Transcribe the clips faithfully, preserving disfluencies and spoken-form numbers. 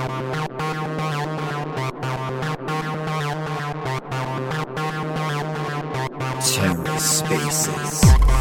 TerraSpaces.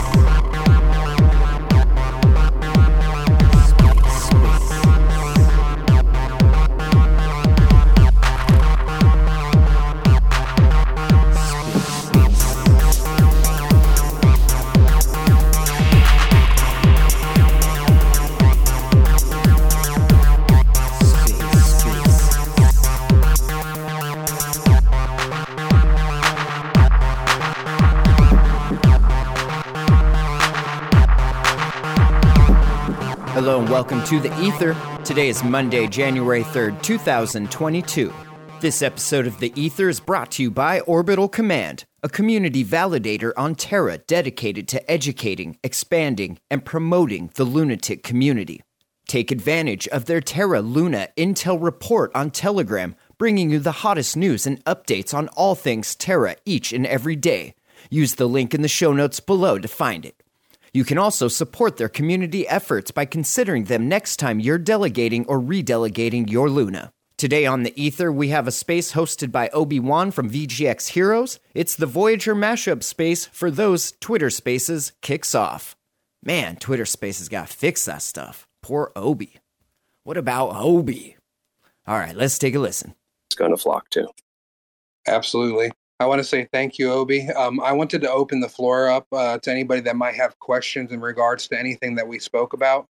Hello and welcome to The Ether. Today is Monday, January third, two thousand twenty-two. This episode of The Ether is brought to you by Orbital Command, a community validator on Terra dedicated to educating, expanding, and promoting the lunatic community. Take advantage of their Terra Luna Intel report on Telegram, bringing you the hottest news and updates on all things Terra each and every day. Use the link in the show notes below to find it. You can also support their community efforts by considering them next time you're delegating or redelegating your Luna. Today on The Ether, we have a space hosted by Obi-Wan from V G X Heroes. It's the Voyager mashup space for those Twitter spaces kicks off. Man, Twitter spaces gotta fix that stuff. Poor Obi. What about Obi? All right, let's take a listen. It's going to flock to. Absolutely. I want to say thank you, Obi. Um, I wanted to open the floor up uh, to anybody that might have questions in regards to anything that we spoke about.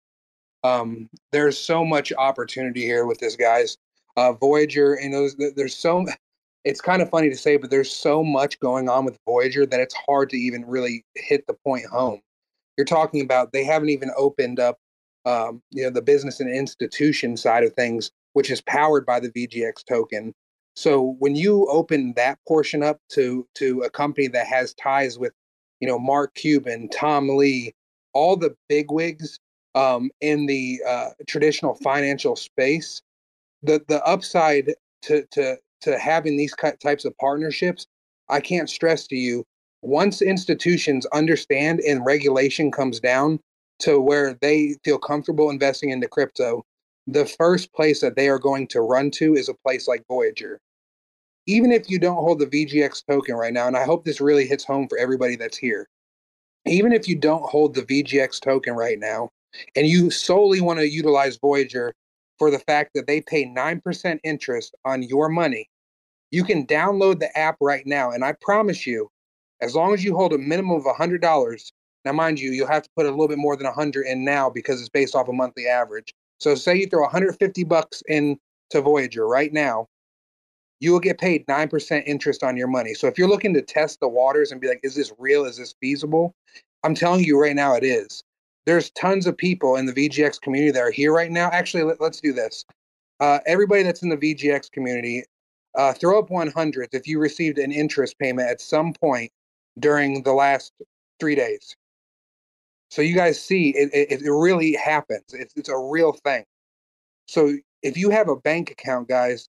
Um, there's so much opportunity here with this, guys. Uh, Voyager, you know, there's, there's so, it's kind of funny to say, but there's so much going on with Voyager that it's hard to even really hit the point home. You're talking about they haven't even opened up, um, you know, the business and institution side of things, which is powered by the V G X token. So when you open that portion up to to a company that has ties with, you know, Mark Cuban, Tom Lee, all the bigwigs um, in the uh, traditional financial space, the the upside to to to having these types of partnerships, I can't stress to you, once institutions understand and regulation comes down to where they feel comfortable investing into crypto, the first place that they are going to run to is a place like Voyager. Even if you don't hold the V G X token right now, and I hope this really hits home for everybody that's here, even if you don't hold the V G X token right now, and you solely want to utilize Voyager for the fact that they pay nine percent interest on your money, you can download the app right now. And I promise you, as long as you hold a minimum of one hundred dollars, now mind you, you'll have to put a little bit more than one hundred in now because it's based off a monthly average. So say you throw one hundred fifty bucks into Voyager right now, you will get paid nine percent interest on your money. So if you're looking to test the waters and be like, is this real? Is this feasible? I'm telling you right now, it is. There's tons of people in the V G X community that are here right now. Actually, let, let's do this. Uh, everybody that's in the V G X community, uh, throw up one hundred if you received an interest payment at some point during the last three days. So you guys see, it, it, it really happens. It's, it's a real thing. So if you have a bank account, guys,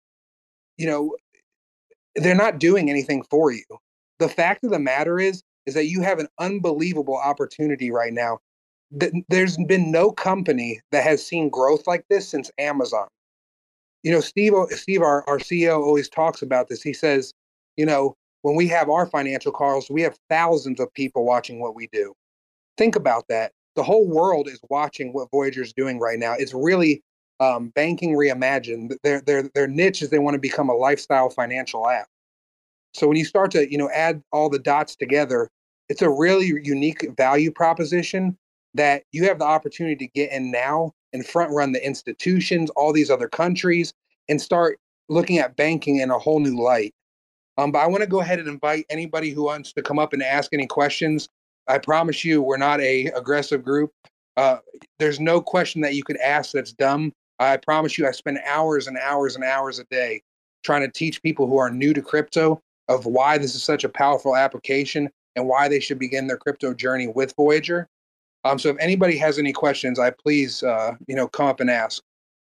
you know, they're not doing anything for you. The fact of the matter is, is that you have an unbelievable opportunity right now. There's been no company that has seen growth like this since Amazon. You know, Steve, Steve, our, our C E O always talks about this. He says, you know, when we have our financial calls, we have thousands of people watching what we do. Think about that. The whole world is watching what Voyager's doing right now. It's really Um, banking reimagined. Their their their niche is they want to become a lifestyle financial app. So when you start to you know add all the dots together, it's a really unique value proposition that you have the opportunity to get in now and front run the institutions, all these other countries, and start looking at banking in a whole new light. Um, but I want to go ahead and invite anybody who wants to come up and ask any questions. I promise you, we're not a aggressive group. Uh, there's no question that you could ask that's dumb. I promise you, I spend hours and hours and hours a day trying to teach people who are new to crypto of why this is such a powerful application and why they should begin their crypto journey with Voyager. Um, so if anybody has any questions, I please, uh, you know, come up and ask.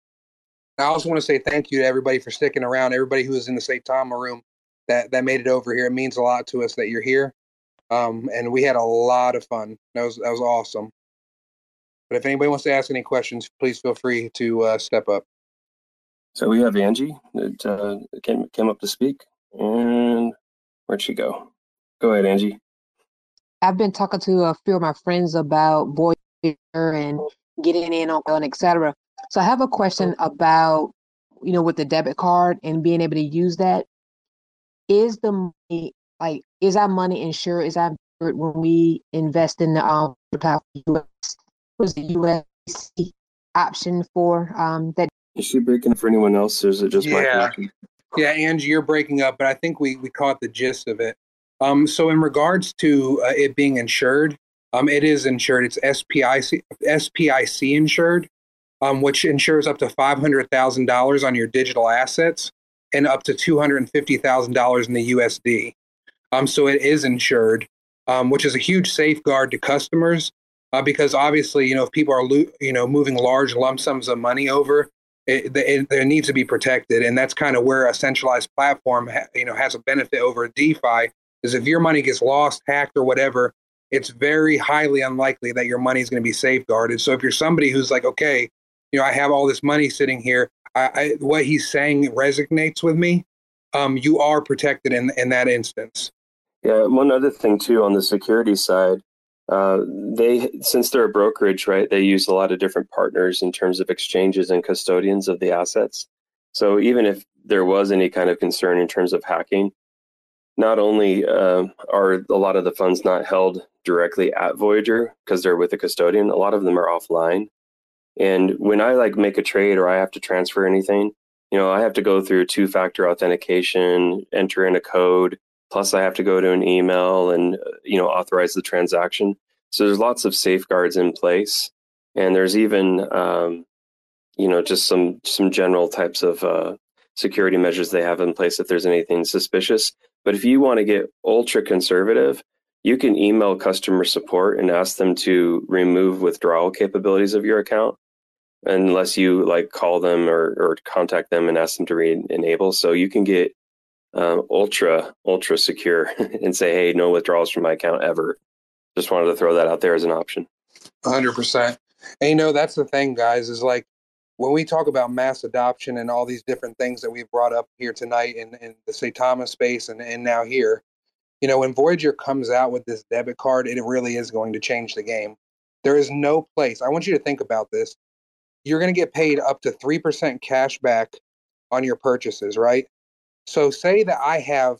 I also want to say thank you to everybody for sticking around, everybody who is in the Saitama room that, that made it over here. It means a lot to us that you're here. Um, and we had a lot of fun. That was, that was awesome. But if anybody wants to ask any questions, please feel free to uh, step up. So we have Angie that uh, came, came up to speak. And where'd she go? Go ahead, Angie. I've been talking to a few of my friends about Voyager and getting in on and et cetera. So I have a question about, you know, with the debit card and being able to use that. Is the money, like, is our money insured? Is that insured when we invest in the um U S? Was the U S option for um that? Is she breaking for anyone else, or is it just my Yeah. connection? Yeah, Angie, you're breaking up, but I think we, we caught the gist of it. Um, so in regards to uh, it being insured, um, it is insured. It's S P I C, S P I C insured, um, which insures up to five hundred thousand dollars on your digital assets and up to two hundred fifty thousand dollars in the U S D. Um, so it is insured, um, which is a huge safeguard to customers uh, because obviously, you know, if people are, lo- you know, moving large lump sums of money over, It, it, it needs to be protected, and that's kind of where a centralized platform, ha, you know, has a benefit over DeFi. Is if your money gets lost, hacked, or whatever, it's very highly unlikely that your money is going to be safeguarded. So if you're somebody who's like, okay, you know, I have all this money sitting here, I, I, what he's saying resonates with me. Um, you are protected in in that instance. Yeah, one other thing too on the security side. Uh, they, since they're a brokerage, right, they use a lot of different partners in terms of exchanges and custodians of the assets. So even if there was any kind of concern in terms of hacking, not only uh, are a lot of the funds not held directly at Voyager because they're with a custodian, a lot of them are offline. And when I like make a trade or I have to transfer anything, you know, I have to go through two-factor authentication, enter in a code, plus I have to go to an email and, you know, authorize the transaction. So there's lots of safeguards in place. And there's even, um, you know, just some some general types of uh, security measures they have in place if there's anything suspicious. But if you want to get ultra conservative, you can email customer support and ask them to remove withdrawal capabilities of your account unless you like call them or, or contact them and ask them to re-enable. So you can get um, ultra, ultra secure and say, hey, no withdrawals from my account ever. Just wanted to throw that out there as an option. one hundred percent. And you know, that's the thing, guys, is like when we talk about mass adoption and all these different things that we've brought up here tonight in, in the Saitama space and, and now here, you know, when Voyager comes out with this debit card, it really is going to change the game. There is no place. I want you to think about this. You're going to get paid up to three percent cash back on your purchases, right? So say that I have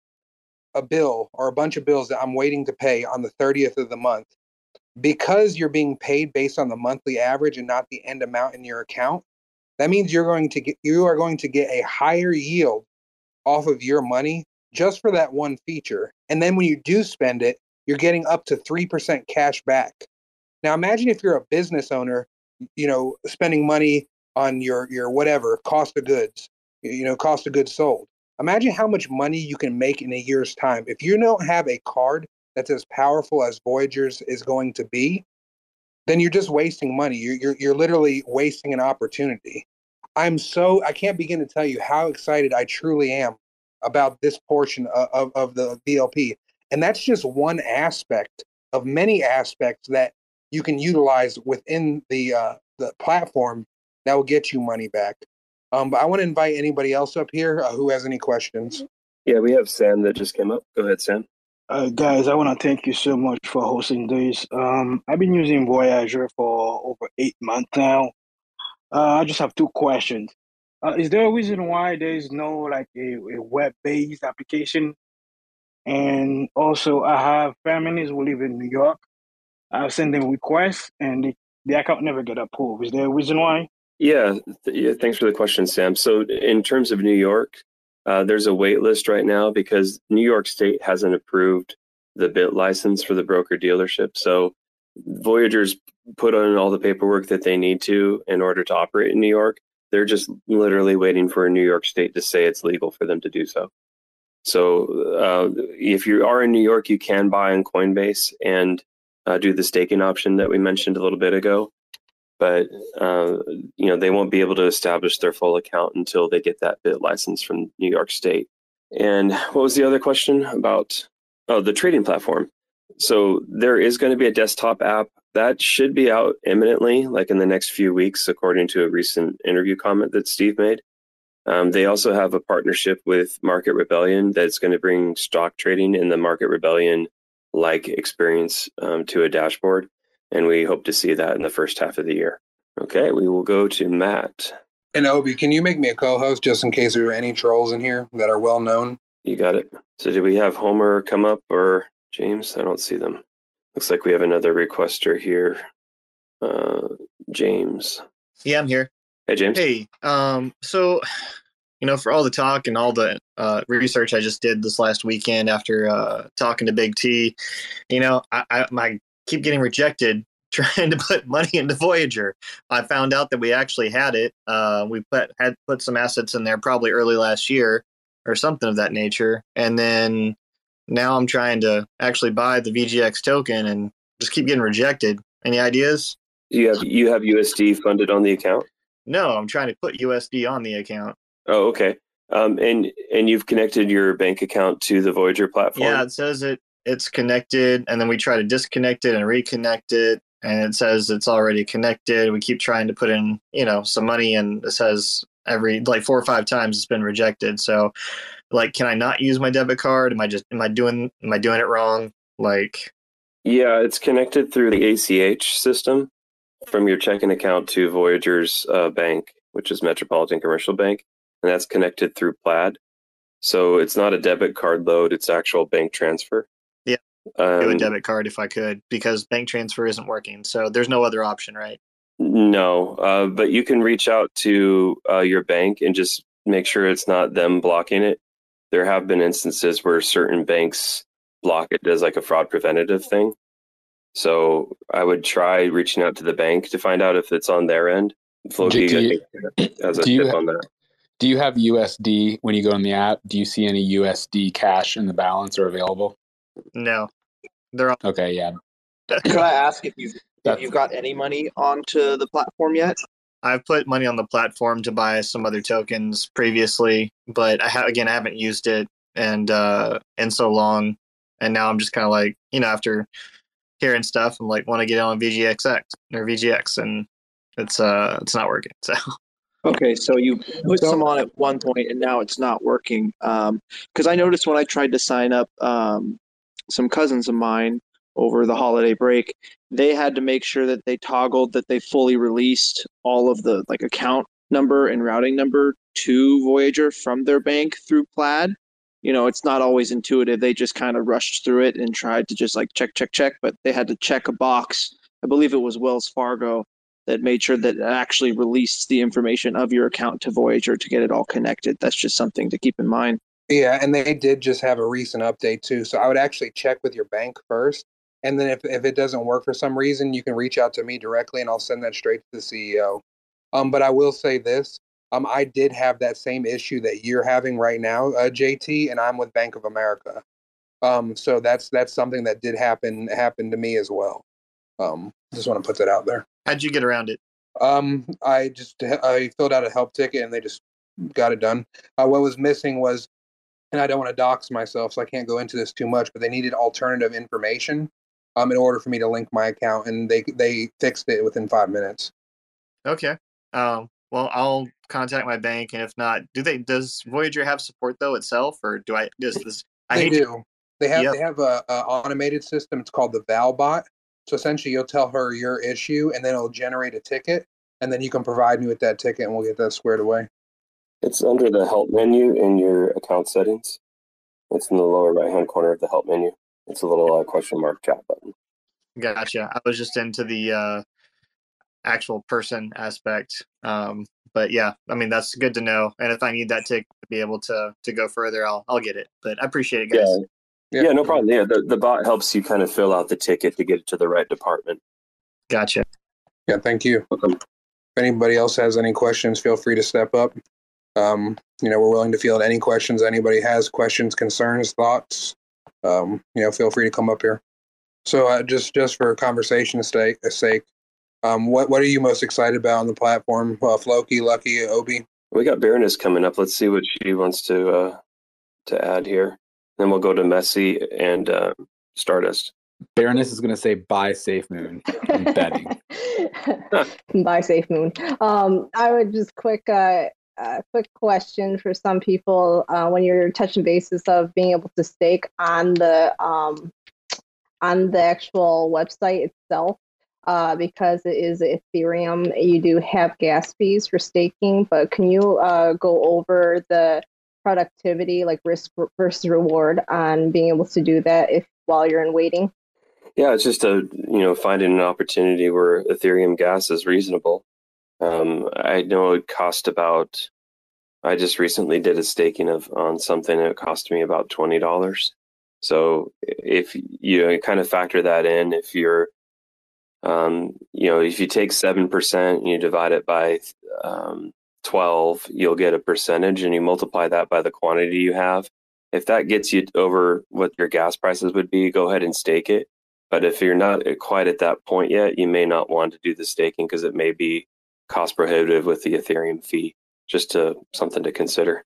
a bill or a bunch of bills that I'm waiting to pay on the thirtieth of the month. Because you're being paid based on the monthly average and not the end amount in your account, that means you're going to get you are going to get a higher yield off of your money just for that one feature. And then when you do spend it, you're getting up to three percent cash back. Now imagine if you're a business owner, you know, spending money on your your whatever cost of goods, you know, cost of goods sold. Imagine how much money you can make in a year's time. If you don't have a card that's as powerful as Voyager's is going to be, then you're just wasting money. You're, you're, you're literally wasting an opportunity. I'm so, I can't begin to tell you how excited I truly am about this portion of, of, of the V L P. And that's just one aspect of many aspects that you can utilize within the, uh, the platform that will get you money back. Um, but I want to invite anybody else up here uh, who has any questions. Yeah, we have Sam that just came up. Go ahead, Sam. Uh, guys, I want to thank you so much for hosting this. Um, I've been using Voyager for over eight months now. Uh, I just have two questions. Uh, is there a reason why there is no like a, a web-based application? And also, I have families who live in New York. I've sent them requests, and the, the account never get approved. Is there a reason why? Yeah, th- yeah, thanks for the question, Sam. So in terms of New York, uh, there's a wait list right now because New York State hasn't approved the B I T license for the broker dealership. So Voyager's put on all the paperwork that they need to in order to operate in New York. They're just literally waiting for New York State to say it's legal for them to do so. So uh, if you are in New York, you can buy on Coinbase and uh, do the staking option that we mentioned a little bit ago. But uh, you know, they won't be able to establish their full account until they get that B I T license from New York State. And what was the other question about? Oh, the trading platform. So there is going to be a desktop app that should be out imminently, like in the next few weeks, according to a recent interview comment that Steve made. Um, they also have a partnership with Market Rebellion that's going to bring stock trading in the Market Rebellion-like experience um, to a dashboard, and we hope to see that in the first half of the year. Okay, we will go to Matt. And Obi, can you make me a co-host just in case there are any trolls in here that are well known? You got it. So do we have Homer come up or James? I don't see them. Looks like we have another requester here. Uh, James. Yeah, I'm here. Hey, James. Hey, um, so, you know, for all the talk and all the uh, research I just did this last weekend after uh, talking to Big T, you know, I, I, I keep getting rejected trying to put money into Voyager. I found out that we actually had it. Uh, we put had put some assets in there probably early last year or something of that nature. And then now I'm trying to actually buy the V G X token and just keep getting rejected. Any ideas? You have you have U S D funded on the account? No, I'm trying to put U S D on the account. Oh, okay. Um, and and you've connected your bank account to the Voyager platform? Yeah, it says it it's connected, and then we try to disconnect it and reconnect it, and it says it's already connected. We keep trying to put in, you know, some money, and it says every like four or five times it's been rejected. So, like, can I not use my debit card? Am I just am I doing am I doing it wrong? Like, yeah, it's connected through the A C H system from your checking account to Voyager's uh, bank, which is Metropolitan Commercial Bank, and that's connected through Plaid. So it's not a debit card load; it's actual bank transfer. Yeah, um, do a debit card if I could, because bank transfer isn't working. So there's no other option, right? No, uh, but you can reach out to uh, your bank and just make sure it's not them blocking it. There have been instances where certain banks block it as like a fraud preventative thing. So I would try reaching out to the bank to find out if it's on their end. Floki do you, has a do you tip ha- on that. Do you have U S D when you go in the app? Do you see any U S D cash in the balance or available? No, they're all- okay. Yeah. Could I ask if you've That's, if you've got any money onto the platform yet? I've put money on the platform to buy some other tokens previously, but I ha- again I haven't used it and uh, in so long, and now I'm just kind of like, you know, after hearing stuff, I'm like, want to get on V G X X or V G X, and it's uh it's not working. So okay, so you put some on at one point and now it's not working. Um, because I noticed when I tried to sign up um some cousins of mine over the holiday break, they had to make sure that they toggled that they fully released all of the like account number and routing number to Voyager from their bank through Plaid. You know, it's not always intuitive. They just kind of rushed through it and tried to just like check, check, check, but they had to check a box. I believe it was Wells Fargo that made sure that it actually released the information of your account to Voyager to get it all connected. That's just something to keep in mind. Yeah, and they did just have a recent update too. So I would actually check with your bank first. And then if, if it doesn't work for some reason, you can reach out to me directly and I'll send that straight to the C E O. Um, but I will say this. Um, I did have that same issue that you're having right now, uh, J T, and I'm with Bank of America. Um, so that's that's something that did happen happen to me as well. Um, just want to put that out there. how'd you get around it? Um, I just I filled out a help ticket and they just got it done. Uh, what was missing was, and I don't want to dox myself, so I can't go into this too much, but they needed alternative information um, in order for me to link my account, and they they fixed it within five minutes. Okay. Um, well, I'll contact my bank, and if not, do they? Does Voyager have support though itself, or do I? Does this? I They hate do. to- They have Yep. they have a, a automated system. It's called the ValBot. So essentially, you'll tell her your issue, and then it'll generate a ticket, and then you can provide me with that ticket, and we'll get that squared away. It's under the help menu in your account settings. It's in the lower right-hand corner of the help menu. It's a little uh, question mark chat button. Gotcha. I was just into the uh, actual person aspect. Um, but yeah, I mean, that's good to know. And if I need that ticket to be able to to go further, I'll I'll get it. But I appreciate it, guys. Yeah. Yeah, no problem. Yeah, the, the bot helps you kind of fill out the ticket to get it to the right department. Gotcha. Yeah, thank you. Welcome. If anybody else has any questions, feel free to step up. Um, you know, we're willing to field any questions anybody has, questions, concerns, thoughts. Um, you know, feel free to come up here. So uh, just just for conversation's sake, sake um, what what are you most excited about on the platform? Uh, Floki, Lucky, Obi? We got Baroness coming up. Let's see what she wants to uh, to add here. Then we'll go to Messi and uh, Stardust. Baroness is going to say bye Safe Moon. I'm betting. Bye Safe Moon. Um, I would just quick uh, a quick question for some people. Uh, when you're touching bases of being able to stake on the um, on the actual website itself, uh, because it is Ethereum, you do have gas fees for staking. But can you uh, go over the productivity, like risk versus reward, on being able to do that if while you're in waiting? Yeah, it's just a you know finding an opportunity where Ethereum gas is reasonable. Um, I know it cost about. I just recently did a staking of on something and it cost me about twenty dollars. So if you kind of factor that in, if you're, um, you know, if you take seven percent and you divide it by um, twelve, you'll get a percentage, and you multiply that by the quantity you have. If that gets you over what your gas prices would be, go ahead and stake it. But if you're not quite at that point yet, you may not want to do the staking because it may be cost prohibitive with the Ethereum fee. Just to, something to consider.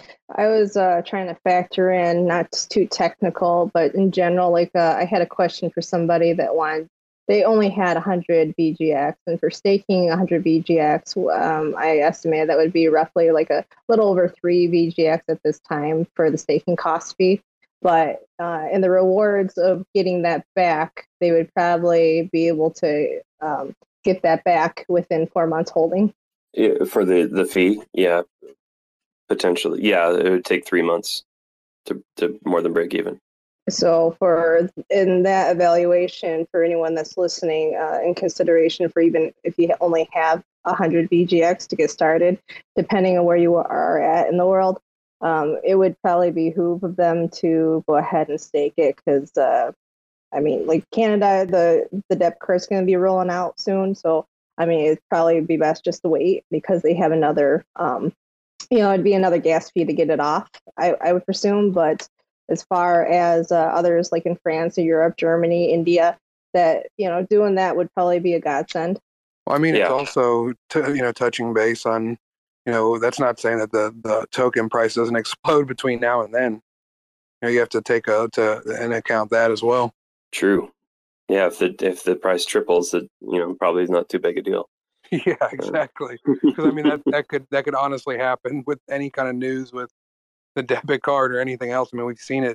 I was uh, trying to factor in, not too technical, but in general, like uh, I had a question for somebody that wanted, they only had one hundred V G X, and for staking one hundred V G X, um, I estimated that would be roughly like a little over three V G X at this time for the staking cost fee. But uh, in the rewards of getting that back, they would probably be able to um, get that back within four months holding. Yeah, for the, the fee, yeah, potentially. Yeah, it would take three months to, to more than break even. So for in that evaluation, for anyone that's listening, uh, in consideration for even if you only have one hundred V G X to get started, depending on where you are at in the world, um, it would probably behoove of them to go ahead and stake it because, uh, I mean, like Canada, the, the debit card is going to be rolling out soon. So, I mean, it'd probably be best just to wait because they have another, um, you know, it'd be another gas fee to get it off, I, I would presume. But as far as uh, others like in France or Europe, Germany, India, that, you know, doing that would probably be a godsend. Well, I mean, Yeah. it's also, t- you know, touching base on, you know, that's not saying that the, the token price doesn't explode between now and then. You know, you have to take a, to an account that as well. True. Yeah, if the if the price triples, it you know probably is not too big a deal. Yeah, exactly. Because I mean, that that could that could honestly happen with any kind of news with the debit card or anything else. I mean, we've seen it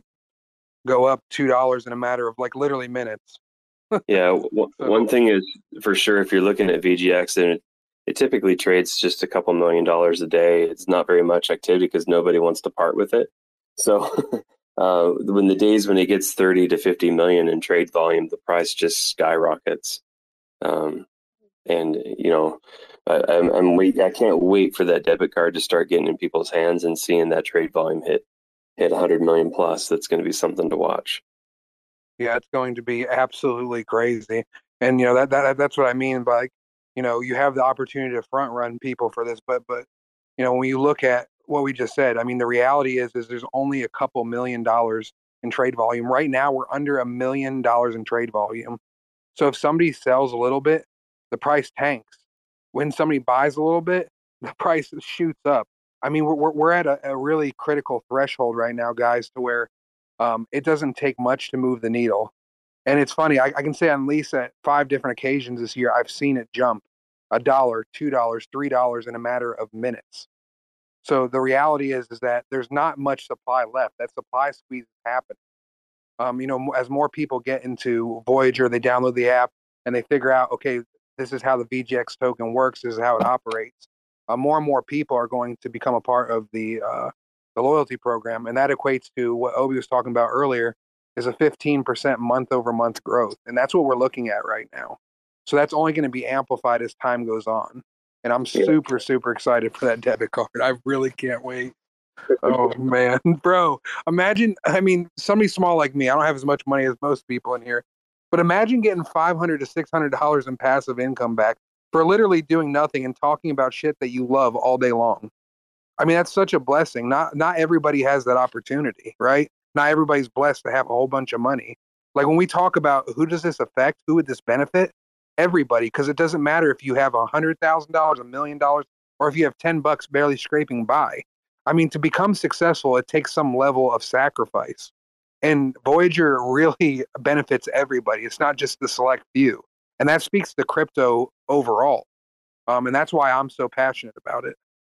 go up two dollars in a matter of like literally minutes. Yeah, w- So- one thing is for sure, if you're looking at V G X, then it, it typically trades just a couple million dollars a day. It's not very much activity because nobody wants to part with it. So uh, when the days when it gets thirty to fifty million in trade volume, the price just skyrockets. Um, and you know, I, I'm, I'm wait. I can't wait for that debit card to start getting in people's hands and seeing that trade volume hit hit one hundred million plus. That's going to be something to watch. Yeah, it's going to be absolutely crazy. And you know that that that's what I mean by, you know, you have the opportunity to front run people for this, but but you know, when you look at what we just said, I mean, the reality is is there's only a couple million dollars in trade volume. Right now we're under a million dollars in trade volume. So if somebody sells a little bit, the price tanks. When somebody buys a little bit, the price shoots up. I mean, we're we're at a, a really critical threshold right now, guys, to where um, it doesn't take much to move the needle. And it's funny, I, I can say on least at five different occasions this year, I've seen it jump a dollar, two dollars, three dollars in a matter of minutes. So the reality is, is that there's not much supply left. That supply squeeze is happening. Um, you know, as more people get into Voyager, they download the app and they figure out, okay, this is how the V G X token works. This is how it operates. Uh, more and more people are going to become a part of the uh, the loyalty program, and that equates to what Obi was talking about earlier, is a fifteen percent month over month growth, and that's what we're looking at right now. So that's only going to be amplified as time goes on, and I'm Yeah. super super excited for that debit card. I really can't wait. Oh man, bro, imagine, I mean, somebody small like me, I don't have as much money as most people in here, but imagine getting five hundred to six hundred dollars in passive income back for literally doing nothing and talking about shit that you love all day long. I mean, that's such a blessing. Not not everybody has that opportunity, right? Not everybody's blessed to have a whole bunch of money. Like when we talk about who does this affect, who would this benefit? Everybody, because it doesn't matter if you have a hundred thousand dollars, a million dollars, or if you have ten bucks barely scraping by. I mean, to become successful, it takes some level of sacrifice. And Voyager really benefits everybody. It's not just the select few. And that speaks to crypto overall. Um, and that's why I'm so passionate about it.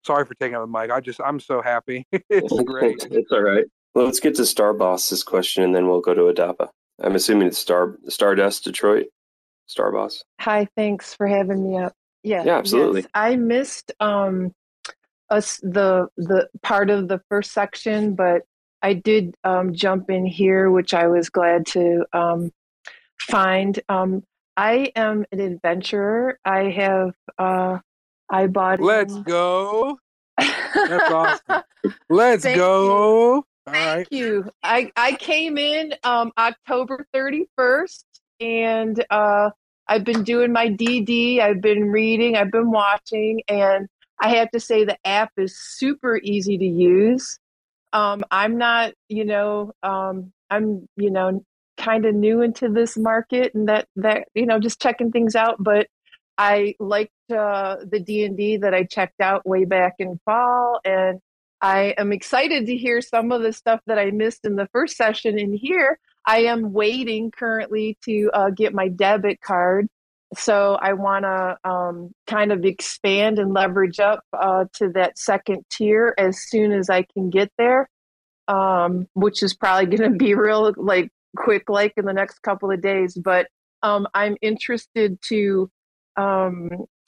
Sorry for taking up the mic. I just I'm so happy. It's great. It's all right. Well, let's get to Star Boss's question, and then we'll go to Adapa. I'm assuming it's Star Stardust Detroit. Star Boss. Hi, thanks for having me up. Yeah, Yeah, absolutely. Yes. I missed um us the the part of the first section, but I did um, jump in here, which I was glad to um, find. Um, I am an adventurer. I have uh, I bought. Let's in... go. That's awesome. Let's Thank go. You. All Thank right. you. I, I came in um, October thirty-first, and uh, I've been doing my D D. I've been reading. I've been watching, and I have to say the app is super easy to use. Um, I'm not, you know, um, I'm, you know, kind of new into this market, and that that you know, just checking things out. But I liked uh, the D and D that I checked out way back in fall, and I am excited to hear some of the stuff that I missed in the first session in here. I am waiting currently to uh, get my debit card. So I want to um, kind of expand and leverage up uh, to that second tier as soon as I can get there, um, which is probably going to be real like quick, like in the next couple of days. But um, I'm interested to um,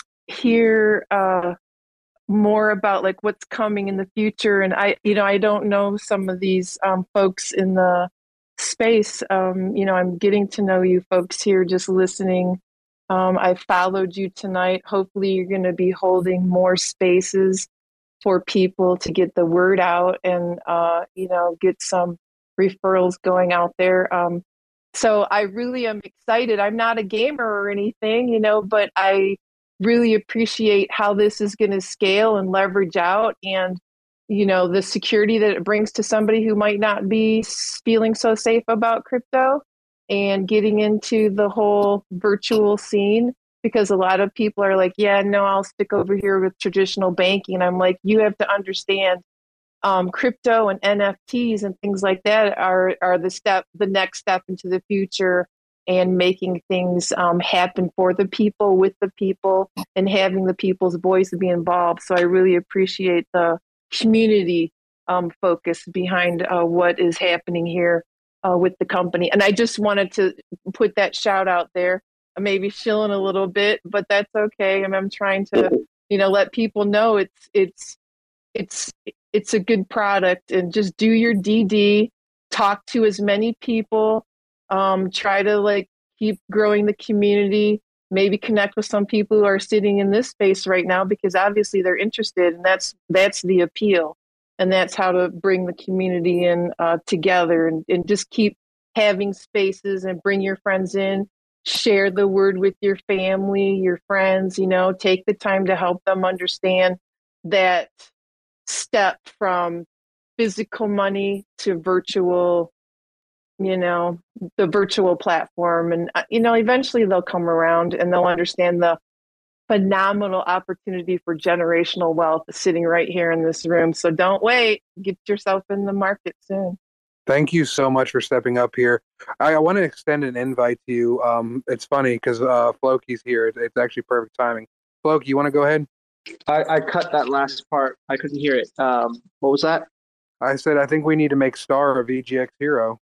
hear uh, more about like what's coming in the future. And I, you know, I don't know some of these um, folks in the space. Um, you know, I'm getting to know you folks here, just listening. Um, I followed you tonight. Hopefully you're going to be holding more spaces for people to get the word out and, uh, you know, get some referrals going out there. Um, so I really am excited. I'm not a gamer or anything, you know, but I really appreciate how this is going to scale and leverage out, and, you know, the security that it brings to somebody who might not be feeling so safe about crypto and getting into the whole virtual scene, because a lot of people are like, yeah, no, I'll stick over here with traditional banking. And I'm like, you have to understand um, crypto and N F Ts and things like that are, are the step, the next step into the future, and making things um, happen for the people, with the people, and having the people's voice be involved. So I really appreciate the community um, focus behind uh, what is happening here uh, with the company. And I just wanted to put that shout out there. I may be shilling a little bit, but that's okay. I mean, I'm trying to, you know, let people know it's it's it's it's a good product, and just do your D D, talk to as many people. Um, try to like keep growing the community, maybe connect with some people who are sitting in this space right now, because obviously they're interested, and that's that's the appeal, and that's how to bring the community in uh, together, and, and just keep having spaces and bring your friends in, share the word with your family, your friends, you know, take the time to help them understand that step from physical money to virtual, you know, the virtual platform. And, you know, eventually they'll come around and they'll understand the phenomenal opportunity for generational wealth sitting right here in this room. So don't wait. Get yourself in the market soon. Thank you so much for stepping up here. I, I want to extend an invite to you. Um, it's funny because uh, Floki's here. It's, it's actually perfect timing. Floki, you want to go ahead? I, I cut that last part. I couldn't hear it. Um, what was that? I said I think we need to make Star a V G X hero.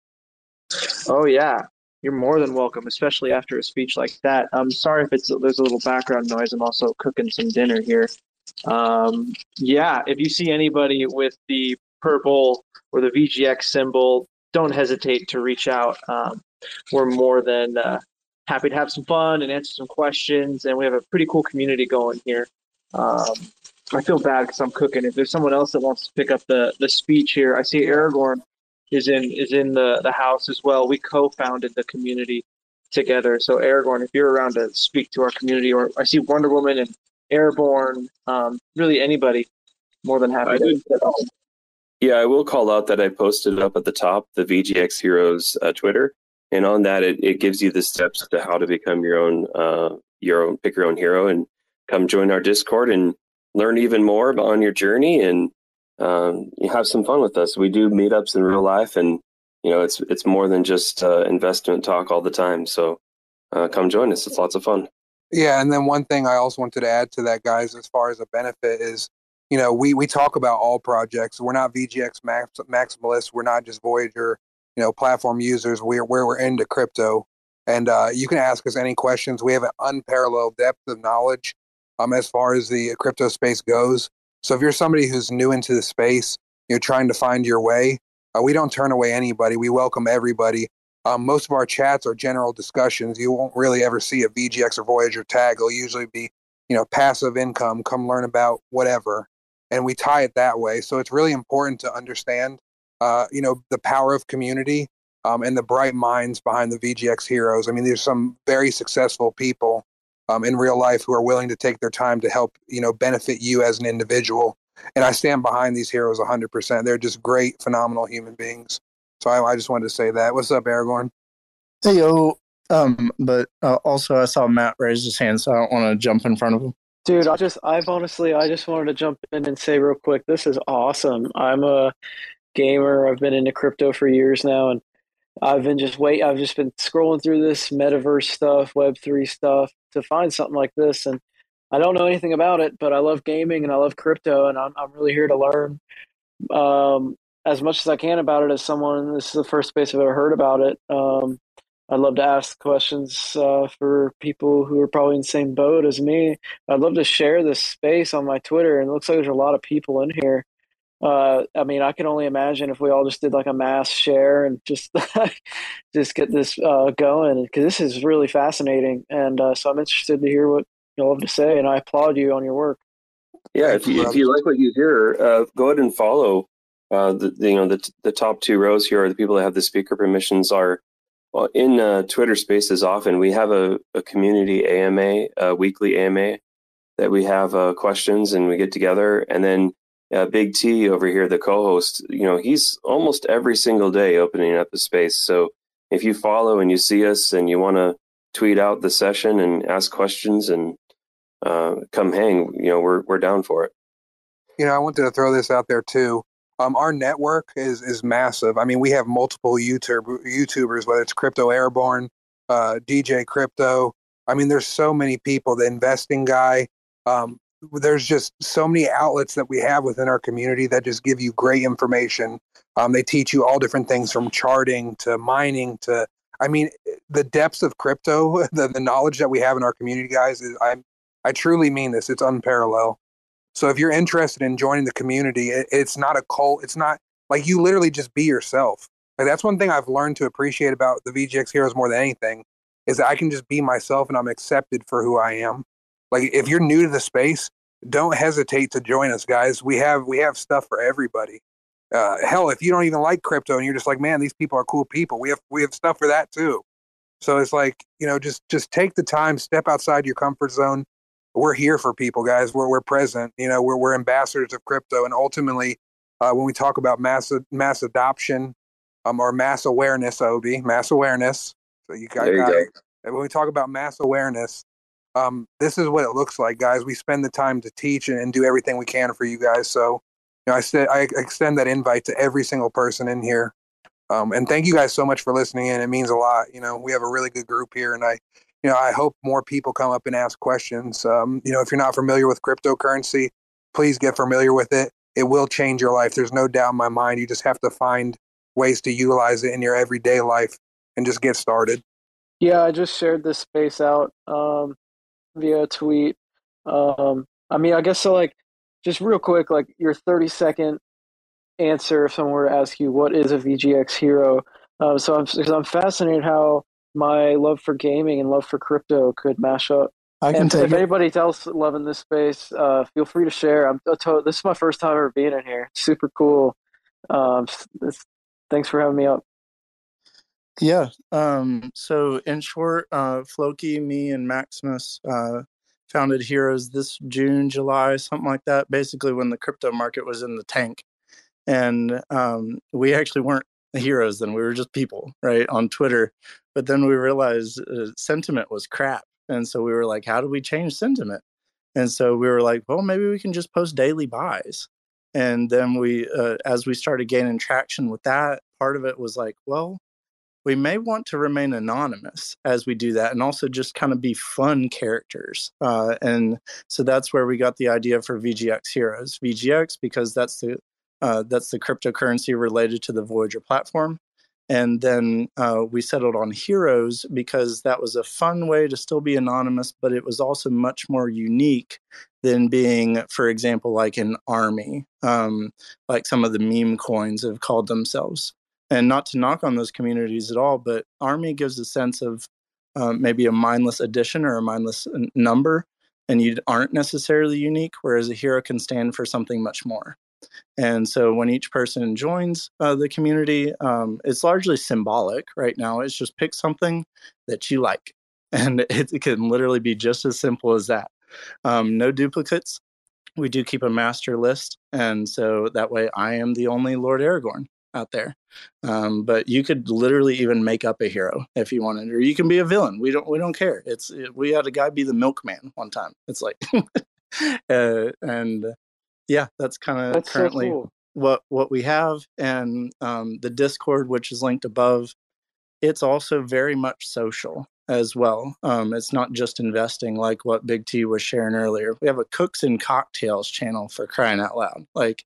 Oh, yeah. You're more than welcome, especially after a speech like that. I'm sorry if it's there's a little background noise. I'm also cooking some dinner here. Um, yeah, if you see anybody with the purple or the V G X symbol, don't hesitate to reach out. Um, we're more than uh, happy to have some fun and answer some questions, and we have a pretty cool community going here. Um, I feel bad because I'm cooking. If there's someone else that wants to pick up the, the speech here, I see Aragorn is in is in the, the house as well. We co-founded the community together. So Aragorn, if you're around to speak to our community, or I see Wonder Woman and Airborne, um, really anybody, more than happy I to. did. Yeah, I will call out that I posted up at the top the V G X Heroes uh, Twitter, and on that it, it gives you the steps to how to become your own uh, your own pick your own hero, and come join our Discord and learn even more on your journey, and um, you have some fun with us. We do meetups in real life, and you know it's it's more than just uh, investment talk all the time. So uh, come join us; it's lots of fun. Yeah, and then one thing I also wanted to add to that, guys, as far as a benefit is, you know, we, we talk about all projects. We're not V G X max, maximalists. We're not just Voyager, you know, platform users. We're where we're into crypto. And uh, you can ask us any questions. We have an unparalleled depth of knowledge um, as far as the crypto space goes. So if you're somebody who's new into the space, you're trying to find your way, uh, we don't turn away anybody. We welcome everybody. Um, most of our chats are general discussions. You won't really ever see a V G X or Voyager tag. It'll usually be, you know, passive income, come learn about whatever. And we tie it that way. So it's really important to understand, uh, you know, the power of community um, and the bright minds behind the V G X heroes. I mean, there's some very successful people um, in real life who are willing to take their time to help, you know, benefit you as an individual. And I stand behind these heroes one hundred percent. They're just great, phenomenal human beings. So I, I just wanted to say that. What's up, Aragorn? Hey, yo. Um, but uh, also, I saw Matt raise his hand, so I don't want to jump in front of him. Dude, I just, I've honestly, I just wanted to jump in and say real quick, this is awesome. I'm a gamer. I've been into crypto for years now, and I've been just wait. I've just been scrolling through this metaverse stuff, Web three stuff to find something like this, and I don't know anything about it, but I love gaming and I love crypto, and I'm I'm really here to learn um, as much as I can about it. As someone, this is the first space I've ever heard about it. Um, I'd love to ask questions uh, for people who are probably in the same boat as me. I'd love to share this space on my Twitter, and it looks like there's a lot of people in here. Uh, I mean, I can only imagine if we all just did like a mass share and just just get this uh, going, because this is really fascinating. And uh, so I'm interested to hear what you'll have to say, and I applaud you on your work. Yeah, if you if you like what you hear, uh, go ahead and follow. Uh, the, the you know the the top two rows here are the people that have the speaker permissions. Are well, in uh, Twitter Spaces often. We have a, a community A M A, a weekly A M A that we have uh, questions and we get together. And then uh, Big T over here, the co-host, you know, he's almost every single day opening up a space. So if you follow and you see us and you want to tweet out the session and ask questions and uh, come hang, you know, we're we're down for it. You know, I wanted to throw this out there too. Um, our network is is massive. I mean, we have multiple YouTube YouTubers, whether it's Crypto Airborne, uh, D J Crypto. I mean, there's so many people. The Investing Guy. Um, there's just so many outlets that we have within our community that just give you great information. Um, they teach you all different things from charting to mining to. I mean, the depths of crypto, the, the knowledge that we have in our community, guys, is I I truly mean this. It's unparalleled. So if you're interested in joining the community, it, it's not a cult. It's not like you literally just be yourself. Like that's one thing I've learned to appreciate about the V G X Heroes more than anything is that I can just be myself and I'm accepted for who I am. Like if you're new to the space, don't hesitate to join us, guys. We have we have stuff for everybody. Uh, hell, if you don't even like crypto and you're just like, man, these people are cool people, we have we have stuff for that too. So it's like, you know, just just take the time, step outside your comfort zone. We're here for people, guys. We're we're present. You know, we're we're ambassadors of crypto, and ultimately, uh, when we talk about mass mass adoption, um, or mass awareness, O B, mass awareness. So you got, there you got go. it. And when we talk about mass awareness, um, this is what it looks like, guys. We spend the time to teach and, and do everything we can for you guys. So, you know, I said I extend that invite to every single person in here, um, and thank you guys so much for listening in. It means a lot. You know, we have a really good group here, and I. You know, I hope more people come up and ask questions. Um, you know, if you're not familiar with cryptocurrency, please get familiar with it. It will change your life. There's no doubt in my mind. You just have to find ways to utilize it in your everyday life and just get started. Yeah, I just shared this space out um, via a tweet. Um, I mean, I guess so. Like, just real quick, like your thirty second answer if someone were to ask you what is a V G X hero. Uh, so I'm, because I'm fascinated how my love for gaming and love for crypto could mash up. I can and take if it. anybody else loving this space, uh, feel free to share. I'm a to- this is my first time ever being in here. It's super cool. Um, this, thanks for having me up. Yeah. Um, so in short, uh, Floki, me, and Maximus uh, founded Heroes this June, July, something like that. Basically, when the crypto market was in the tank, and um, we actually weren't heroes then. We were just people, right, on Twitter. But then we realized uh, sentiment was crap. And so we were like, how do we change sentiment? And so we were like, well, maybe we can just post daily buys. And then we, uh, as we started gaining traction with that, part of it was like, well, we may want to remain anonymous as we do that, and also just kind of be fun characters. Uh, and so that's where we got the idea for V G X Heroes. V G X because that's the uh, that's the cryptocurrency related to the Voyager platform. And then uh, we settled on Heroes because that was a fun way to still be anonymous, but it was also much more unique than being, for example, like an army, um, like some of the meme coins have called themselves. And not to knock on those communities at all, but army gives a sense of um, maybe a mindless addition or a mindless number, and you aren't necessarily unique, whereas a hero can stand for something much more. And so when each person joins uh, the community, um, it's largely symbolic right now. It's just pick something that you like. And it, it can literally be just as simple as that. Um, no duplicates. We do keep a master list. And so that way I am the only Lord Aragorn out there. Um, but you could literally even make up a hero if you wanted, or you can be a villain. We don't, we don't care. It's, it, we had a guy be the milkman one time. It's like, uh, and yeah, that's kind of currently so cool. what what we have. And um, the Discord, which is linked above, it's also very much social as well. Um, it's not just investing like what Big T was sharing earlier. We have a cooks and cocktails channel, for crying out loud. Like,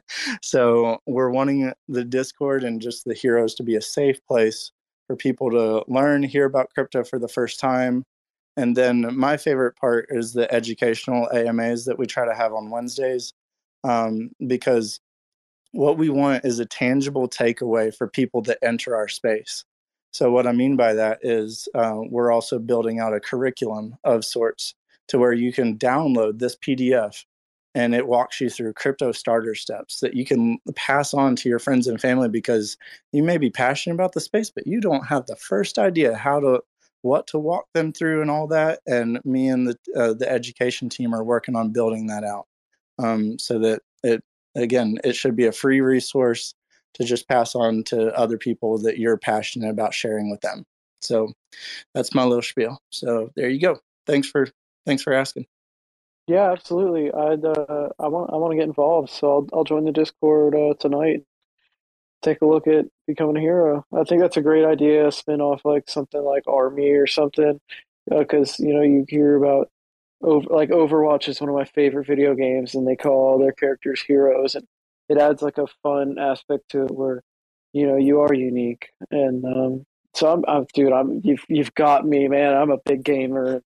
so we're wanting the Discord and just the Heroes to be a safe place for people to learn, hear about crypto for the first time. And then my favorite part is the educational A M As that we try to have on Wednesdays. Um, because what we want is a tangible takeaway for people that enter our space. So what I mean by that is uh, we're also building out a curriculum of sorts to where you can download this P D F and it walks you through crypto starter steps that you can pass on to your friends and family, because you may be passionate about the space, but you don't have the first idea how to what to walk them through and all that. And me and the uh, the education team are working on building that out. Um, so that it, again, it should be a free resource to just pass on to other people that you're passionate about sharing with them. So that's my little spiel. So there you go. Thanks for, thanks for asking. Yeah, absolutely. I'd, uh, I want, I want to get involved. So I'll, I'll join the Discord uh, tonight. Take a look at becoming a hero. I think that's a great idea. Spin off like something like Army or something. Because, uh, you know, you hear about Over, like Overwatch is one of my favorite video games, and they call all their characters heroes, and it adds like a fun aspect to it where, you know, you are unique. And um, so I'm, I'm, dude, I'm you've you've got me, man. I'm a big gamer.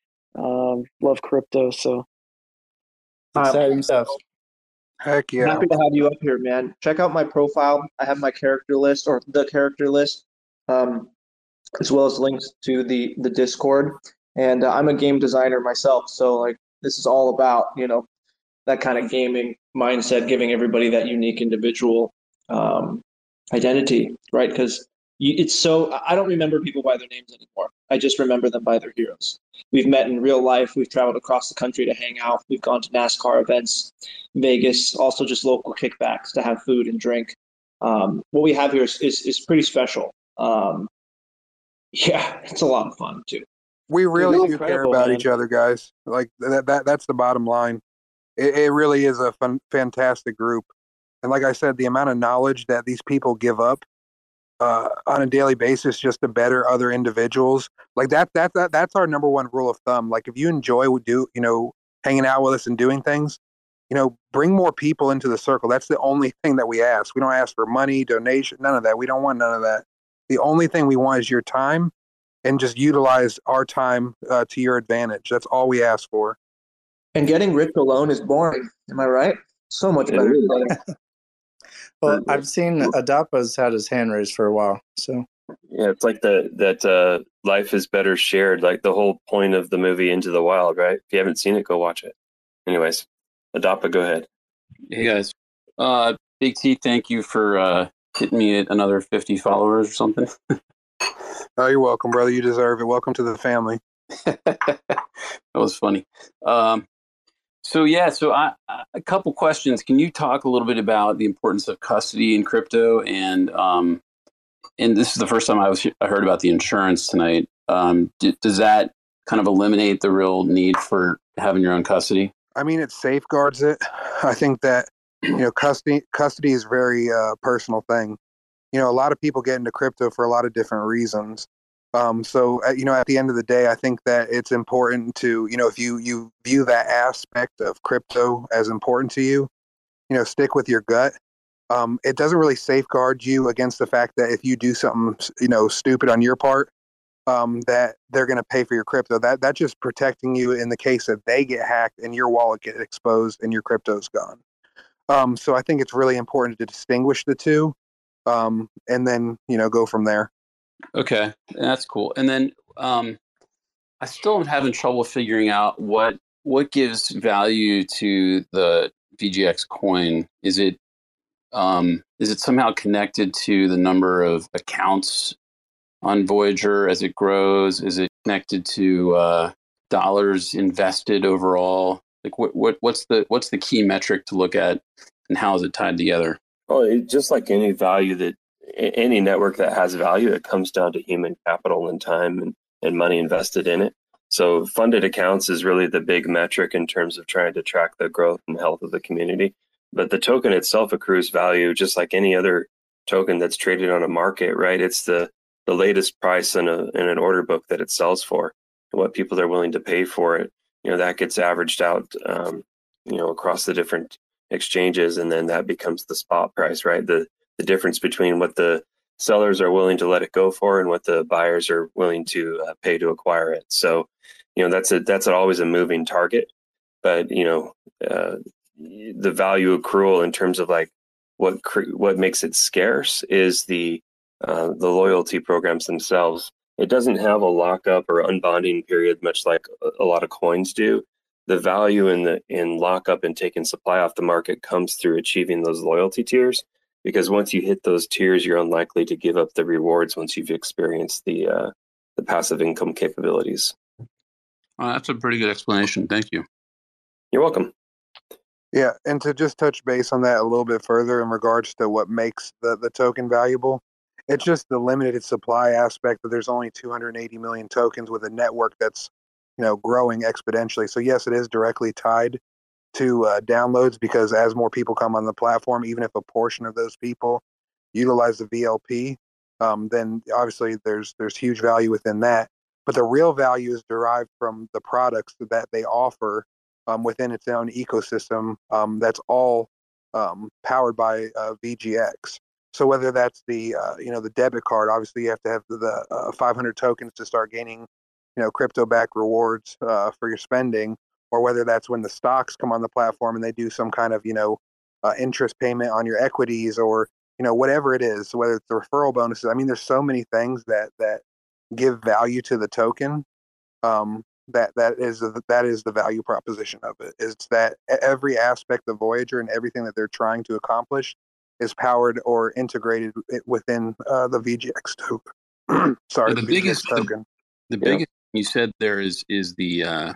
Um, love crypto, so exciting stuff. Heck yeah! Happy to have you up here, man. Check out my profile. I have my character list, or the character list, um, as well as links to the the Discord. And uh, I'm a game designer myself, so like this is all about, you know, that kind of gaming mindset, giving everybody that unique individual um, identity, right? Because it's so I don't remember people by their names anymore. I just remember them by their heroes. We've met in real life. We've traveled across the country to hang out. We've gone to NASCAR events, Vegas, also just local kickbacks to have food and drink. Um, what we have here is is, is pretty special. Um, yeah, it's a lot of fun too. We really do care about man. each other, guys. Like that, that that's the bottom line. It, it really is a fun, fantastic group. And like I said, the amount of knowledge that these people give up uh, on a daily basis just to better other individuals, like that, that, that, that's our number one rule of thumb. Like if you enjoy do, you know, hanging out with us and doing things, you know, bring more people into the circle. That's the only thing that we ask. We don't ask for money, donation, none of that. We don't want none of that. The only thing we want is your time. And just utilize our time uh, to your advantage. That's all we ask for. And getting rich alone is boring. Am I right? So much better. Well, I've seen Adapa's had his hand raised for a while. So yeah, it's like the that uh, life is better shared. Like the whole point of the movie Into the Wild, right? If you haven't seen it, go watch it. Anyways, Adapa, go ahead. Hey guys, uh, Big T, thank you for uh, hitting me at another fifty followers or something. Oh, you're welcome, brother. You deserve it. Welcome to the family. That was funny. Um, so yeah, so I, I, a couple questions. Can you talk a little bit about the importance of custody in crypto? And um, and this is the first time I was I heard about the insurance tonight. Um, d- does that kind of eliminate the real need for having your own custody? I mean, it safeguards it. I think that you know custody custody is a very uh, personal thing. you know, a lot of people get into crypto for a lot of different reasons. Um, so, uh, you know, at the end of the day, I think that it's important to, you know, if you, you view that aspect of crypto as important to you, you know, stick with your gut. Um, it doesn't really safeguard you against the fact that if you do something, you know, stupid on your part, um, that they're going to pay for your crypto. That that's just protecting you in the case that they get hacked and your wallet get exposed and your crypto's gone. Um, so I think it's really important to distinguish the two, um, and then, you know, go from there. Okay, that's cool. And then um, I still am having trouble figuring out what what gives value to the V G X coin. Is it um, is it somehow connected to the number of accounts on Voyager as it grows? Is it connected to uh, dollars invested overall? Like what, what what's the what's the key metric to look at, and how is it tied together? Well, it, just like any value that any network that has value, it comes down to human capital and time and, and money invested in it. So funded accounts is really the big metric in terms of trying to track the growth and health of the community. But the token itself accrues value just like any other token that's traded on a market, right? It's the the latest price in a in an order book that it sells for, and what people are willing to pay for it. You know, that gets averaged out, um, you know, across the different exchanges, and then that becomes the spot price, right? The the difference between what the sellers are willing to let it go for and what the buyers are willing to uh, pay to acquire it. So, you know, that's a that's always a moving target. But you know, uh, the value accrual in terms of like what cre- what makes it scarce is the uh, the loyalty programs themselves. It doesn't have a lockup or unbonding period, much like a, a lot of coins do. The value in the in lockup and taking supply off the market comes through achieving those loyalty tiers. Because once you hit those tiers, you're unlikely to give up the rewards once you've experienced the uh, the passive income capabilities. Well, that's a pretty good explanation. Thank you. You're welcome. Yeah, and to just touch base on that a little bit further in regards to what makes the, the token valuable, it's just the limited supply aspect that there's only two hundred eighty million tokens with a network that's, you know, growing exponentially. So yes, it is directly tied to uh, downloads, because as more people come on the platform, even if a portion of those people utilize the V L P, um, then obviously there's there's huge value within that. But the real value is derived from the products that they offer um, within its own ecosystem. Um, that's all um, powered by uh, V G X. So whether that's the uh, you know the debit card, obviously you have to have the uh, five hundred tokens to start gaining, you know, crypto back rewards uh, for your spending. Or whether that's when the stocks come on the platform and they do some kind of, you know, uh, interest payment on your equities, or, you know, whatever it is, whether it's the referral bonuses. I mean, there's so many things that that give value to the token. Um, that that is that is the value proposition of it. Is that every aspect of Voyager and everything that they're trying to accomplish is powered or integrated within uh, the V G X token. Sorry, the, the biggest V G X token. The, the biggest you said there is is the uh,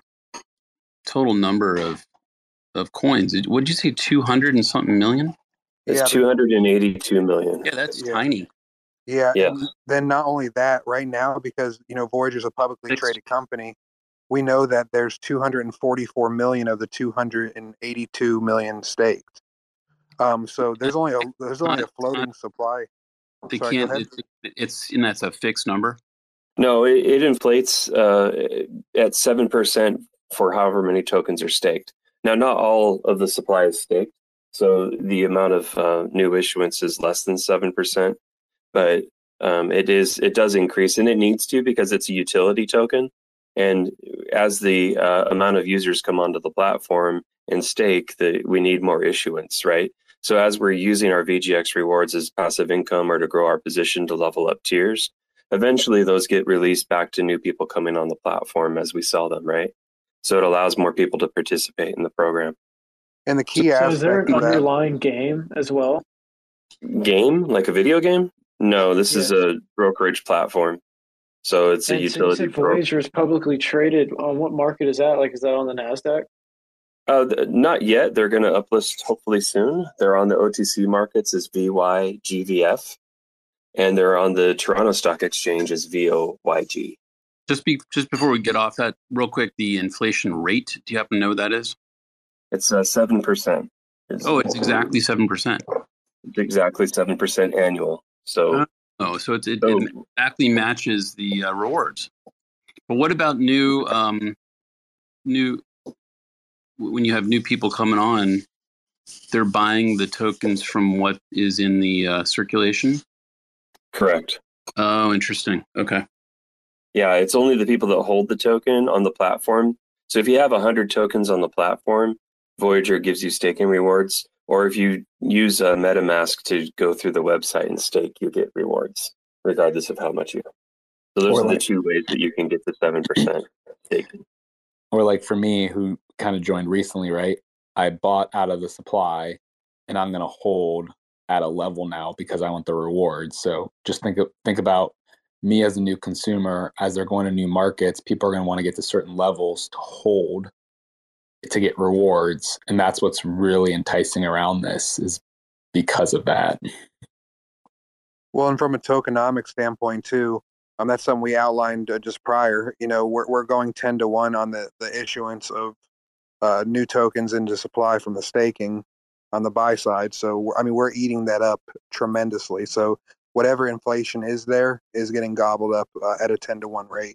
total number of of coins. What did you say? Two hundred and something million? It's yeah, two hundred and eighty-two million. Yeah, that's yeah. tiny. Yeah, yeah. And then not only that, right now, because you know Voyager's a publicly It's, traded company, we know that there's two hundred forty-four million of the two hundred eighty-two million staked. Um, so there's only a there's only a floating supply. They Sorry, can't. go ahead. It, it's and that's a fixed number. No, it, it inflates uh, at seven percent for however many tokens are staked. Now, not all of the supply is staked, so the amount of uh, new issuance is less than seven percent. But um, it is it does increase, and it needs to, because it's a utility token. And as the uh, amount of users come onto the platform and stake, the, we need more issuance, right? So as we're using our V G X rewards as passive income or to grow our position to level up tiers, eventually those get released back to new people coming on the platform as we sell them, right? So it allows more people to participate in the program. And the key so aspect is there an of that, underlying game as well? Game? Like a video game? No, this Yeah. is a brokerage platform. So it's a And so you utility said pro- Voyager is publicly traded. On what market is that? Like, is that on the NASDAQ? Uh, th- not yet. They're going to uplist hopefully soon. They're on the O T C markets as V Y G V F, and they're on the Toronto Stock Exchange as V O Y G. Just be just before we get off that, real quick, the inflation rate. Do you happen to know what that is? It's uh, seven percent. Oh, it's exactly seven percent. Exactly seven percent annual. So, oh, so it's, it, it exactly matches the uh, rewards. But what about new, um, new, when you have new people coming on, they're buying the tokens from what is in the uh, circulation? Correct. Oh, interesting. Okay. Yeah, it's only the people that hold the token on the platform. So if you have one hundred tokens on the platform, Voyager gives you staking rewards. Or if you use a MetaMask to go through the website and stake, you get rewards, regardless of how much you have. So those Or are like- the two ways that you can get the seven percent staking. Or like for me, who kind of joined recently, right? I bought out of the supply, and I'm going to hold at a level now because I want the rewards. So just think of, think about me as a new consumer. As they're going to new markets, people are going to want to get to certain levels to hold to get rewards, and that's what's really enticing around this, is because of that. Well, and from a tokenomics standpoint too, um, that's something we outlined uh, just prior. You know, we're we're going ten to one on the the issuance of uh, new tokens into supply from the staking on the buy side. So we're, I mean, we're eating that up tremendously. So whatever inflation is there is getting gobbled up uh, at a ten to one rate.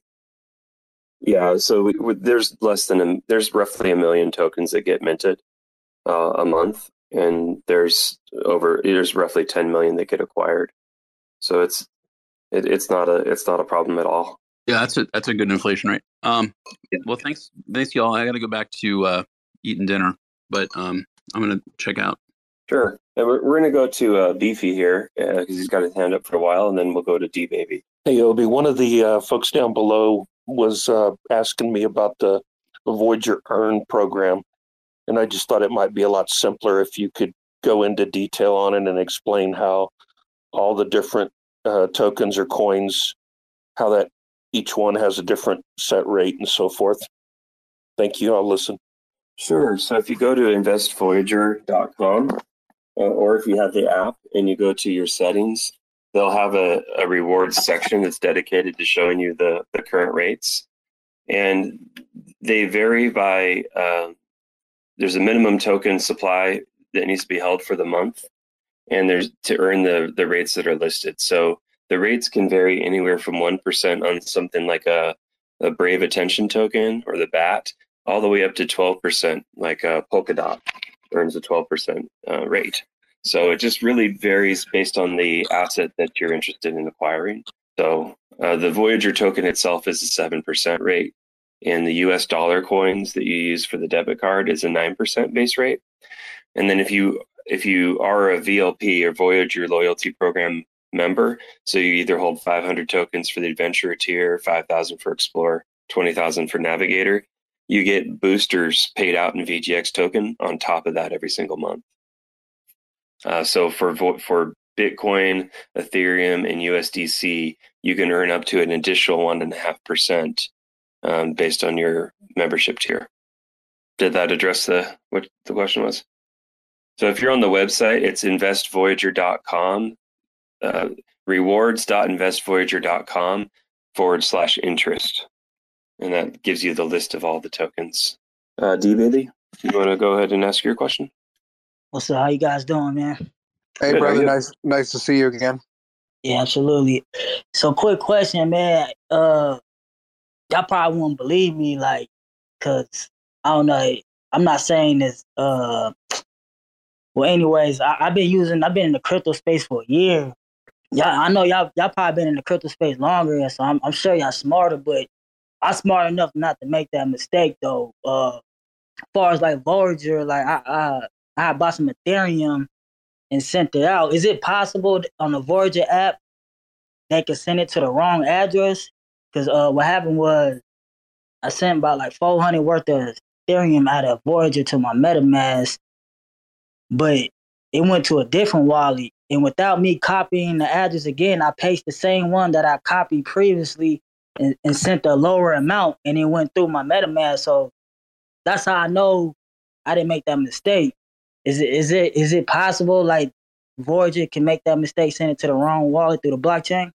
Yeah, so we, we, there's less than a, there's roughly a million tokens that get minted uh, a month, and there's over there's roughly ten million that get acquired. So it's it, it's not a it's not a problem at all. Yeah, that's a that's a good inflation rate. Um, yeah. Well, thanks thanks y'all. I got to go back to uh, eating dinner, but um, I'm gonna check out. Sure, and we're we're gonna go to uh, Beefy here because uh, he's got his hand up for a while, and then we'll go to D Baby. Hey, Obi, one of the uh, folks down below was uh, asking me about the, the Voyager Earn program, and I just thought it might be a lot simpler if you could go into detail on it and explain how all the different uh, tokens or coins, how that each one has a different set rate and so forth. Thank you. I'll listen. Sure. So if you go to invest voyager dot com, uh, or if you have the app and you go to your settings, they'll have a, a rewards section that's dedicated to showing you the, the current rates. And they vary by, uh, there's a minimum token supply that needs to be held for the month, and there's to earn the, the rates that are listed. So the rates can vary anywhere from one percent on something like a, a Brave Attention token or the B A T, all the way up to twelve percent, like a Polkadot earns a twelve percent uh, rate. So it just really varies based on the asset that you're interested in acquiring. So uh, the Voyager token itself is a seven percent rate, and the U S dollar coins that you use for the debit card is a nine percent base rate. And then if you if you are a V L P or Voyager Loyalty Program member, so you either hold five hundred tokens for the Adventurer tier, five thousand for Explorer, twenty thousand for Navigator, you get boosters paid out in V G X token on top of that every single month. Uh, so for for Bitcoin, Ethereum, and U S D C, you can earn up to an additional one and a half percent um, based on your membership tier. Did that address the what the question was? So if you're on the website, it's invest voyager dot com, uh, rewards dot invest voyager dot com forward slash interest, and that gives you the list of all the tokens. Uh, D Bailey, you want to go ahead and ask your question? What's up? How you guys doing, man? Hey, Good, brother, nice nice to see you again. Yeah, absolutely. So, quick question, man. Uh, y'all probably won't believe me, like, cause I don't know. I'm not saying this. Uh, well, anyways, I, I've been using. I've been in the crypto space for a year. Yeah, I know y'all. Y'all probably been in the crypto space longer, so I'm, I'm sure y'all smarter. But I'm smart enough not to make that mistake, though. Uh, as far as like Voyager, like I, I, I bought some Ethereum and sent it out. Is it possible on the Voyager app they could send it to the wrong address? Because uh, what happened was I sent about like four hundred worth of Ethereum out of Voyager to my MetaMask, but it went to a different wallet. And without me copying the address again, I pasted the same one that I copied previously and, and sent a lower amount, and it went through my MetaMask. So that's how I know I didn't make that mistake. Is it is it is it possible like Voyager can make that mistake, send it to the wrong wallet through the blockchain?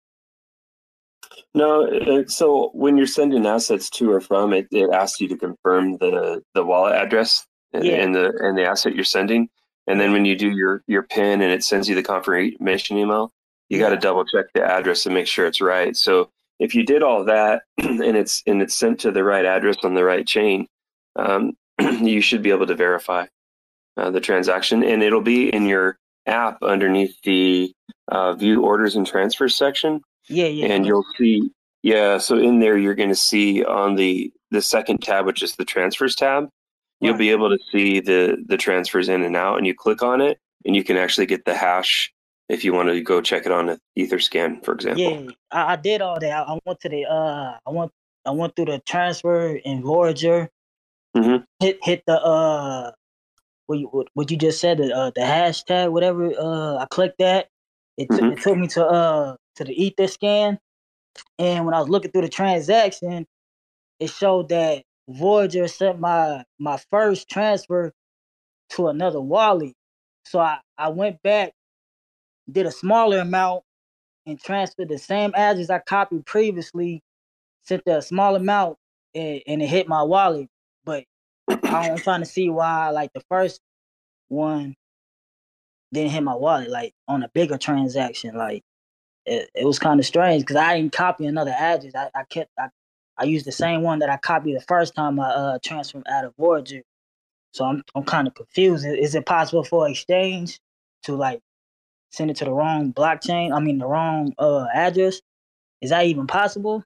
No, it, so when you're sending assets to or from, it, it asks you to confirm the, the wallet address and, Yeah. and the and the asset you're sending. And then when you do your, your PIN and it sends you the confirmation email, you got to double check the address and make sure it's right. So if you did all that and it's and it's sent to the right address on the right chain, um, you should be able to verify uh, the transaction, and it'll be in your app underneath the uh, view orders and transfers section. Yeah, yeah. And yeah. you'll see, yeah. So in there, you're going to see on the the second tab, which is the transfers tab, you'll Right. be able to see the the transfers in and out, and you click on it, and you can actually get the hash if you want to go check it on Etherscan, for example. Yeah, I, I did all that. I, I went to the uh, I went I went through the transfer in Voyager. Mm-hmm. Hit hit the uh, what you what, what you just said, the uh, the hashtag, whatever. Uh, I clicked that. It, t- Mhm. it took me to uh to the Etherscan, and when I was looking through the transaction, it showed that Voyager sent my my first transfer to another wallet. So I, I went back, did a smaller amount, and transferred the same address I copied previously, sent a small amount, and, and it hit my wallet. But I'm trying to see why, like, the first one didn't hit my wallet, like, on a bigger transaction. Like, it, it was kind of strange because I didn't copy another address. I, I kept, I, I used the same one that I copied the first time I uh, transferred out of Voyager. So I'm I'm kind of confused. Is, is it possible for exchange to, like, send it to the wrong blockchain? I mean, the wrong uh, address? Is that even possible?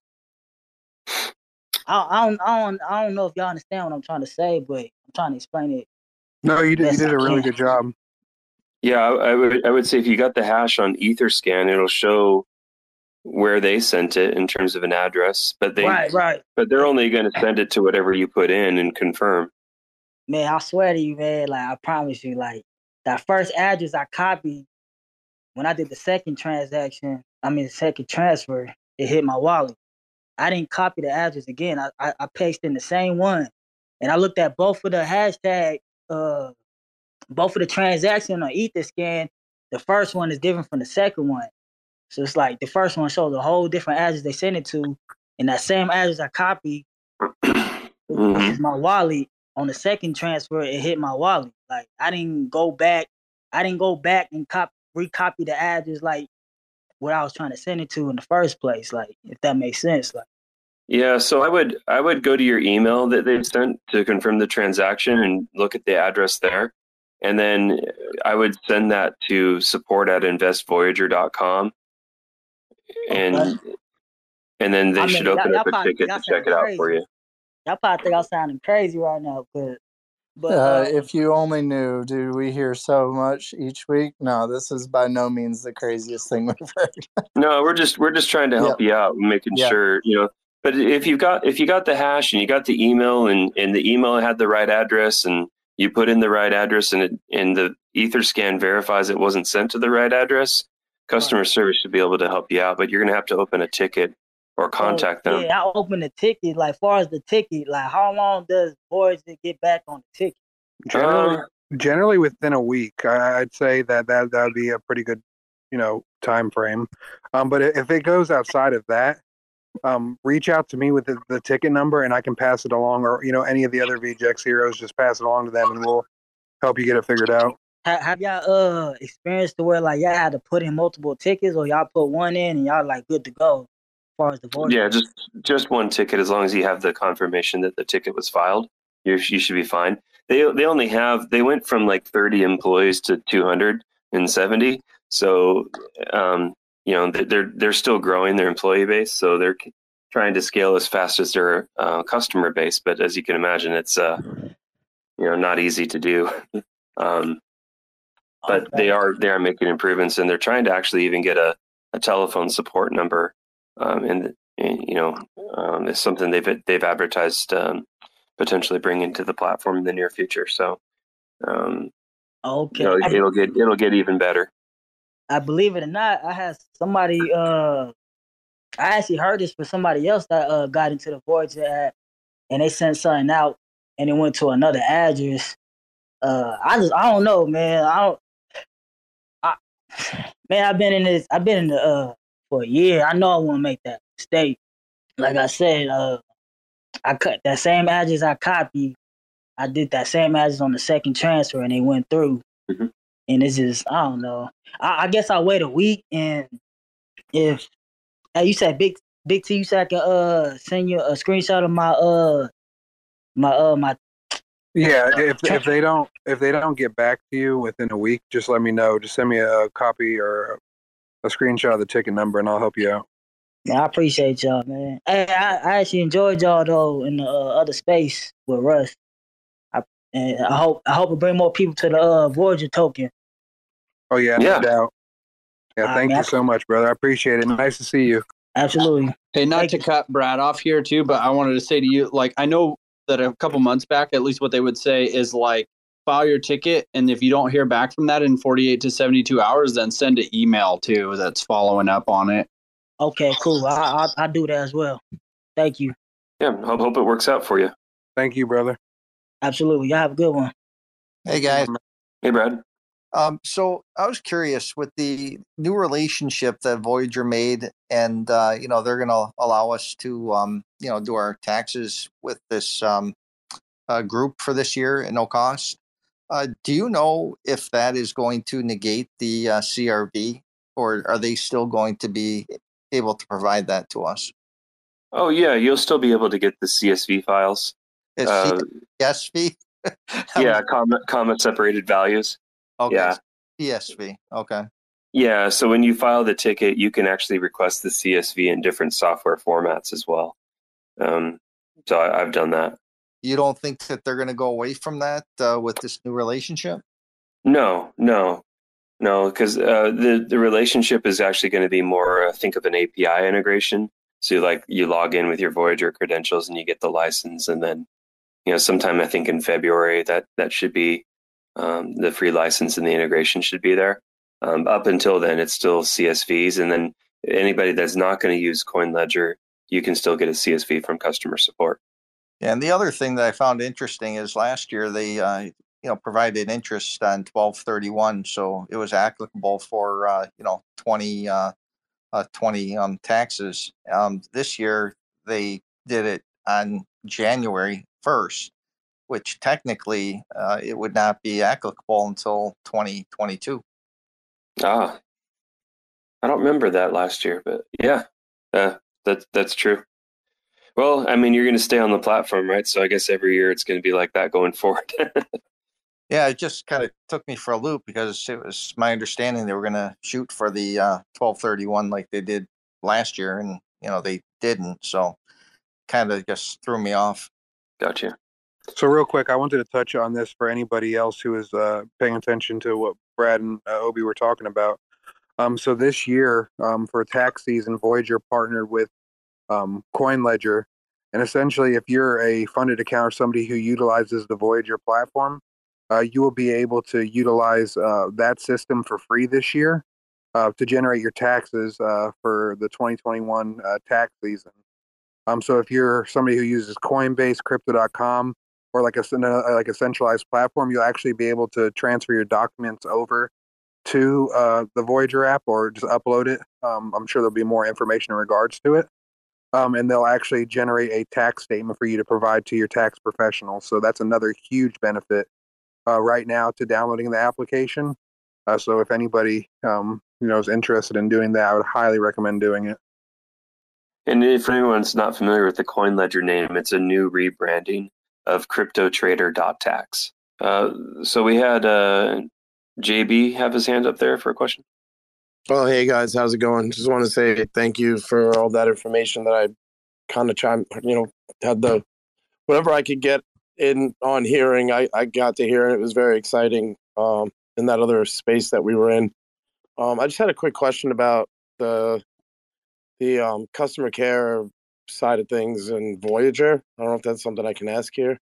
I, I don't I don't I don't know if y'all understand what I'm trying to say, but I'm trying to explain it. No, you did. You best did I a really can. good job. Yeah, I, I would I would say if you got the hash on Etherscan, it'll show where they sent it in terms of an address, but they Right, right. but they're only going to send it to whatever you put in and confirm. Man, I swear to you, man, like, I promise you, like, that first address I copied when I did the second transaction, I mean the second transfer, it hit my wallet. I didn't copy the address again. I, I, I pasted in the same one. And I looked at both of the hashtag, uh, both of the transaction on Etherscan. The first one is different from the second one. So it's like the first one shows a whole different address they sent it to. And that same address I copied, Mm-hmm. which is my wallet, on the second transfer, it hit my wallet. Like, I didn't go back. I didn't go back and cop recopy the address like what I was trying to send it to in the first place. Like, if that makes sense. Like, Yeah, so I would I would go to your email that they've sent to confirm the transaction and look at the address there. And then I would send that to support at invest voyager dot com. And okay. and then they I should mean, y'all, open y'all up a probably ticket y'all to check sounding it out for crazy. you. Y'all probably think I'm sounding crazy right now, but but Uh, uh, if you only knew, dude, we hear so much each week. No, this is by no means the craziest thing we've heard. No, we're just we're just trying to help Yep. you out, making Yep. sure, you know. But if you got if you got the hash and you got the email and, and the email had the right address and you put in the right address and it, and the Etherscan verifies it wasn't sent to the right address, customer service should be able to help you out. But you're gonna have to open a ticket or so contact them. yeah, I opened the ticket. Like, far as the ticket, like, how long does Voyager get back on the ticket? Generally, Uh, generally within a week, I, I'd say that that that would be a pretty good, you know, time frame. Um, but if it goes outside of that, um, reach out to me with the, the ticket number, and I can pass it along, or you know, any of the other V G X heroes, just pass it along to them, and we'll help you get it figured out. Ha- Have y'all uh experienced to where, like, y'all had to put in multiple tickets, or y'all put one in and y'all like good to go as far as the Voyager? Yeah, just just one ticket. As long as you have the confirmation that the ticket was filed, you you should be fine. They they only have they went from like thirty employees to two hundred seventy. So um, you know they're they're still growing their employee base. So they're trying to scale as fast as their uh, customer base. But as you can imagine, it's uh you know not easy to do. Um, but they are they are making improvements, and they're trying to actually even get a, a telephone support number. Um, and, and you know, um, it's something they've they've advertised um, potentially bringing to the platform in the near future. So, um, Okay. you know, I, it'll get it'll get even better. I believe it or not, I had somebody. Uh, I actually heard this from somebody else that uh got into the Voyager app, and they sent something out, and it went to another address. Uh, I just I don't know, man. I don't. I, man, I've been in this. I've been in the uh for a year. I know I want to make that mistake. Like I said, uh, I cut that same address I copied. I did that same address on the second transfer, and it went through. Mm-hmm. And it's just I don't know. I, I guess I'll wait a week and if uh, you said big big T, you said I can uh send you a screenshot of my uh my uh my Yeah, if if they don't if they don't get back to you within a week, just let me know. Just send me a copy or a screenshot of the ticket number, and I'll help you out. Yeah, I appreciate y'all, man. Hey, I, I actually enjoyed y'all though in the uh, other space with Russ. I and I hope I hope we bring more people to the uh, Voyager token. Oh yeah, no Yeah. doubt. Yeah, Uh, thank man, you so much, brother. I appreciate it. Nice to see you. Absolutely. Hey, not Thank to you. cut Brad off here too, but I wanted to say to you, like, I know that a couple months back, at least what they would say is like, file your ticket, and if you don't hear back from that in forty-eight to seventy-two hours, then send an email too that's following up on it. Okay, cool. I I I do that as well. Thank you. Yeah, hope, hope it works out for you. Thank you, brother. Absolutely. Y'all have a good one. Hey guys. Hey, Brad. Um, so I was curious with the new relationship that Voyager made, and uh, you know they're going to allow us to um, you know do our taxes with this um, uh, group for this year at no cost. Uh, do you know if that is going to negate the uh, C R V, or are they still going to be able to provide that to us? Oh, yeah, you'll still be able to get the C S V files. It's Uh, C S V. yeah, comma, comma separated values. Okay. Yeah. C S V. Okay. Yeah, so when you file the ticket, you can actually request the C S V in different software formats as well. Um, so I, I've done that. You don't think that they're going to go away from that uh, with this new relationship? No, no, no, because uh, the the relationship is actually going to be more. Uh, think of an A P I integration. So you like you log in with your Voyager credentials and you get the license, and then you know sometime I think in February that that should be um, the free license and the integration should be there. Um, up until then, it's still C S Vs, and then anybody that's not going to use CoinLedger, you can still get a C S V from customer support. And the other thing that I found interesting is last year they, uh, you know, provided interest on twelve thirty-one, so it was applicable for, uh, you know, twenty, uh, uh, twenty um, taxes. Um, this year they did it on January first, which technically uh, it would not be applicable until twenty twenty-two. Ah, I don't remember that last year, but yeah, uh, that's that's true. Well, I mean, you're going to stay on the platform, right? So I guess every year it's going to be like that going forward. Yeah, it just kind of took me for a loop because it was my understanding they were going to shoot for the uh, twelve thirty-one like they did last year, and you know they didn't, so kind of just threw me off. Gotcha. So real quick, I wanted to touch on this for anybody else who is uh, paying attention to what Brad and uh, Obi were talking about. Um, so this year, um, for tax season, Voyager partnered with um, CoinLedger, and essentially, if you're a funded account or somebody who utilizes the Voyager platform, uh, you will be able to utilize uh, that system for free this year uh, to generate your taxes uh, for the twenty twenty-one uh, tax season. Um, so if you're somebody who uses Coinbase, Crypto dot com, or like a like a centralized platform, you'll actually be able to transfer your documents over to uh, the Voyager app or just upload it. Um, I'm sure there'll be more information in regards to it. Um, and they'll actually generate a tax statement for you to provide to your tax professional. So that's another huge benefit uh, right now to downloading the application. Uh, so if anybody um, you know is interested in doing that, I would highly recommend doing it. And if anyone's not familiar with the CoinLedger name, it's a new rebranding of CryptoTrader.tax. Uh, so we had uh, J B have his hand up there for a question. Well, hey guys, how's it going? Just want to say thank you for all that information that I kind of chimed, you know, had the whatever I could get in on hearing. I, I got to hear, and it was very exciting um, in that other space that we were in. Um, I just had a quick question about the the um, customer care side of things and Voyager. I don't know if that's something I can ask here.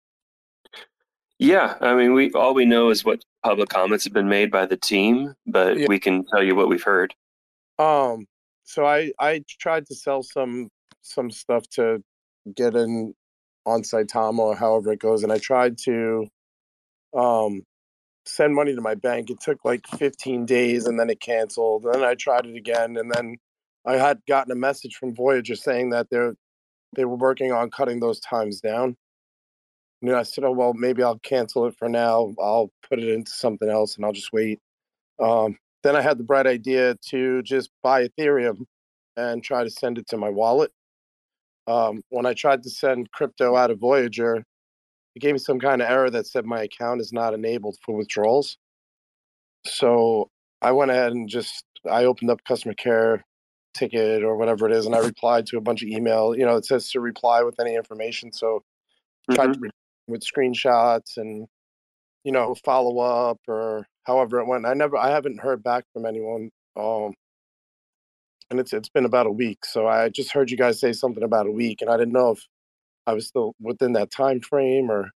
Yeah, I mean, we all we know is what public comments have been made by the team, but Yeah. we can tell you what we've heard. Um, so I I tried to sell some some stuff to get an on-site Tom or however it goes, and I tried to um send money to my bank. It took like fifteen days, and then it canceled. And then I tried it again, and then I had gotten a message from Voyager saying that they're they were working on cutting those times down. And I said, oh, well, maybe I'll cancel it for now. I'll put it into something else and I'll just wait. Um, then I had the bright idea to just buy Ethereum and try to send it to my wallet. Um, when I tried to send crypto out of Voyager, it gave me some kind of error that said my account is not enabled for withdrawals. So I went ahead and just I opened up customer care ticket or whatever it is, and I replied to a bunch of email. You know, it says to reply with any information. So I tried to re- with screenshots and you know follow up or however it went. I never I haven't heard back from anyone. Um, and it's it's been about a week. So I just heard you guys say something about a week, and I didn't know if I was still within that time frame or.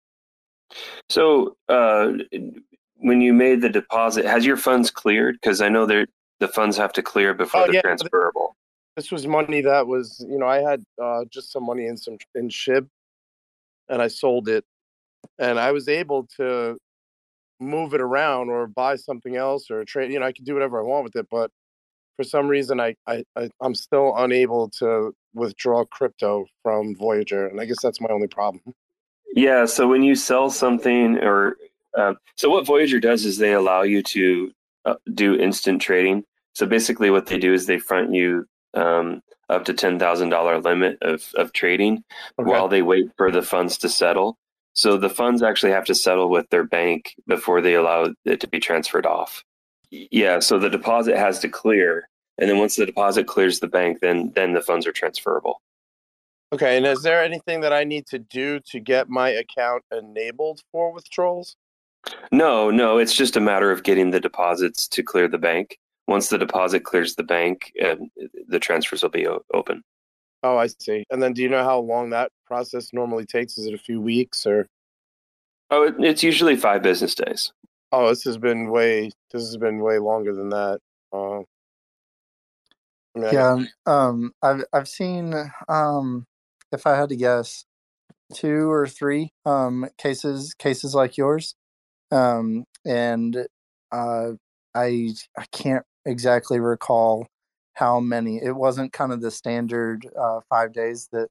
So uh, when you made the deposit, has your funds cleared? Because I know they're the funds have to clear before Oh they're yeah, transferable. this was money that was you know I had uh, just some money in some in SHIB, and I sold it, and I was able to move it around or buy something else or trade. You know, I could do whatever I want with it, but for some reason, I, I, I I'm still unable to withdraw crypto from Voyager, and I guess that's my only problem. Yeah. So when you sell something, or uh, so what Voyager does is they allow you to uh, do instant trading. So basically, what they do is they front you um, up to ten thousand dollar limit of of trading Okay. while they wait for the funds to settle. So the funds actually have to settle with their bank before they allow it to be transferred off. Yeah, so the deposit has to clear, and then once the deposit clears the bank, then then the funds are transferable. Okay, and is there anything that I need to do to get my account enabled for withdrawals? No, no, it's just a matter of getting the deposits to clear the bank. Once the deposit clears the bank, uh, the transfers will be o- open. Oh, I see. And then do you know how long that process normally takes? Is it a few weeks or? Oh, it, it's usually five business days. Oh, this has been way. This has been way longer than that. Uh, I mean, I- Yeah, um, I've I've seen, um, if I had to guess, two or three um, cases cases like yours, um, and uh, I I can't exactly recall how many. It wasn't kind of the standard uh, five days that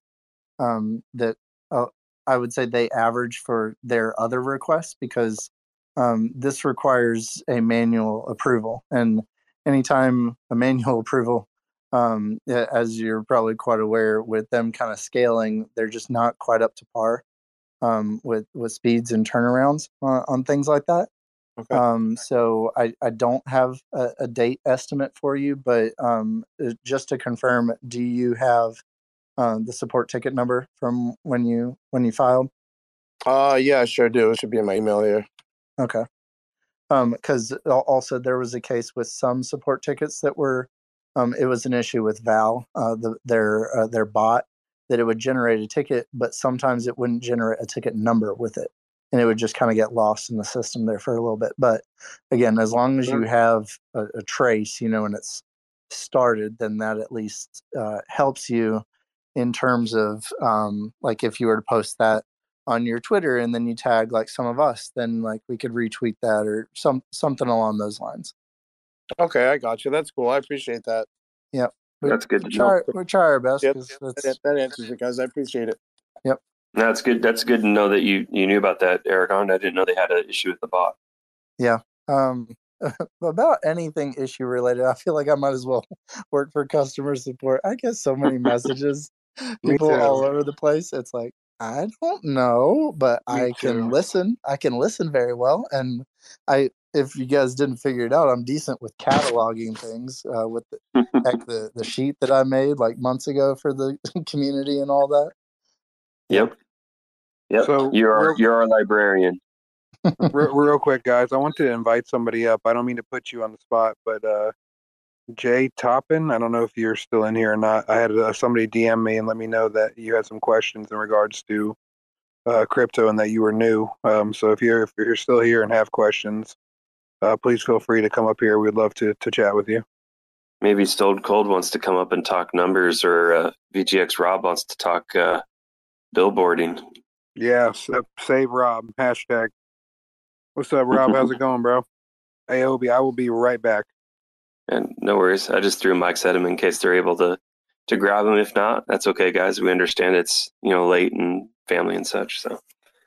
um, that uh, I would say they average for their other requests, because um, this requires a manual approval, and anytime a manual approval, um, a- as you're probably quite aware, with them kind of scaling, they're just not quite up to par um, with with speeds and turnarounds on, on things like that. Okay. Um, so I, I don't have a, a date estimate for you, but um, uh, just to confirm, do you have uh, the support ticket number from when you when you filed? Uh, yeah, I sure do. It should be in my email here. Okay. Um, because also there was a case with some support tickets that were, um, it was an issue with Val, uh, the, their uh, their bot, that it would generate a ticket, but sometimes it wouldn't generate a ticket number with it, and it would just kind of get lost in the system there for a little bit. But again, as long as you have a, a trace, you know, and it's started, then that at least uh, helps you in terms of um, like if you were to post that on your Twitter and then you tag like some of us, then like we could retweet that or some something along those lines. Okay, I got you. That's cool. I appreciate that. Yep. We, That's good we to try know. we try our best. Yep, 'Cause that's, that, that answers it, guys. I appreciate it. Yep. That's good. That's good to know that you you knew about that, Aragon. I didn't know they had an issue with the bot. Yeah. Um, about anything issue related, I feel like I might as well work for customer support. I get so many messages, Me people too. all over the place. It's like, I don't know, but Me I can too. listen. I can listen very well. And I, if you guys didn't figure it out, I'm decent with cataloging things uh, with the, heck, the, the sheet that I made like months ago for the community and all that. Yep. Yep. So you're our, real, you're our librarian. real, real quick, guys, I wanted to invite somebody up. I don't mean to put you on the spot, but uh, Jay Toppin, I don't know if you're still in here or not. I had uh, somebody D M me and let me know that you had some questions in regards to uh, crypto and that you were new. Um, so if you're if you're still here and have questions, uh, please feel free to come up here. We'd love to to chat with you. Maybe Stone Cold wants to come up and talk numbers, or uh, V G X Rob wants to talk uh, billboarding. Yeah, so, save Rob. Hashtag. What's up, Rob? How's it going, bro? Hey, Obi, I will be right back. And no worries. I just threw mics at him in case they're able to to grab him. If not, that's okay, guys. We understand it's you know late and family and such. So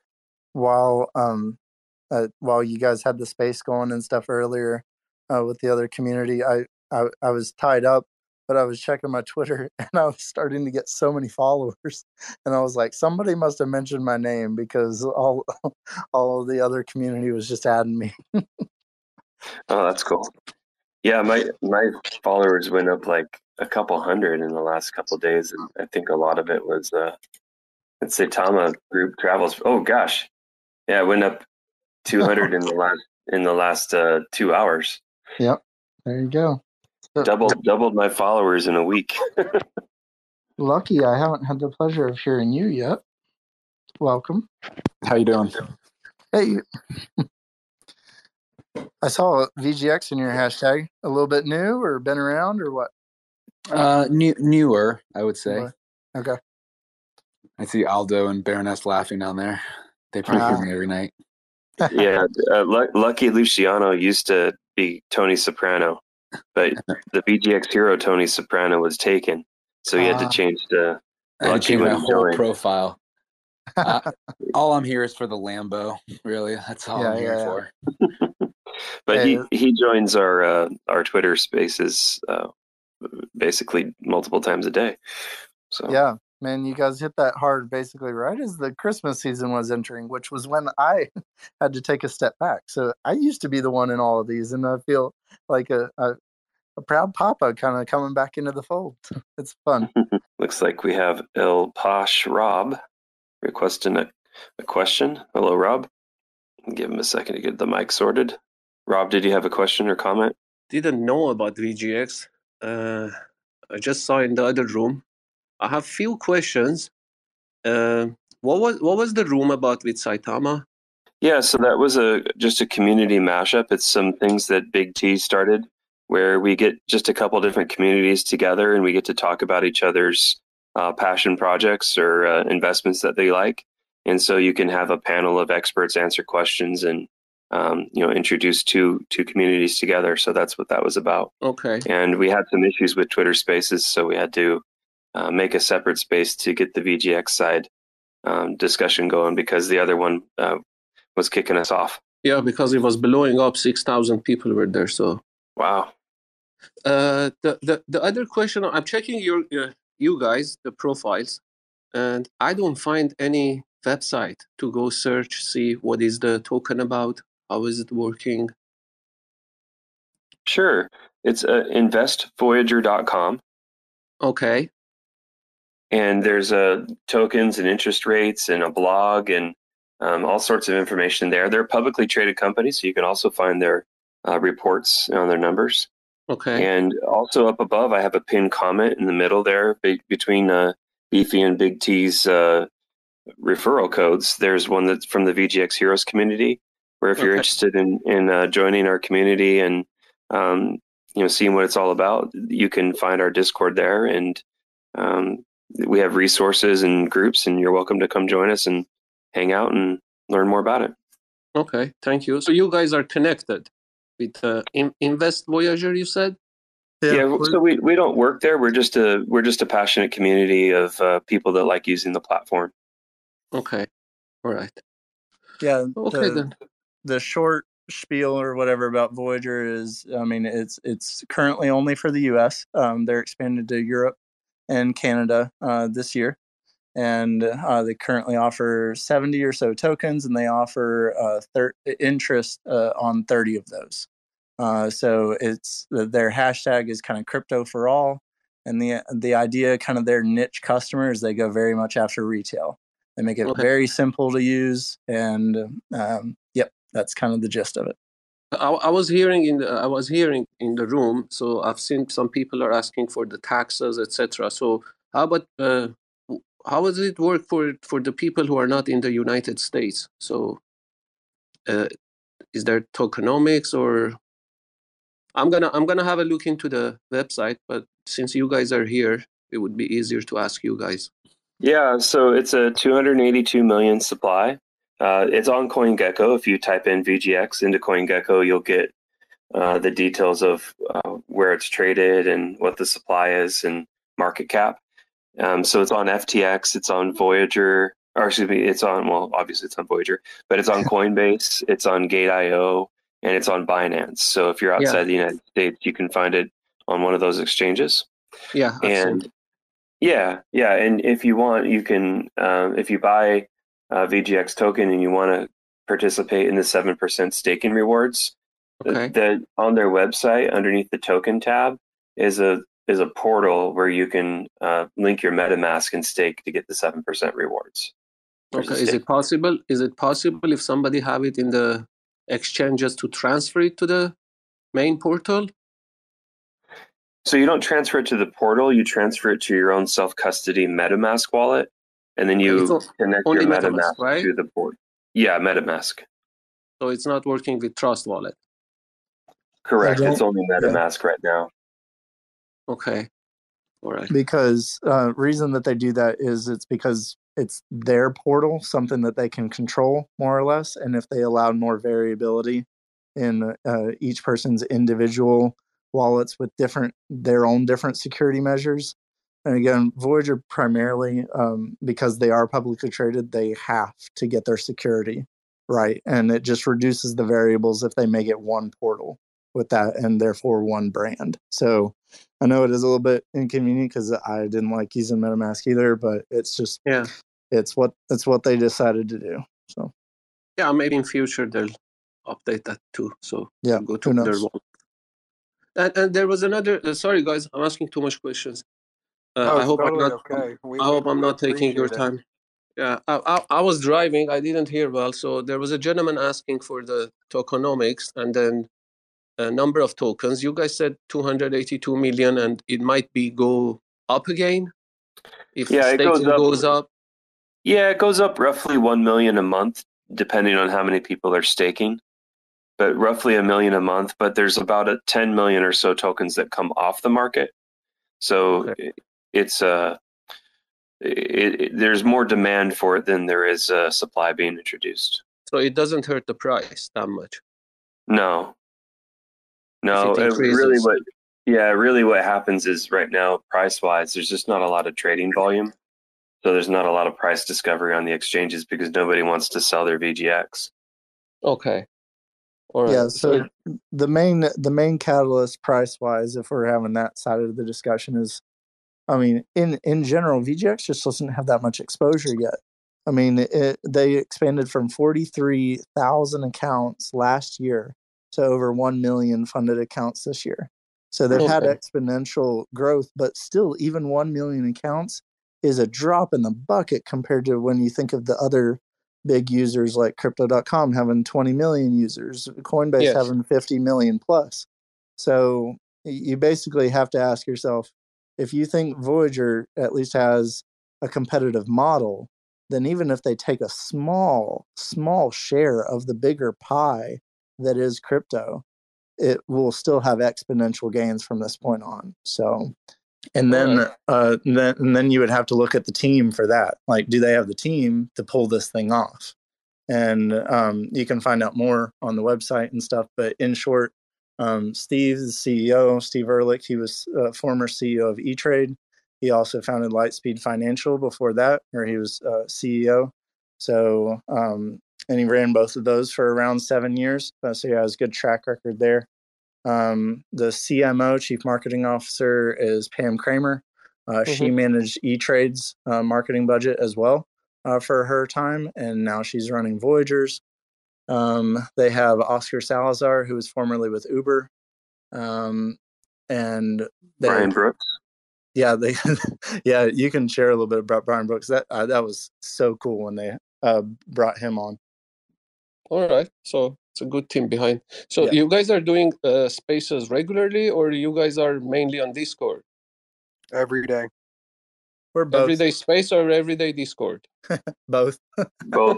While um, uh, while you guys had the space going and stuff earlier uh, with the other community, I, I I was tied up but I was checking my Twitter and I was starting to get so many followers, and I was like, somebody must have mentioned my name because all all of the other community was just adding me. Oh, that's cool. Yeah, my my followers went up like a couple hundred in the last couple of days, and I think a lot of it was uh, the Saitama group travels. Oh gosh, yeah, it went up two hundred in the last in the last uh, two hours. Yep, there you go. Doubled doubled my followers in a week. Lucky, I haven't had the pleasure of hearing you yet. Welcome. How you doing? Hey. I saw V G X in your hashtag. A little bit new, or been around, or what? Uh, new, newer, I would say. Okay. I see Aldo and Baroness laughing down there. They probably hear me every night. Yeah, uh, L- Lucky Luciano used to be Tony Soprano, but the V G X hero Tony Soprano was taken, so he had to Ah. change the I had to Lucky change when my he whole joined. profile. uh, all I'm here is for the Lambo, really. That's all Yeah, I'm here yeah, for. But Hey, he, he joins our uh, our Twitter spaces uh, basically multiple times a day. So Yeah, man, you guys hit that hard basically right as the Christmas season was entering, which was when I had to take a step back. So I used to be the one in all of these, and I feel like a, a, a proud papa kind of coming back into the fold. It's fun. looks like we have El Posh Rob requesting a, a question. Hello, Rob. Give him a second to get the mic sorted. Rob, did you have a question or comment? Didn't know about V G X. Uh, I just saw in the other room. I have few questions. Uh, what was what was the room about with Saitama? Yeah, so that was a just a community mashup. It's some things that Big T started where we get just a couple different communities together and we get to talk about each other's uh, passion projects or uh, investments that they like. And so you can have a panel of experts answer questions and um, you know introduce two two communities together. So that's what that was about. Okay. And we had some issues with Twitter Spaces, so we had to uh, make a separate space to get the V G X side um, discussion going because the other one uh, was kicking us off. Yeah, because it was blowing up. Six thousand people were there. So wow. Uh, the the the other question, I'm checking your uh, you guys the profiles, and I don't find any website to go search, see what is the token about, how is it working. Sure. It's uh, invest voyager dot com. Okay. And there's uh, tokens and interest rates and a blog and um, all sorts of information there. They're a publicly traded company, so you can also find their uh, reports on their numbers. Okay. And also up above, I have a pinned comment in the middle there be- between uh, Beefy and Big T's uh, referral codes. There's one that's from the V G X Heroes community, where if you're Okay. interested in, in uh, joining our community and um, you know seeing what it's all about, you can find our Discord there. And um, we have resources and groups, and you're welcome to come join us and hang out and learn more about it. Okay, thank you. So you guys are connected with uh, in- Invest Voyager, you said? Yeah, so we, we don't work there. We're just a we're just a passionate community of uh, people that like using the platform. Okay, all right. Yeah. Okay, the, then. The short spiel or whatever about Voyager is, I mean, it's it's currently only for the U S. Um, they're expanded to Europe and Canada uh, this year. And uh, they currently offer seventy or so tokens, and they offer uh, thir- interest uh, on thirty of those. Uh, so it's their hashtag is kind of crypto for all, and the the idea, kind of their niche customers, they go very much after retail. They make it Okay. very simple to use, and um, yep, that's kind of the gist of it. I, I was hearing in the I was hearing in the room. So I've seen some people are asking for the taxes, et cetera. So how about uh, how does it work for for the people who are not in the United States? So uh, is there tokenomics, or I'm gonna I'm gonna have a look into the website. But since you guys are here, it would be easier to ask you guys. Yeah, so it's a two hundred eighty-two million supply. Uh, it's on CoinGecko. If you type in V G X into CoinGecko, you'll get uh, the details of uh, where it's traded and what the supply is and market cap. Um, so it's on F T X, it's on Voyager, or excuse me, it's on, well, obviously it's on Voyager, but it's on Coinbase, it's on Gate dot I O, and it's on Binance. So if you're outside Yeah. the United States, you can find it on one of those exchanges. Yeah, I've seen And yeah, yeah, and if you want, you can. Um, if you buy a V G X token and you want to participate in the seven percent staking rewards, Okay. the on their website underneath the token tab is a is a portal where you can uh, link your MetaMask and stake to get the seven percent rewards. There's a Okay. Is stake. it possible? Is it possible if somebody have it in the exchanges to transfer it to the main portal? So you don't transfer it to the portal, you transfer it to your own self-custody MetaMask wallet, and then Okay, it's you o- connect only your MetaMask, MetaMask right? to the board. Yeah, MetaMask. So it's not working with Trust Wallet. Correct. don't- It's only yeah. MetaMask right now. Okay. All right. Because uh reason that they do that is it's because it's their portal, something that they can control more or less, and if they allowed more variability in uh, each person's individual wallets with different their own different security measures. And again, Voyager primarily, um, because they are publicly traded, they have to get their security right, and it just reduces the variables if they make it one portal with that, and therefore one brand. So I know it is a little bit inconvenient because I didn't like using MetaMask either, but it's just Yeah. it's what it's what they decided to do. So Yeah, maybe in future they'll update that too. So yeah, go to who their knows? wallet. And, and there was another. Uh, sorry, guys, I'm asking too much questions. Uh, No, I it's hope I'm totally not. okay. We I we, hope I'm we not taking your appreciate it. time. Yeah, I, I, I was driving. I didn't hear well. So there was a gentleman asking for the tokenomics and then a number of tokens. You guys said two hundred eighty-two million, and it might be go up again if Yeah, it goes staking up. goes up. Yeah, it goes up roughly one million a month, depending on how many people are staking. But roughly a million a month. But there's about a ten million or so tokens that come off the market. So Okay. it, it's uh, it, it, there's more demand for it than there is uh, supply being introduced. So it doesn't hurt the price that much. No, no, If it it really increases. what yeah, really what happens is right now, price wise, there's just not a lot of trading volume. So there's not a lot of price discovery on the exchanges because nobody wants to sell their V G X. Okay. All right. Yeah, So, so the main the main catalyst price wise, if we're having that side of the discussion, is I mean, in in general, V G X just doesn't have that much exposure yet. I mean, it, they expanded from forty-three thousand accounts last year to over one million funded accounts this year. So they've had okay. exponential growth, but still, even one million accounts is a drop in the bucket compared to when you think of the other big users like crypto dot com having twenty million users, Coinbase Yes. having fifty million plus. So you basically have to ask yourself, if you think Voyager at least has a competitive model, then even if they take a small, small share of the bigger pie that is crypto, it will still have exponential gains from this point on. So, and All then, right. uh, then, and then you would have to look at the team for that. Like, do they have the team to pull this thing off? And um, you can find out more on the website and stuff. But in short, um, Steve, the C E O, Steve Ehrlich, he was uh, former C E O of E-Trade. He also founded Lightspeed Financial before that, where he was uh, C E O. So, um, and he ran both of those for around seven years. Uh, so he has a good track record there. Um, the C M O, Chief Marketing Officer, is Pam Kramer. Uh, mm-hmm. She managed E-Trade's uh, marketing budget as well uh, for her time, and now she's running Voyager's. Um, they have Oscar Salazar, who was formerly with Uber, um, and they, Brian Brooks. Yeah, they, yeah, you can share a little bit about Brian Brooks. That uh, that was so cool when they uh, brought him on. All right, so it's a good team behind. So Yeah. you guys are doing uh, spaces regularly, or you guys are mainly on Discord? Every day. We're both. Everyday space or everyday Discord? Both. Both.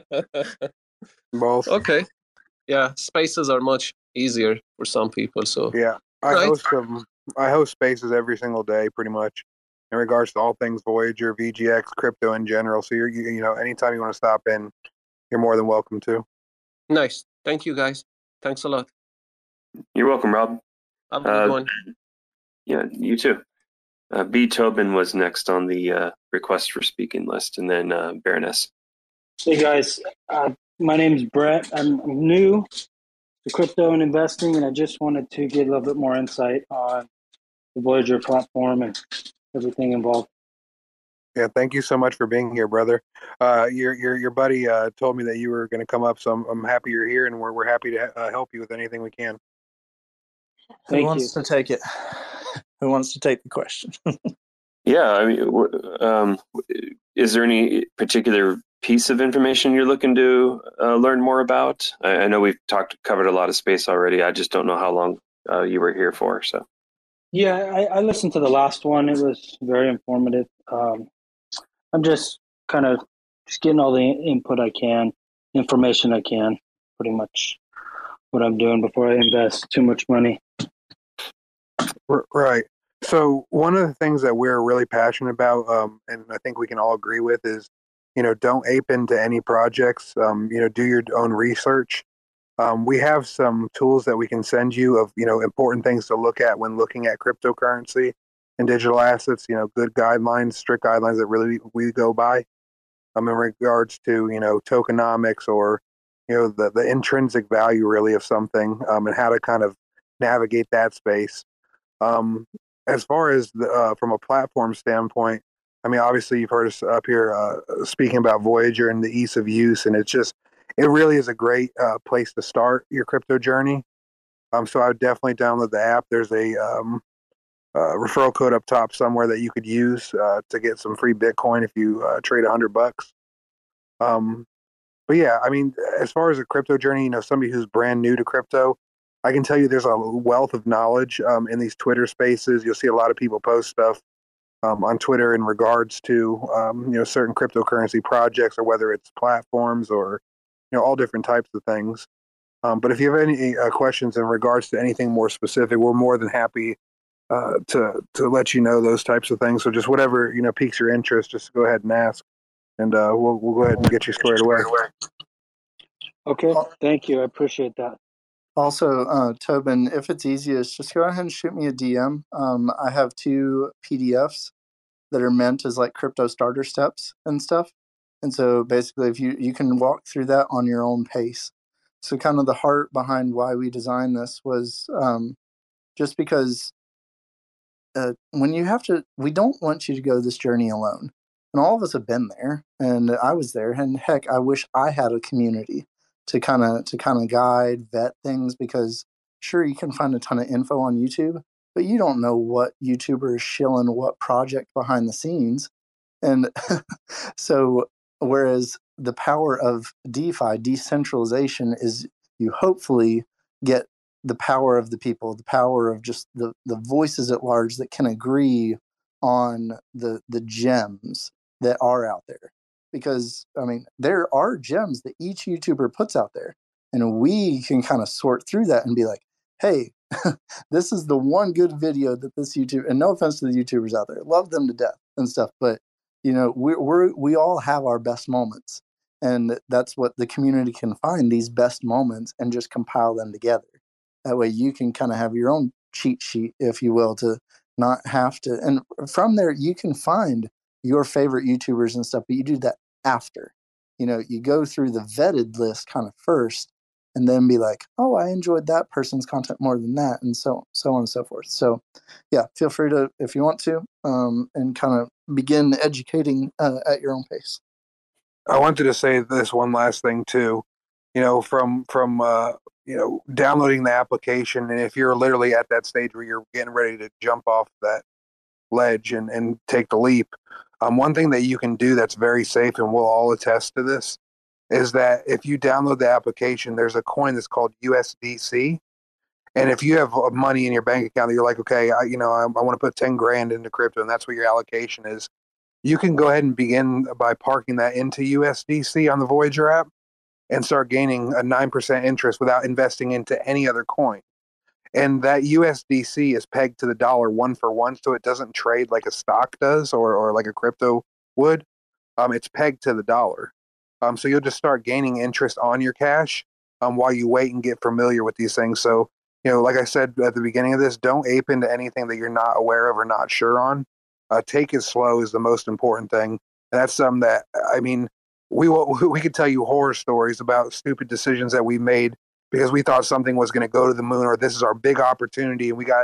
Both. Okay. Yeah, spaces are much easier for some people. So yeah, I right. host them. I host spaces every single day, pretty much, in regards to all things Voyager, V G X, crypto in general. So you're, you, you know, anytime you want to stop in, you're more than welcome to. Nice. Thank you, guys. Thanks a lot. You're welcome, Rob. Have a good uh, one. Yeah, you too. Uh, B. Tobin was next on the uh, request for speaking list, and then uh, Baroness. Hey guys, uh, my name is Brett. I'm, I'm new to crypto and investing, and I just wanted to get a little bit more insight on the Voyager platform and everything involved. Yeah, thank you so much for being here, brother. Uh, your your your buddy uh, told me that you were going to come up, so I'm, I'm happy you're here, and we're we're happy to uh, help you with anything we can. Who Thank wants you. to take it? Who wants to take the question? Yeah, I mean, w- um, is there any particular piece of information you're looking to uh, learn more about? I, I know we've talked covered a lot of space already. I just don't know how long uh, you were here for. So Yeah, I, I listened to the last one. It was very informative. Um, I'm just kind of just getting all the input I can, information I can, pretty much what I'm doing before I invest too much money. R- Right. So one of the things that we're really passionate about, um, and I think we can all agree with, is, you know, don't ape into any projects. Um, you know, do your own research. Um, we have some tools that we can send you of, you know, important things to look at when looking at cryptocurrency and digital assets. You know, good guidelines, strict guidelines that really we go by. Um, in regards to, you know, tokenomics or, you know, the the intrinsic value really of something, um, and how to kind of navigate that space. Um, as far as the, uh, from a platform standpoint, I mean, obviously you've heard us up here uh, speaking about Voyager and the ease of use, and it's just, it really is a great uh, place to start your crypto journey. Um, so I would definitely download the app. There's a um, uh, referral code up top somewhere that you could use uh, to get some free Bitcoin if you uh, trade a hundred bucks. Um, but yeah, I mean, as far as a crypto journey, you know, somebody who's brand new to crypto, I can tell you there's a wealth of knowledge um, in these Twitter spaces. You'll see a lot of people post stuff um, on Twitter in regards to um, you know, certain cryptocurrency projects, or whether it's platforms or, you know, all different types of things. Um, but if you have any uh, questions in regards to anything more specific, we're more than happy uh, to to let you know those types of things. So just whatever, you know, piques your interest, just go ahead and ask, and uh, we'll we'll go ahead and get you squared away. Okay, thank you. I appreciate that. Also, uh, Tobin, if it's easiest, just go ahead and shoot me a D M. Um, I have two P D Fs that are meant as like crypto starter steps and stuff. And so basically, if you, you can walk through that on your own pace. So kind of the heart behind why we designed this was um, just because uh, when you have to, we don't want you to go this journey alone. And all of us have been there, and I was there. And heck, I wish I had a community to kind of to kind of guide, vet things, because sure, you can find a ton of info on YouTube, but you don't know what YouTuber is shilling what project behind the scenes. And so whereas the power of DeFi, decentralization, is you hopefully get the power of the people, the power of just the, the voices at large that can agree on the the gems that are out there. Because, I mean, there are gems that each YouTuber puts out there, and we can kind of sort through that and be like, hey, this is the one good video that this YouTuber, and no offense to the YouTubers out there, love them to death and stuff, but, you know, we're, we're, we all have our best moments, and that's what the community can find, these best moments, and just compile them together. That way you can kind of have your own cheat sheet, if you will, to not have to, and from there you can find your favorite YouTubers and stuff, but you do that after. You know, you go through the vetted list kind of first, and then be like, oh, I enjoyed that person's content more than that, and so so on and so forth. So, yeah, feel free to, if you want to, um, and kind of begin educating uh, at your own pace. I wanted to say this one last thing too. You know, from from uh, you know, downloading the application, and if you're literally at that stage where you're getting ready to jump off that ledge and, and take the leap, um, one thing that you can do that's very safe, and we'll all attest to this, is that if you download the application, there's a coin that's called U S D C. And if you have money in your bank account that you're like, okay, I, you know, I, I want to put ten grand into crypto, and that's what your allocation is, you can go ahead and begin by parking that into U S D C on the Voyager app and start gaining a nine percent interest without investing into any other coin. And that U S D C is pegged to the dollar one for one, so it doesn't trade like a stock does, or, or like a crypto would. Um, it's pegged to the dollar. Um, so you'll just start gaining interest on your cash um, while you wait and get familiar with these things. So, you know, like I said at the beginning of this, don't ape into anything that you're not aware of or not sure on. Uh, take it slow is the most important thing. And that's something that, I mean, we we could tell you horror stories about stupid decisions that we made because we thought something was going to go to the moon, or this is our big opportunity, and we got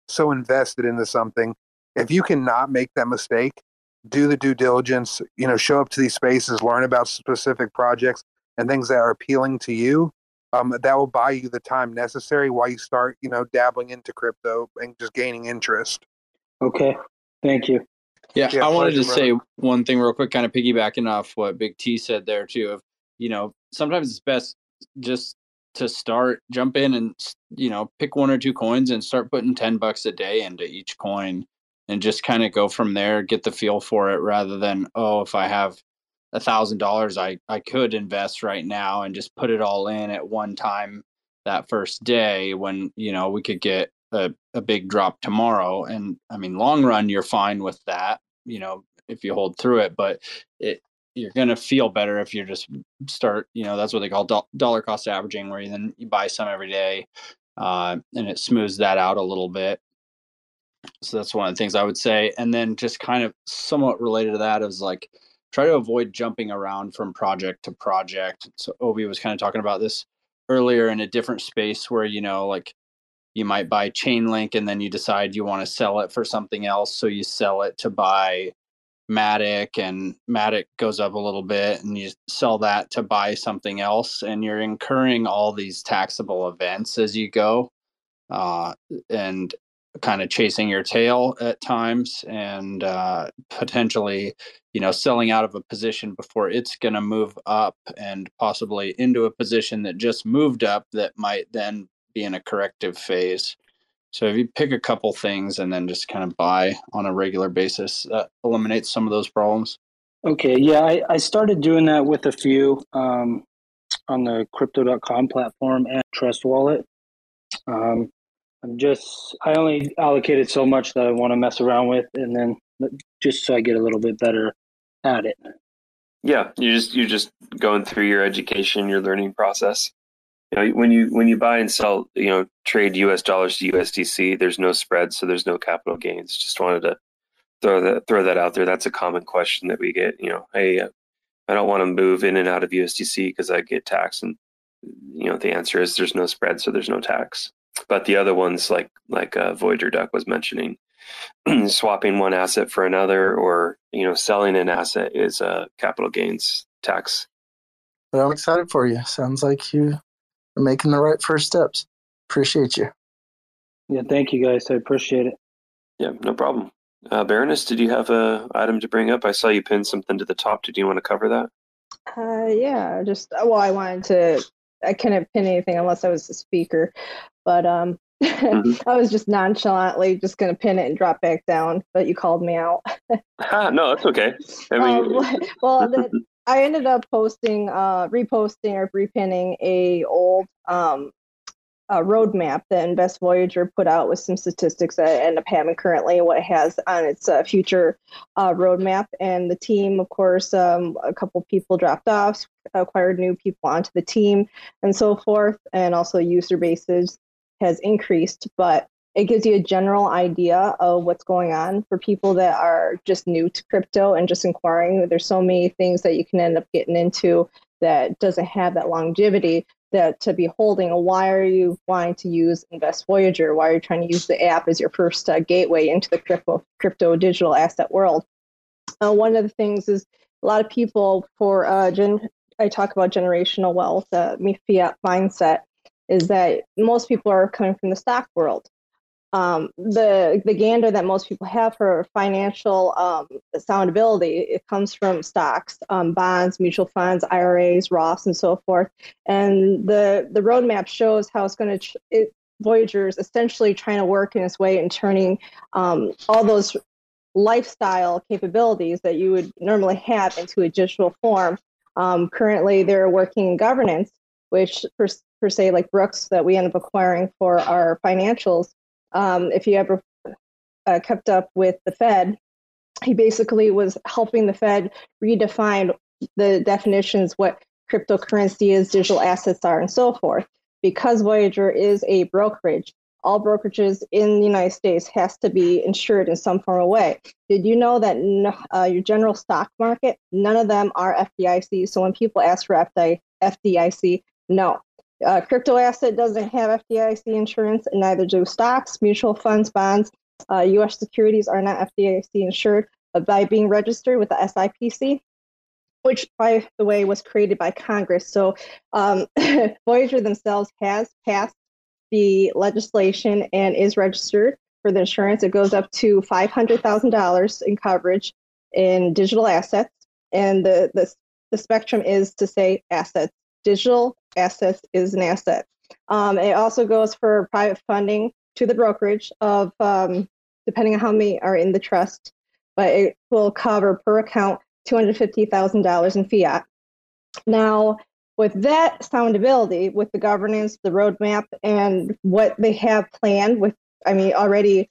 so invested into something, if you cannot make that mistake, do the due diligence, you know, show up to these spaces, learn about specific projects and things that are appealing to you. Um, that will buy you the time necessary while you start, you know, dabbling into crypto and just gaining interest. Okay. Thank you. Yeah, Yeah, I wanted pleasure, to say brother. one thing real quick, kind of piggybacking off what Big T said there too. Of, you know, sometimes it's best just to start, jump in and, you know, pick one or two coins and start putting ten bucks a day into each coin and just kind of go from there, get the feel for it, rather than, oh, if I have a thousand dollars, I, I could invest right now and just put it all in at one time that first day when, you know, we could get a, a big drop tomorrow. And I mean, long run, you're fine with that, you know, if you hold through it, but it, you're going to feel better if you just start, you know, that's what they call do- dollar cost averaging, where you then you buy some every day, uh, and it smooths that out a little bit. So that's one of the things I would say. And then just kind of somewhat related to that is like, try to avoid jumping around from project to project. So Obi was kind of talking about this earlier in a different space where, you know, like you might buy Chainlink and then you decide you want to sell it for something else. So you sell it to buy Matic, and Matic goes up a little bit and you sell that to buy something else, and you're incurring all these taxable events as you go, uh, and kind of chasing your tail at times, and uh, potentially, you know, selling out of a position before it's going to move up, and possibly into a position that just moved up that might then be in a corrective phase. So if you pick a couple things and then just kind of buy on a regular basis, that eliminates some of those problems. Okay. Yeah, I, I started doing that with a few um, on the crypto dot com platform and Trust Wallet. Um, I'm just, I only allocated so much that I want to mess around with, and then just so I get a little bit better at it. Yeah, you just you're just going through your education, your learning process. You know, when you when you buy and sell, you know, trade U S dollars to U S D C, there's no spread, so there's no capital gains. Just wanted to throw that throw that out there. That's a common question that we get. You know, hey, uh, I don't want to move in and out of U S D C because I get taxed, and you know, the answer is there's no spread, so there's no tax. But the other ones, like like uh, Voyager Duck was mentioning, swapping one asset for another, or you know, selling an asset is a capital gains tax. But I'm excited for you. Sounds like you are making the right first steps. Appreciate you. Yeah, thank you guys. I appreciate it. Yeah, no problem. Uh, Baroness, did you have a item to bring up? I saw you pin something to the top. Did you want to cover that? Uh, yeah, just well, I wanted to. I couldn't pin anything unless I was the speaker, but um, mm-hmm. I was just nonchalantly just going to pin it and drop back down. But you called me out. ah, no, that's okay. I mean, um, well, the, I ended up posting, uh, reposting or repinning a old um. Uh, roadmap that Invest Voyager put out with some statistics that I end up having currently and what it has on its uh, future uh, roadmap. And the team, of course, um, a couple people dropped off, acquired new people onto the team, and so forth. And also user bases has increased, but it gives you a general idea of what's going on for people that are just new to crypto and just inquiring. There's so many things that you can end up getting into that doesn't have that longevity that to be holding. Why are you wanting to use Invest Voyager? Why are you trying to use the app as your first uh, gateway into the crypto, crypto digital asset world? Uh, one of the things is a lot of people for, uh, gen- I talk about generational wealth, uh, fiat mindset, is that most people are coming from the stock world. Um, the the gander that most people have for financial um, soundability, it comes from stocks, um, bonds, mutual funds, I R As, Roths, and so forth. And the the roadmap shows how it's going to. Ch- it, Voyager is essentially trying to work in its way and turning um, all those lifestyle capabilities that you would normally have into a digital form. Um, currently, they're working in governance, which per, per se, like Brooks, that we end up acquiring for our financials. Um, if you ever uh, kept up with the Fed, he basically was helping the Fed redefine the definitions, what cryptocurrency is, digital assets are, and so forth. Because Voyager is a brokerage, all brokerages in the United States has to be insured in some form or way. Did you know that uh, your general stock market, none of them are F D I C? So when people ask for F D I C, no. Uh, crypto asset doesn't have F D I C insurance, and neither do stocks, mutual funds, bonds. Uh, U S securities are not F D I C insured, but by being registered with the S I P C, which, by the way, was created by Congress. So um, Voyager themselves has passed the legislation and is registered for the insurance. It goes up to five hundred thousand dollars in coverage in digital assets. And the, the, the spectrum is to say assets. Digital assets is an asset. Um, it also goes for private funding to the brokerage of, um, depending on how many are in the trust, but it will cover per account two hundred fifty thousand dollars in fiat. Now, with that soundability, with the governance, the roadmap, and what they have planned with, I mean, already,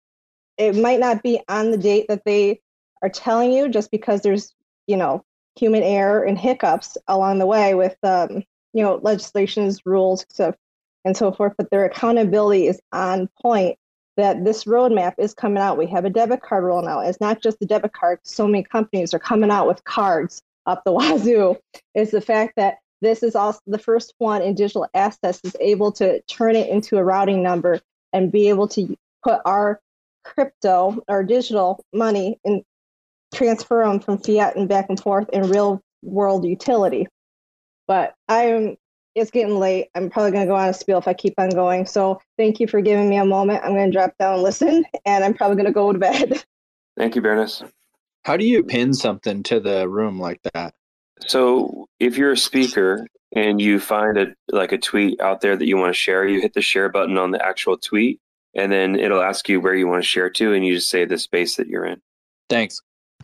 it might not be on the date that they are telling you just because there's, you know, human error and hiccups along the way with, um, you know, legislations, rules, stuff, and so forth, but their accountability is on point. That this roadmap is coming out. We have a debit card rolling out. It's not just the debit card. So many companies are coming out with cards up the wazoo. It's the fact that this is also the first one in digital assets is able to turn it into a routing number and be able to put our crypto or digital money and transfer them from fiat and back and forth in real world utility. But I'm It's getting late. I'm probably going to go on a spiel if I keep on going. So thank you for giving me a moment. I'm going to drop down and listen, and I'm probably going to go to bed. Thank you, Bernice. How do you pin something to the room like that? So if you're a speaker and you find a like a tweet out there that you want to share, you hit the share button on the actual tweet, and then it'll ask you where you want to share to, and you just say the space that you're in. Thanks.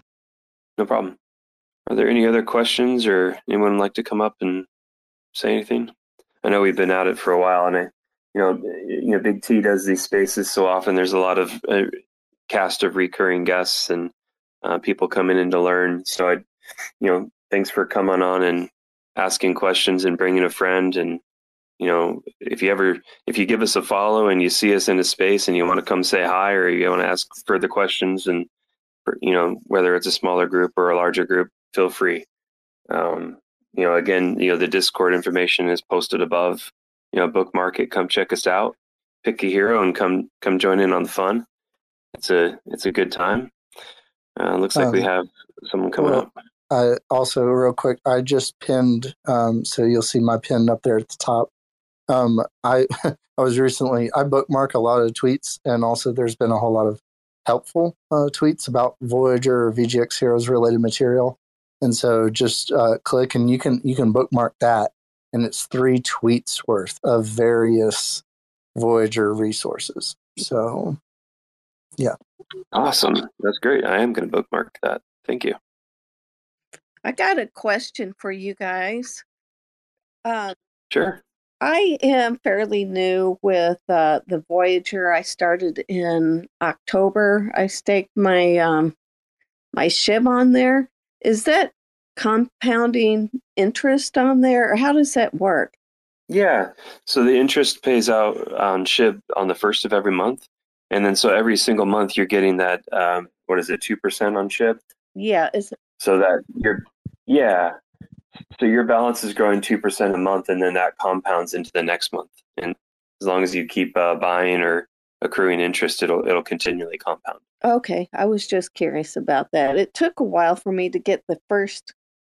No problem. Are there any other questions, or anyone like to come up and say anything? I know we've been at it for a while, and I, you know, you know, Big T does these spaces so often. There's a lot of uh, cast of recurring guests and uh, people coming in to learn. So I, you know, thanks for coming on and asking questions and bringing a friend. And you know, if you ever, if you give us a follow and you see us in a space and you want to come say hi, or you want to ask further questions, and you know, whether it's a smaller group or a larger group, feel free. Um, You know, again, you know, the Discord information is posted above. You know, bookmark it, come check us out, pick a hero, and come come join in on the fun. It's a it's a good time. Uh, looks like um, we have someone coming well, up. I also, real quick, I just pinned, um, so you'll see my pin up there at the top. Um, I I was recently I bookmark a lot of tweets, and also there's been a whole lot of helpful uh, tweets about Voyager or V G X Heroes related material. And so just uh, click and you can you can bookmark that, and it's three tweets worth of various Voyager resources. So, yeah. Awesome. That's great. I am going to bookmark that. Thank you. I got a question for you guys. Uh, Sure. I am fairly new with uh, the Voyager. I started in October. I staked my um, my S H I B on there. Is that compounding interest on there, or how does that work? Yeah. So the interest pays out on S H I B on the first of every month. And then so every single month you're getting that, um, what is it, two percent on S H I B? Yeah. Is So that you're, yeah. So your balance is growing two percent a month, and then that compounds into the next month. And as long as you keep uh, buying or accruing interest, it'll it'll continually compound. Okay, I was just curious about that. It took a while for me to get the first,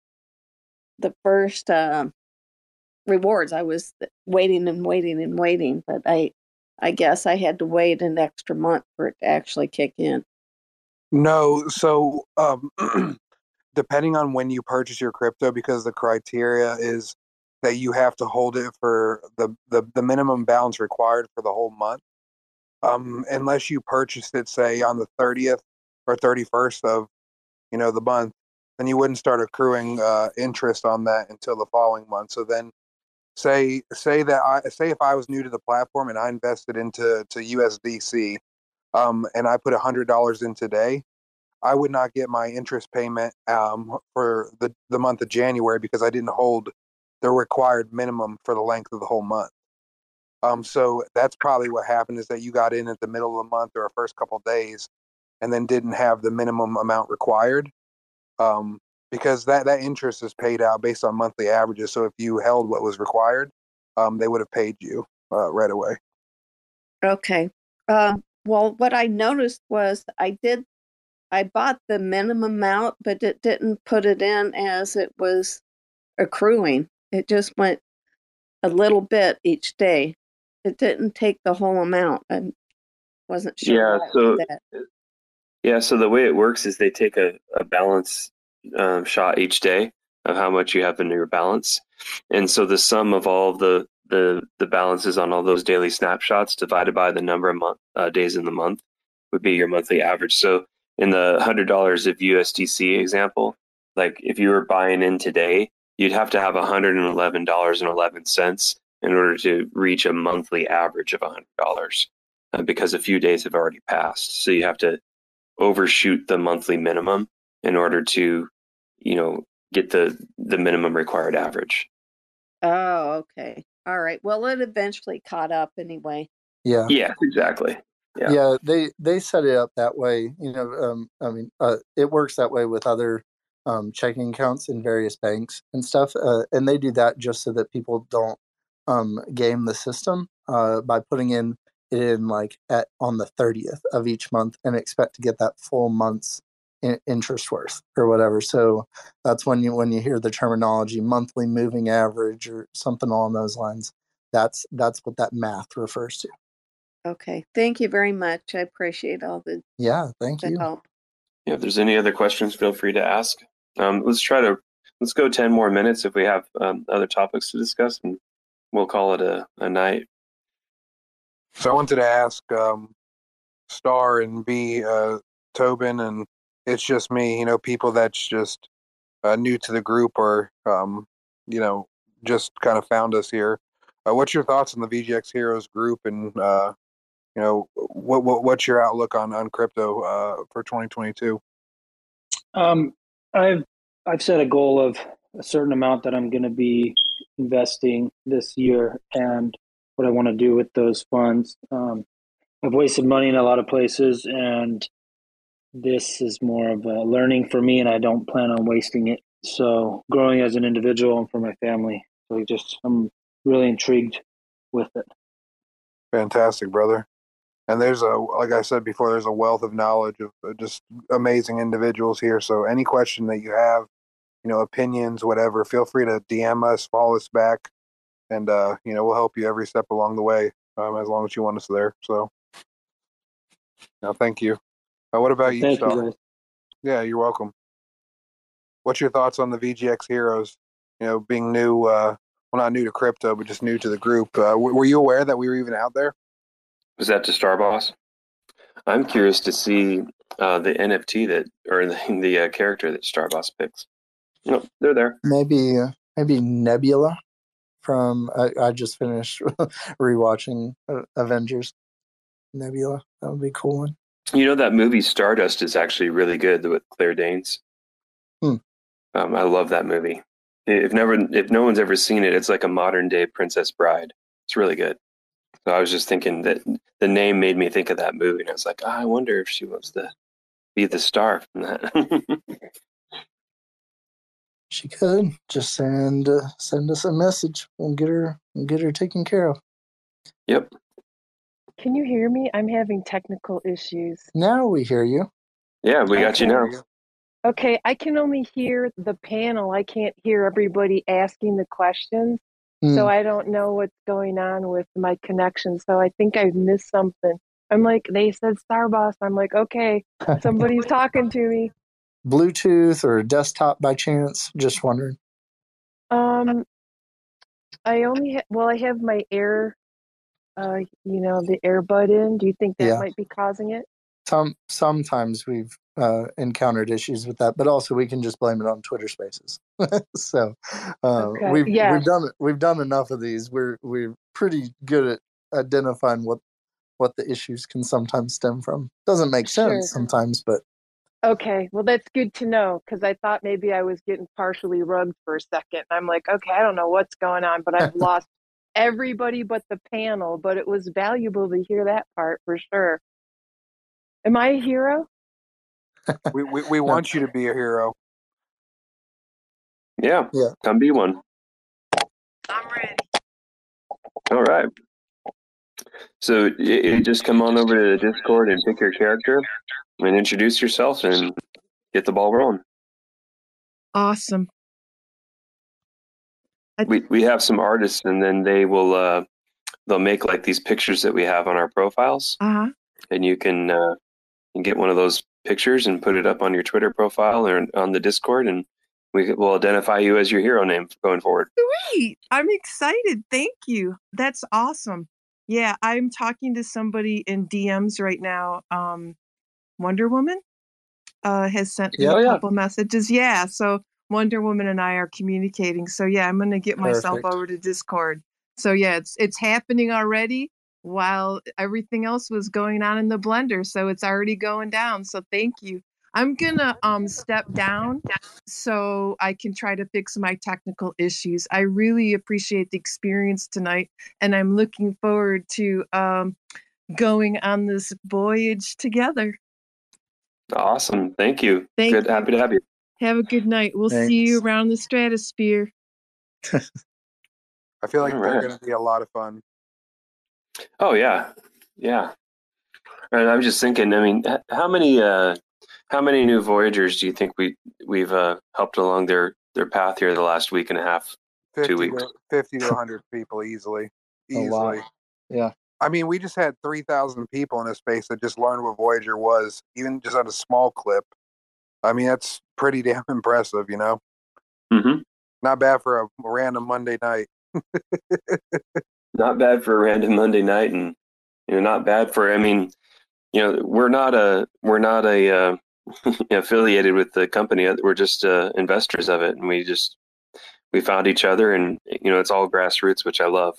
the first um, rewards. I was waiting and waiting and waiting, but I, I guess I had to wait an extra month for it to actually kick in. No, so um, depending on when you purchase your crypto, because the criteria is that you have to hold it for the, the, the minimum balance required for the whole month. Um, unless you purchased it, say, on the thirtieth or thirty-first of, you know, the month, then you wouldn't start accruing uh, interest on that until the following month. So then, say say that I say if I was new to the platform and I invested into to U S D C, um, and I put a hundred dollars in today, I would not get my interest payment um, for the the month of January because I didn't hold the required minimum for the length of the whole month. Um, so that's probably what happened, is that you got in at the middle of the month or first couple of days and then didn't have the minimum amount required, um, because that, that interest is paid out based on monthly averages. So if you held what was required, um, they would have paid you uh, right away. Okay. Um, well, what I noticed was I did, I bought the minimum amount, but it didn't put it in as it was accruing. It just went a little bit each day. It didn't take the whole amount. I wasn't sure Yeah, why it so did that. yeah, so the way it works is they take a, a balance um, shot each day of how much you have in your balance, and so the sum of all of the the the balances on all those daily snapshots divided by the number of month, uh, days in the month would be your monthly average. So in the hundred dollars of U S D C example, like if you were buying in today, you'd have to have one hundred and eleven dollars and eleven cents in order to reach a monthly average of one hundred dollars, uh, because a few days have already passed. So you have to overshoot the monthly minimum in order to, you know, get the the minimum required average. Oh, okay. All right. Well, it eventually caught up anyway. Yeah. Yeah, exactly. Yeah. Yeah, they they set it up that way. You know, um, I mean, uh, it works that way with other um, checking accounts in various banks and stuff, uh, and they do that just so that people don't um, game the system uh, by putting in it in like at on the thirtieth of each month and expect to get that full month's in, interest worth or whatever. So that's when you when you hear the terminology monthly moving average or something along those lines. That's that's what that math refers to. Okay. Thank you very much. I appreciate all the, Yeah, thank the you. help. Yeah, if there's any other questions, feel free to ask. Um, let's try to let's go ten more minutes if we have um, other topics to discuss, and we'll call it a, a night. So I wanted to ask um, Star and B, uh, Tobin, and it's just me, you know, people that's just uh, new to the group or, um, you know, just kind of found us here. Uh, what's your thoughts on the V G X Heroes group, and uh, you know, what, what what's your outlook on on crypto uh, for twenty twenty-two? Um, I've I've set a goal of a certain amount that I'm going to be investing this year, and what I want to do with those funds. Um, I've wasted money in a lot of places, and this is more of a learning for me, and I don't plan on wasting it. So, growing as an individual and for my family. So, just I'm really intrigued with it. Fantastic, brother. And there's a, like I said before, there's a wealth of knowledge of uh, just amazing individuals here. So any question that you have, you know, opinions, whatever, feel free to D M us, follow us back, and, uh, you know, we'll help you every step along the way, um, as long as you want us there. So, no, thank you. Uh, what about you, Thank Star? you, guys. Yeah, you're welcome. What's your thoughts on the V G X Heroes, you know, being new, uh, well, not new to crypto, but just new to the group? Uh, w- were you aware that we were even out there? Was that to Star Boss? I'm curious to see uh, the N F T that, or the, the uh, character that Star Boss picks. No, they're there. Maybe uh, maybe Nebula from I, I just finished rewatching uh, Avengers. Nebula, that would be a cool one. You know, that movie Stardust is actually really good with Claire Danes. Hmm. Um, I love that movie. If never, if no one's ever seen it, it's like a modern day Princess Bride. It's really good. So I was just thinking that the name made me think of that movie, and I was like, oh, I wonder if she wants to be the star from that. She could just send uh, send us a message. We'll get her we'll get her taken care of. Yep. Can you hear me? I'm having technical issues. Now we hear you. Yeah, we got you now. Okay, I can only hear the panel. I can't hear everybody asking the questions. Mm. So I don't know what's going on with my connection. So I think I've missed something. I'm like, they said Starboss. I'm like, okay, somebody's talking to me. Bluetooth or desktop by chance? Just wondering. Um, I only, ha- well, I have my air, uh, you know, the earbud in. Do you think that Yeah. might be causing it? Some sometimes we've uh, encountered issues with that, but also we can just blame it on Twitter Spaces. so uh, Okay, we've yes. we've done we've done enough of these. We're we're pretty good at identifying what what the issues can sometimes stem from. Doesn't make sense Sure. sometimes, but Okay, well, that's good to know because I thought maybe I was getting partially rugged for a second. I'm like, okay, I don't know what's going on, but I've lost everybody but the panel. But it was valuable to hear that part for sure. Am I a hero? we, we we want you to be a hero. Yeah. Yeah. Come be one. I'm ready. All right. So you, you just come on over to the Discord and pick your character and introduce yourself and get the ball rolling. Awesome. We we have some artists, and then they will uh, they'll make like these pictures that we have on our profiles, uh-huh. and you can uh, get one of those pictures and put it up on your Twitter profile or on the Discord, and we will identify you as your hero name going forward. Sweet. I'm excited. Thank you. That's awesome. Yeah, I'm talking to somebody in D Ms right now. Um, Wonder Woman uh, has sent me Yeah, a yeah. couple messages. Yeah, so Wonder Woman and I are communicating. So yeah, I'm gonna get myself Perfect. over to Discord. So yeah, it's it's happening already while everything else was going on in the blender. So it's already going down. So thank you. I'm gonna um step down so I can try to fix my technical issues. I really appreciate the experience tonight, and I'm looking forward to um going on this voyage together. Awesome. Thank you. Thank Good. you. Happy to have you. Have a good night. We'll see you around the stratosphere. I feel like All they're right. going to be a lot of fun. Oh yeah, yeah. And I'm just thinking. I mean, h- how many uh, how many new Voyagers do you think we we've uh, helped along their their path here the last week and a half, two fifty weeks? to fifty to one hundred people easily. A lot. Easily. Yeah. I mean, we just had three thousand people in a space that just learned what Voyager was, even just on a small clip. I mean, that's pretty damn impressive, you know? Mm-hmm. Not bad for a random Monday night. Not bad for a random Monday night, and you know, not bad for. I mean, you know, we're not a we're not a uh, affiliated with the company. We're just uh, investors of it, and we just we found each other, and you know, it's all grassroots, which I love.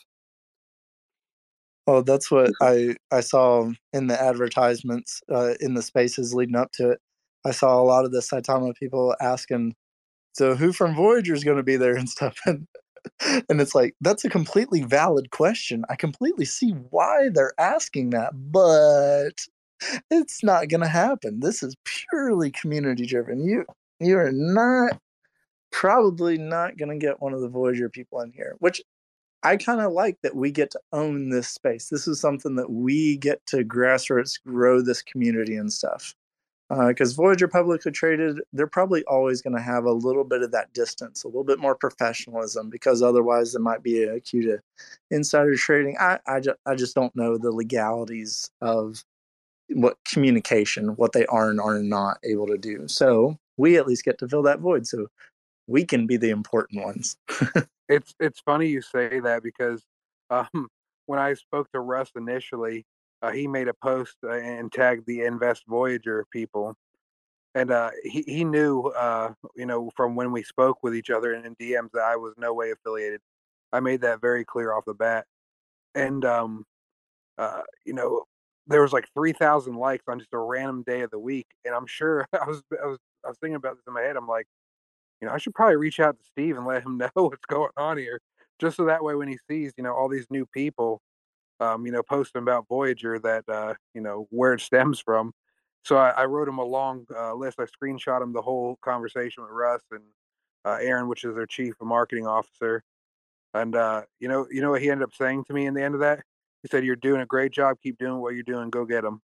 Oh, that's what I I saw in the advertisements uh, in the spaces leading up to it. I saw a lot of the Saitama people asking, "So who from Voyager is going to be there and stuff?" And and it's like that's a completely valid question. I completely see why they're asking that, but it's not going to happen. This is purely community driven. You you are not probably not going to get one of the Voyager people in here, which I kind of like that we get to own this space. This is something that we get to grassroots grow this community and stuff. Because uh, Voyager publicly traded, they're probably always going to have a little bit of that distance, a little bit more professionalism, because otherwise there might be a cue to insider trading. I, I, ju- I just don't know the legalities of what communication, what they are and are not able to do. So we at least get to fill that void. So we can be the important ones. It's it's funny you say that because um, when I spoke to Russ initially, uh, he made a post uh, and tagged the Invest Voyager people, and uh, he he knew uh, you know from when we spoke with each other in D Ms that I was no way affiliated. I made that very clear off the bat, and um, uh, you know there was like three thousand likes on just a random day of the week, and I'm sure I was I was I was thinking about this in my head. I'm like, you know, I should probably reach out to Steve and let him know what's going on here, just so that way when he sees, you know, all these new people, um, you know, posting about Voyager, that uh, you know, where it stems from. So I, I wrote him a long uh, list. I screenshot him the whole conversation with Russ and uh, Aaron, which is their chief marketing officer. And uh, you know, you know what he ended up saying to me in the end of that? He said, "You're doing a great job. Keep doing what you're doing. Go get them."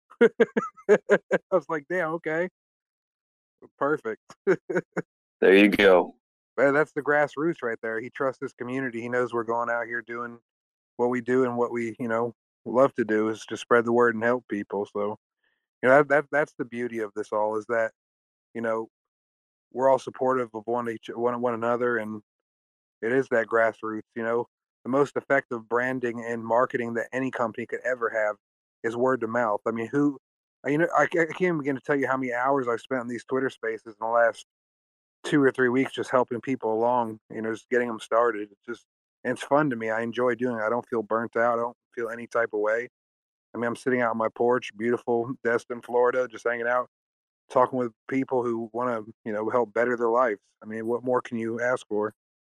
I was like, "Damn, okay, perfect." There you go. Man, that's the grassroots right there. He trusts his community. He knows we're going out here doing what we do and what we, you know, love to do is to spread the word and help people. So, you know, that, that that's the beauty of this all is that, you know, we're all supportive of one each one one another, and it is that grassroots. You know, the most effective branding and marketing that any company could ever have is word of mouth. I mean, who, you know, I, I can't even begin to tell you how many hours I've spent in these Twitter spaces in the last two or three weeks just helping people along, you know, just getting them started. It's just, and it's fun to me. I enjoy doing it. I don't feel burnt out. I don't feel any type of way. I mean, I'm sitting out on my porch, beautiful Destin, Florida, just hanging out, talking with people who want to, you know, help better their lives. I mean, what more can you ask for?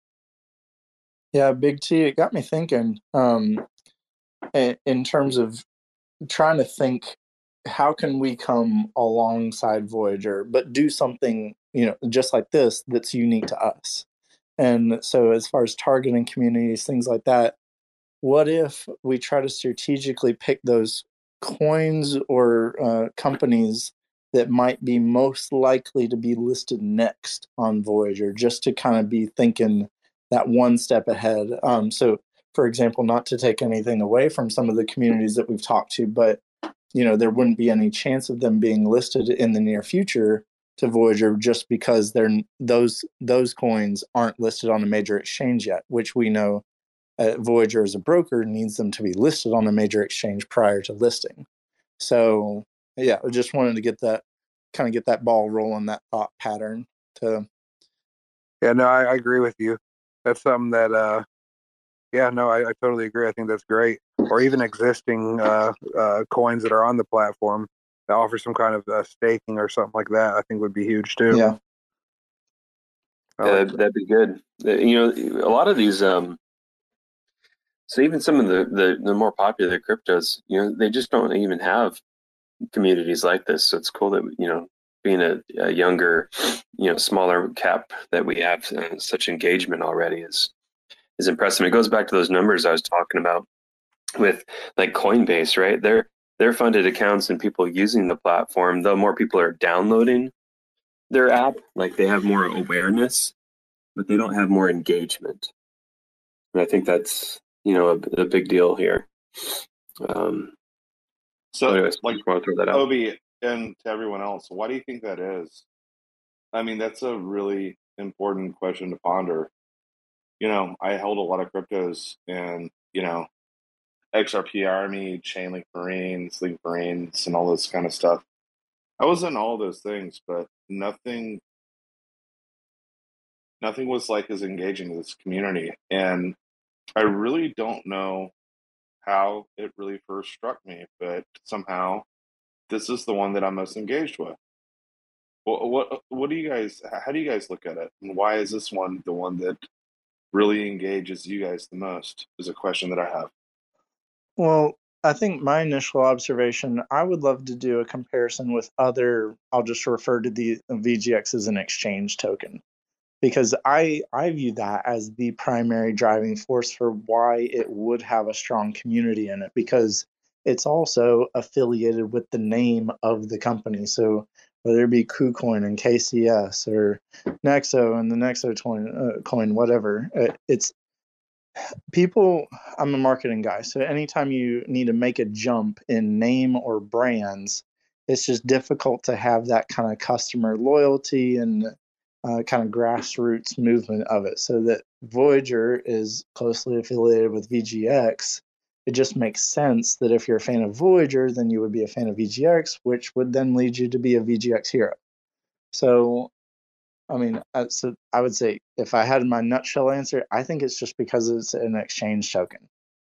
Yeah, Big T, it got me thinking um, in terms of trying to think, how can we come alongside Voyager, but do something, you know, just like this that's unique to us? And so as far as targeting communities, things like that, what if we try to strategically pick those coins or uh, companies that might be most likely to be listed next on Voyager, just to kind of be thinking that one step ahead. Um, so, for example, not to take anything away from some of the communities that we've talked to, but you know, there wouldn't be any chance of them being listed in the near future to Voyager just because they're those those coins aren't listed on a major exchange yet, which we know uh, Voyager as a broker needs them to be listed on a major exchange prior to listing. So yeah, I just wanted to get that kind of get that ball rolling, that thought pattern to. Yeah, no, I, I agree with you. That's something that, uh, yeah, no, I, I totally agree. I think that's great. Or even existing uh, uh, coins that are on the platform that offer some kind of uh, staking or something like that, I think would be huge too. Yeah. Yeah, that'd, that'd be good. Uh, You know, a lot of these, um, so even some of the, the, the more popular cryptos, you know, they just don't even have communities like this. So it's cool that, you know, being a, a younger, you know, smaller cap, that we have uh, such engagement already is is impressive. It goes back to those numbers I was talking about with like Coinbase, right? They're they're funded accounts and people using the platform. The more people are downloading their app, like they have more awareness, but they don't have more engagement. And I think that's, you know, a, a big deal here. Um, So, anyways, like, just want to throw that out. Obi, and to everyone else, why do you think that is? I mean, that's a really important question to ponder. You know, I held a lot of cryptos, and, you know, X R P Army, Chainlink Marines, Link Marines, and all this kind of stuff. I was in all those things, but nothing nothing was like as engaging as this community. And I really don't know how it really first struck me, but somehow this is the one that I'm most engaged with. What what what do you guys? How do you guys look at it, and why is this one the one that really engages you guys the most? Is a question that I have. Well, I think my initial observation, I would love to do a comparison with other, I'll just refer to the V G X as an exchange token, because I I view that as the primary driving force for why it would have a strong community in it, because it's also affiliated with the name of the company. So whether it be KuCoin and K C S or Nexo and the Nexo coin, uh, coin whatever, uh, it's people. I'm a marketing guy, so anytime you need to make a jump in name or brands, it's just difficult to have that kind of customer loyalty and uh, kind of grassroots movement of it. So that Voyager is closely affiliated with V G X. It just makes sense that if you're a fan of Voyager, then you would be a fan of V G X, which would then lead you to be a V G X hero. So I mean, uh, so I would say if I had my nutshell answer, I think it's just because it's an exchange token.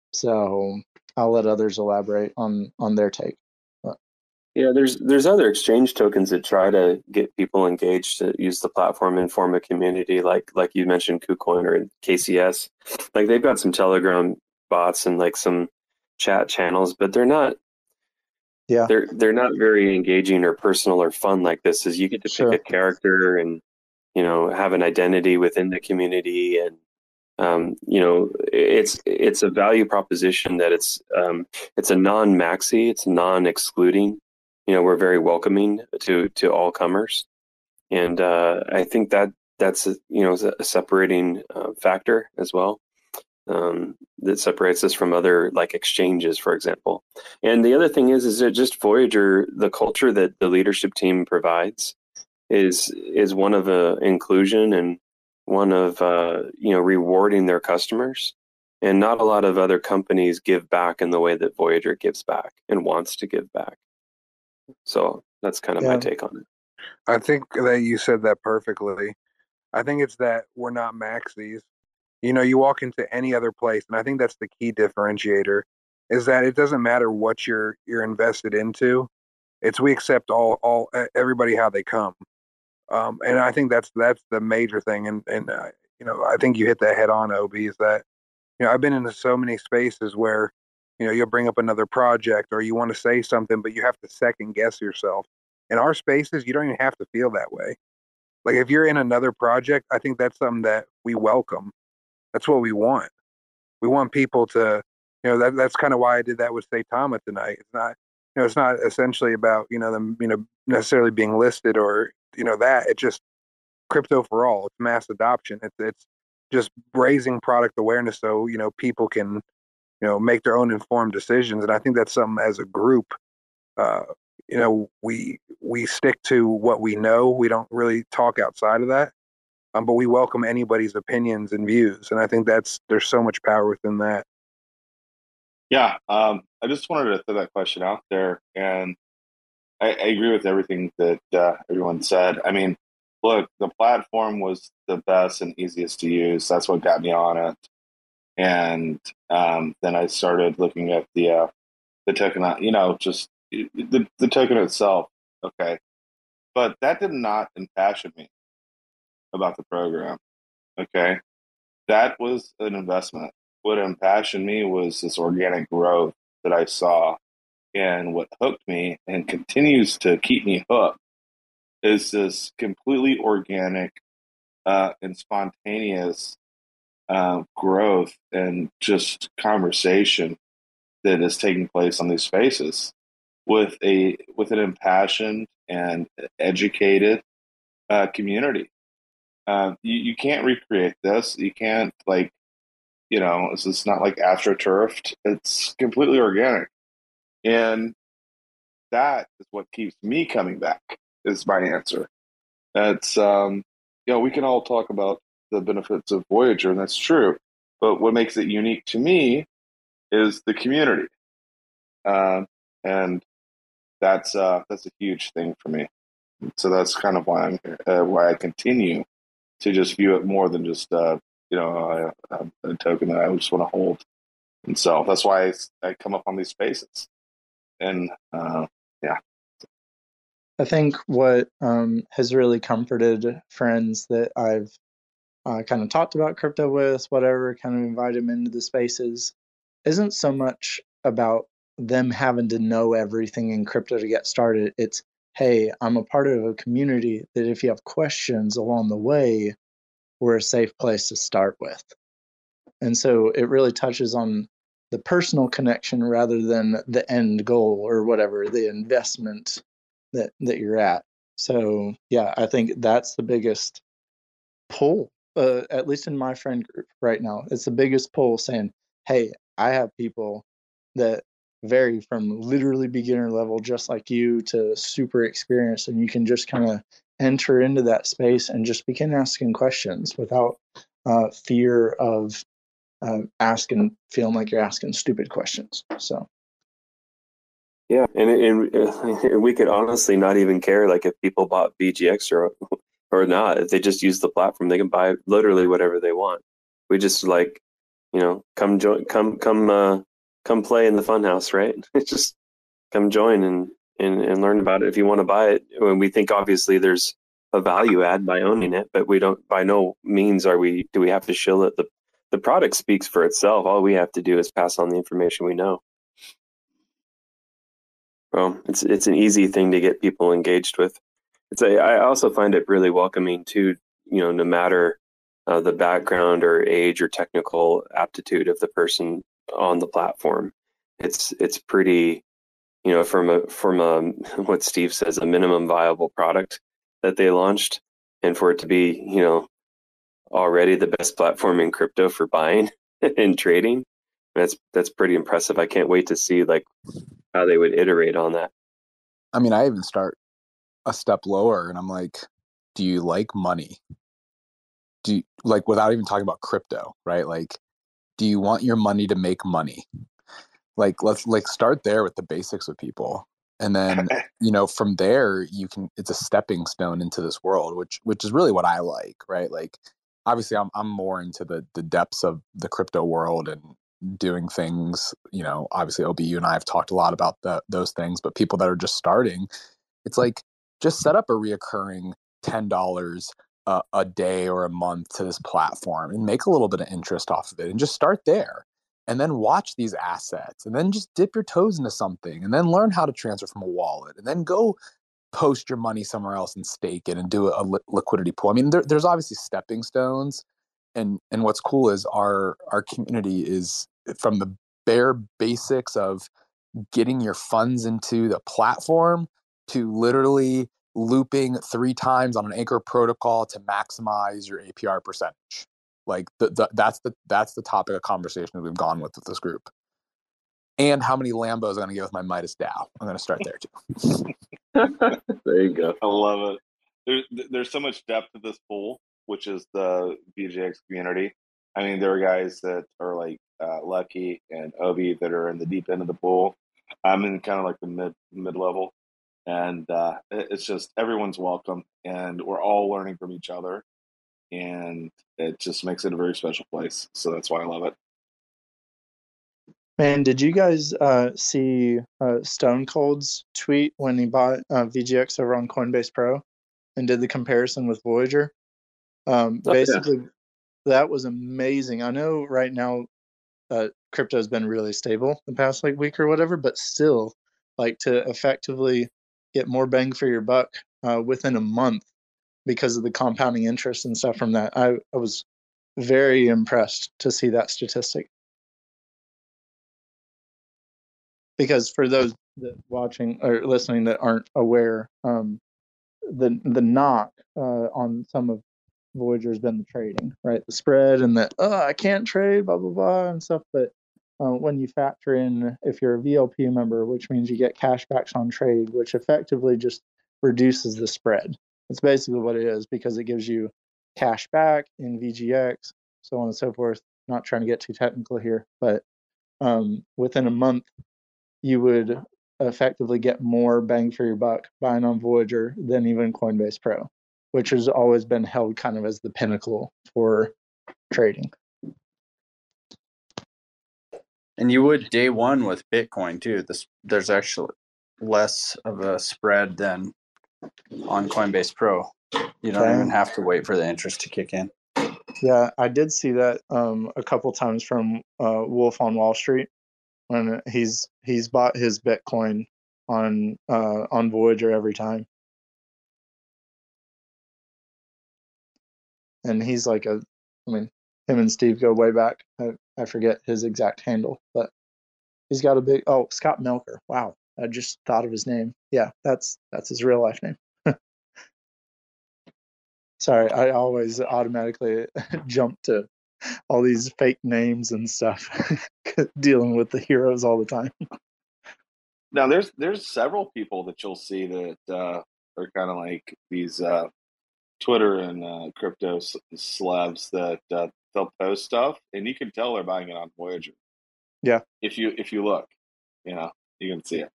So I'll let others elaborate on on their take. But, Yeah, there's there's other exchange tokens that try to get people engaged to use the platform and form a community, like like you mentioned, KuCoin or K C S. Like they've got some Telegram bots and like some chat channels, but they're not yeah, they're they're not very engaging or personal or fun like this. Is you get to sure. pick a character and, you know, have an identity within the community, and um, you know, it's it's a value proposition that it's um, it's a non-maxi, it's non-excluding. You know, we're very welcoming to to all comers, and uh, I think that that's a, you know, a separating uh, factor as well, um, that separates us from other like exchanges, for example. And the other thing is, is that just Voyager, the culture that the leadership team provides is is one of uh, inclusion and one of uh, you know, rewarding their customers. And not a lot of other companies give back in the way that Voyager gives back and wants to give back. So that's kind of Yeah. my take on it. I think that you said that perfectly. I think it's that we're not maxis. You know, you walk into any other place, and I think that's the key differentiator, is that it doesn't matter what you're you're invested into. It's we accept all all everybody how they come, um, and I think that's that's the major thing. And and uh, you know, I think you hit that head on, Obi. Is that, you know, I've been into so many spaces where, you know, you'll bring up another project or you want to say something, but you have to second guess yourself. In our spaces, you don't even have to feel that way. Like if you're in another project, I think that's something that we welcome. That's what we want. We want people to You know, that that's kind of why I did that with Saitama tonight. It's not, you know, it's not essentially about, you know, them, you know, necessarily being listed or, you know, that. It's just crypto for all. It's mass adoption. It's it's just raising product awareness so, you know, people can, you know, make their own informed decisions. And I think that's something as a group, uh, you know, we we stick to what we know. We don't really talk outside of that. Um, but we welcome anybody's opinions and views. And I think that's there's so much power within that. Yeah, um, I just wanted to throw that question out there, and I, I agree with everything that uh, everyone said. I mean, look, the platform was the best and easiest to use. That's what got me on it, and um, then I started looking at the uh, the token, you know, just the the token itself. Okay, but that did not impassion me about the program. Okay, that was an investment. What impassioned me was this organic growth that I saw. And what hooked me and continues to keep me hooked is this completely organic uh, and spontaneous uh, growth and just conversation that is taking place on these spaces with a with an impassioned and educated uh, community. Uh, you, you can't recreate this. You can't, like, you know, it's, it's not like astroturfed. It's completely organic. And that is what keeps me coming back, is my answer. That's, um, you know, we can all talk about the benefits of Voyager, and that's true. But what makes it unique to me is the community. Uh, and that's uh, that's a huge thing for me. So that's kind of why I'm here, uh, why I continue to just view it more than just, uh, you know, a, a token that I just want to hold. And so that's why I, I come up on these spaces. And uh, yeah. I think what um, has really comforted friends that I've uh, kind of talked about crypto with, whatever, kind of invite them into the spaces, isn't so much about them having to know everything in crypto to get started. It's, hey, I'm a part of a community that if you have questions along the way, we're a safe place to start with. And so it really touches on the personal connection rather than the end goal or whatever, the investment that, that you're at. So yeah, I think that's the biggest pull, uh, at least in my friend group right now. It's the biggest pull saying, hey, I have people that vary from literally beginner level, just like you, to super experienced, and you can just kind of enter into that space and just begin asking questions without uh, fear of uh, asking, feeling like you're asking stupid questions. So. Yeah, and, and and we could honestly not even care, like, if people bought B G X or or not. If they just use the platform, they can buy literally whatever they want. We just, like, you know, come join, come come uh, come play in the funhouse, right? Just come join and, and and learn about it. If you want to buy it, when we think obviously there's a value add by owning it, but we don't. By no means are we. Do we have to shill it? The the product speaks for itself. All we have to do is pass on the information we know. Well, it's it's an easy thing to get people engaged with. It's a, I also find it really welcoming too, you know, no matter uh, the background or age or technical aptitude of the person on the platform. It's it's pretty, you know, from a from a what Steve says, a minimum viable product that they launched, and for it to be, you know, already the best platform in crypto for buying and trading, that's that's pretty impressive. I can't wait to see, like, how they would iterate on that. I mean, I even start a step lower and I'm like, do you like money? Do you, like, without even talking about crypto, right? Like, do you want your money to make money? Like, let's like start there with the basics with people. And then, you know, from there you can, it's a stepping stone into this world, which, which is really what I like, right? Like, obviously I'm, I'm more into the, the depths of the crypto world and doing things, you know, obviously O B, you and I have talked a lot about the, those things, but people that are just starting, it's like, just set up a reoccurring ten dollars a, a day or a month to this platform and make a little bit of interest off of it and just start there. And then watch these assets and then just dip your toes into something and then learn how to transfer from a wallet and then go post your money somewhere else and stake it and do a li- liquidity pool. I mean, there, there's obviously stepping stones. And and what's cool is our our community is, from the bare basics of getting your funds into the platform to literally looping three times on an Anchor protocol to maximize your A P R percentage. Like the, the, that's the that's the topic of conversation we've gone with with this group. And how many Lambos I'm going to get with my Midas DAO. I'm going to start there too. There you go. I love it. There's there's so much depth to this pool, which is the V G X community. I mean, there are guys that are like uh, Lucky and Obi that are in the deep end of the pool. I'm in kind of like the mid mid level, and uh, it- it's just everyone's welcome, and we're all learning from each other, and it just makes it a very special place. So that's why I love it. Man, did you guys uh, see uh, Stone Cold's tweet when he bought uh, V G X over on Coinbase Pro and did the comparison with Voyager? Um, Oh, yeah. basically, that was amazing. I know right now uh, crypto has been really stable the past like week or whatever, but still, like to effectively get more bang for your buck uh, within a month because of the compounding interest and stuff from that. I, I was very impressed to see that statistic. Because for those that watching or listening that aren't aware, um, the the knock uh, on some of Voyager has been the trading, right? The spread and that, oh, I can't trade, blah, blah, blah, and stuff. But uh, when you factor in, if you're a V L P member, which means you get cashbacks on trade, which effectively just reduces the spread. That's basically what it is, because it gives you cash back in V G X, so on and so forth. Not trying to get too technical here, but um, within a month, you would effectively get more bang for your buck buying on Voyager than even Coinbase Pro, which has always been held kind of as the pinnacle for trading. And you would day one with Bitcoin too. This there's actually less of a spread than on Coinbase Pro. You don't Okay. even have to wait for the interest to kick in. Yeah, I did see that um, a couple times from uh, Wolf on Wall Street when he's he's bought his Bitcoin on uh, on Voyager every time, and he's like a, I mean, him and Steve go way back. I, I forget his exact handle, but he's got a big. Oh, Scott Melker. Wow, I just thought of his name. Yeah, that's that's his real life name. Sorry, I always automatically jump to all these fake names and stuff, dealing with the heroes all the time. Now, there's there's several people that you'll see that uh, are kind of like these uh, Twitter and uh, crypto c- celebs that uh, they'll post stuff, and you can tell they're buying it on Voyager. Yeah. If you if you look, you know, you can see it.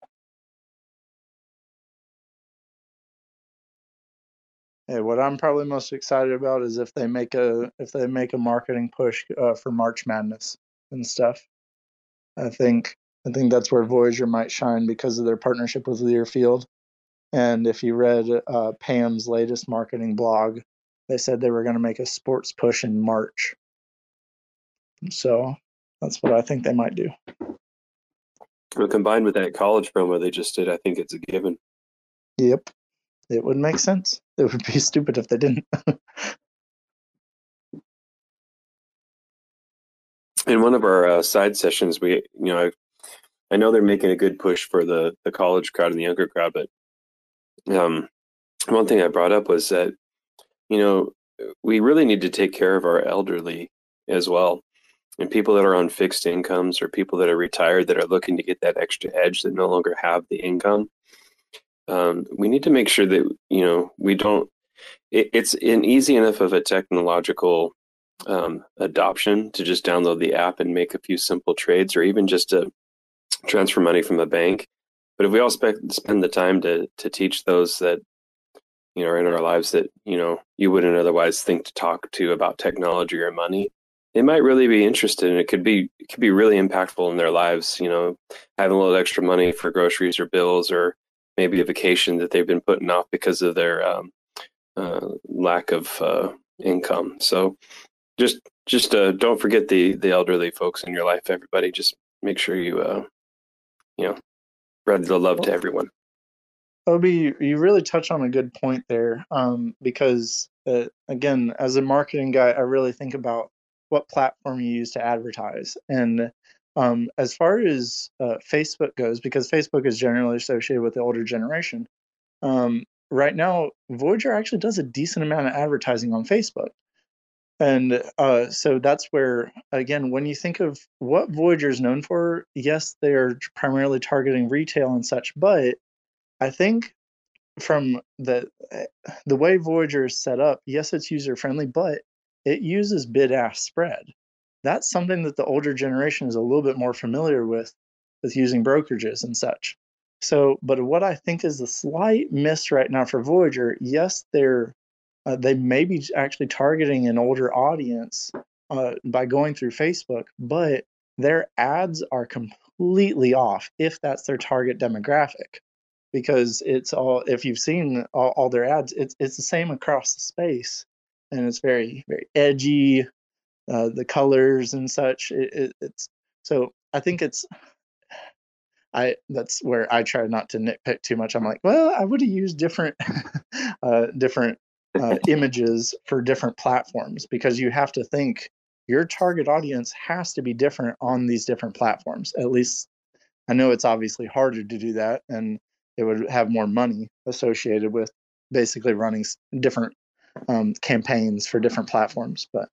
Hey, what I'm probably most excited about is if they make a if they make a marketing push uh, for March Madness and stuff. I think I think that's where Voyager might shine because of their partnership with Learfield. And if you read uh, Pam's latest marketing blog, they said they were going to make a sports push in March. So that's what I think they might do. Well, combined with that college promo they just did, I think it's a given. Yep, it would make sense. It would be stupid if they didn't. In one of our uh, side sessions, we, you know, I, I know they're making a good push for the, the college crowd and the younger crowd, but um, one thing I brought up was that, you know, we really need to take care of our elderly as well. And people that are on fixed incomes or people that are retired that are looking to get that extra edge that no longer have the income. Um, we need to make sure that, you know, we don't, it, it's an easy enough of a technological um, adoption to just download the app and make a few simple trades or even just to transfer money from a bank. But if we all spe- spend the time to to teach those that, you know, are in our lives that, you know, you wouldn't otherwise think to talk to about technology or money, they might really be interested, and it could be it could be really impactful in their lives. You know, having a little extra money for groceries or bills, or maybe a vacation that they've been putting off because of their um, uh, lack of uh, income. So just just uh, don't forget the the elderly folks in your life. Everybody, just make sure you uh, you know, spread the love to everyone. Obi, you you really touch on a good point there, um, because uh, again, as a marketing guy, I really think about what platform you use to advertise. And Um, as far as uh, Facebook goes, because Facebook is generally associated with the older generation, um, right now Voyager actually does a decent amount of advertising on Facebook. And uh, so that's where, again, when you think of what Voyager is known for, yes, they're primarily targeting retail and such, but I think from the the way Voyager is set up, yes, it's user friendly, but it uses bid-ask spread. That's something that the older generation is a little bit more familiar with, with using brokerages and such. So, but what I think is the slight miss right now for Voyager, yes, they're uh, they may be actually targeting an older audience uh, by going through Facebook, but their ads are completely off if that's their target demographic. Because it's all, if you've seen all, all their ads, it's it's the same across the space, and it's very very edgy, uh, the colors and such. It, it, it's so I think it's I that's where I try not to nitpick too much. I'm like, well, I would have used different uh, different uh, images for different platforms, because you have to think your target audience has to be different on these different platforms. At least I know it's obviously harder to do that, and it would have more money associated with basically running different um, campaigns for different platforms. But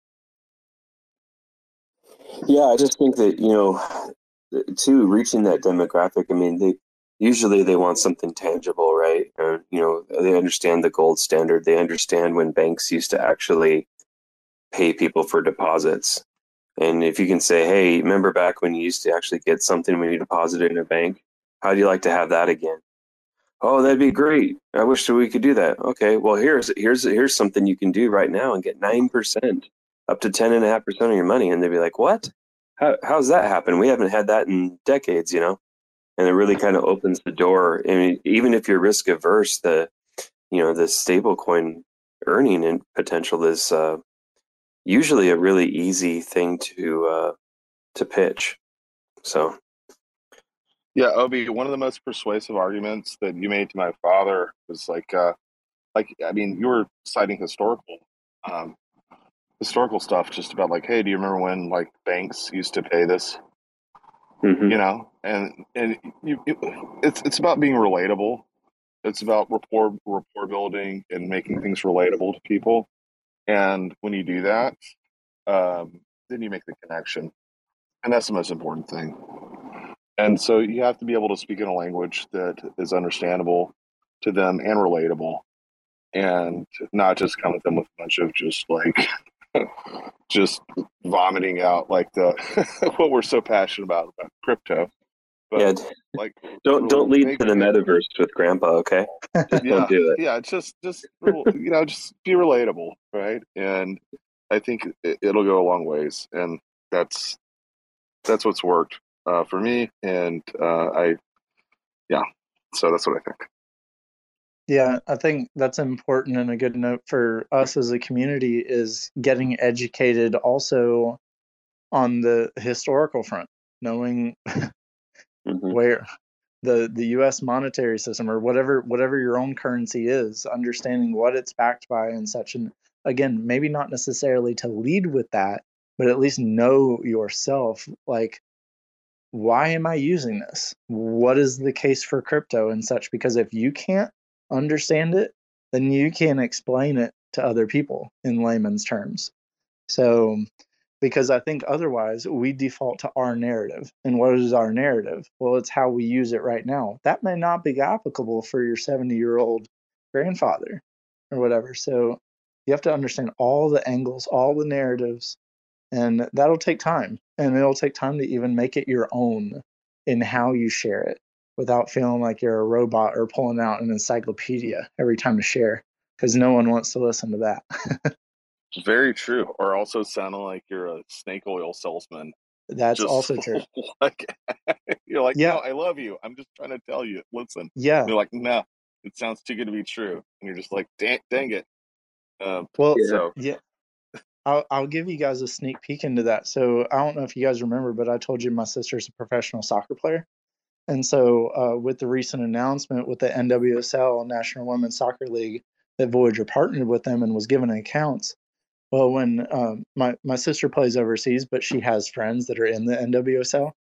yeah, I just think that, you know, too, reaching that demographic, I mean, they usually they want something tangible, right? Or, you know, they understand the gold standard. They understand when banks used to actually pay people for deposits. And if you can say, hey, remember back when you used to actually get something when you deposited in a bank? How do you like to have that again? Oh, that'd be great. I wish that we could do that. Okay, well, here's here's here's something you can do right now and get nine percent, up to ten and a half percent of your money. And they'd be like, what? How how's that happen? We haven't had that in decades, you know. And it really kind of opens the door. I mean, even if you're risk averse, the you know the stable coin earning and potential is uh, usually a really easy thing to uh, to pitch. So. Yeah, Obi, one of the most persuasive arguments that you made to my father was like, uh, like I mean, you were citing historical, um, historical stuff, just about like, hey, do you remember when like banks used to pay this? Mm-hmm. You know, and and you, it, it's it's about being relatable. It's about rapport rapport building and making things relatable to people. And when you do that, um, then you make the connection, and that's the most important thing. And so you have to be able to speak in a language that is understandable to them and relatable, and not just come at them with a bunch of just like just vomiting out like the what we're so passionate about about crypto. But yeah, like don't don't lead to the metaverse with Grandpa, okay? Just yeah, don't do it. Yeah, just just you know, just be relatable, right? And I think it, it'll go a long ways, and that's that's what's worked. Uh, for me, and uh, I, yeah, so that's what I think. Yeah, I think that's important, and a good note for us as a community is getting educated also on the historical front, knowing mm-hmm. where the the U S monetary system, or whatever whatever your own currency is, understanding what it's backed by and such. And again, maybe not necessarily to lead with that, but at least know yourself, like, why am I using this? What is the case for crypto and such? Because if you can't understand it, then you can explain it to other people in layman's terms. So, because I think otherwise we default to our narrative. And what is our narrative? Well, it's how we use it right now. That may not be applicable for your seventy-year-old grandfather or whatever. So you have to understand all the angles, all the narratives, and that'll take time. And it'll take time to even make it your own in how you share it without feeling like you're a robot or pulling out an encyclopedia every time to share, because no one wants to listen to that. Very true. Or also sounding like you're a snake oil salesman. That's just also true. Like you're like, yeah. No, I love you. I'm just trying to tell you. Listen. Yeah. And you're like, no, it sounds too good to be true. And you're just like, dang, dang it. Um, well, so yeah. I'll, I'll give you guys a sneak peek into that. So I don't know if you guys remember, but I told you my sister's a professional soccer player. And so uh, with the recent announcement with the N W S L, National Women's Soccer League, that Voyager partnered with them and was given accounts. Well, when um, my, my sister plays overseas, but she has friends that are in the N W S L.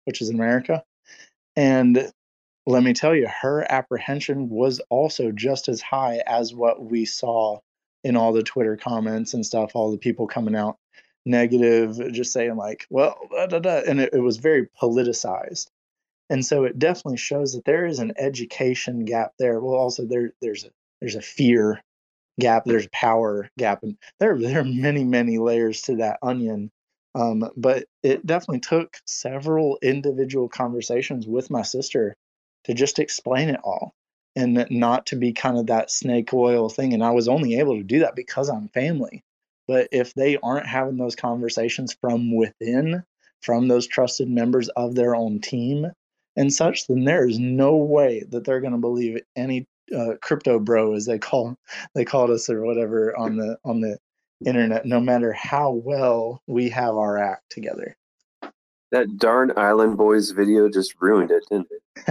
which is in America. And let me tell you, her apprehension was also just as high as what we saw in all the Twitter comments and stuff, all the people coming out negative, just saying like, well, da, da, da. And it, it was very politicized. And so it definitely shows that there is an education gap there. Well, also there there's a there's a fear gap, there's a power gap, and there there are many many layers to that onion. Um, but it definitely took several individual conversations with my sister to just explain it all, and not to be kind of that snake oil thing. And I was only able to do that because I'm family. But if they aren't having those conversations from within, from those trusted members of their own team and such, then there is no way that they're going to believe any uh, crypto bro, as they call they called us or whatever on the on the internet, no matter how well we have our act together. That darn Island Boys video just ruined it, didn't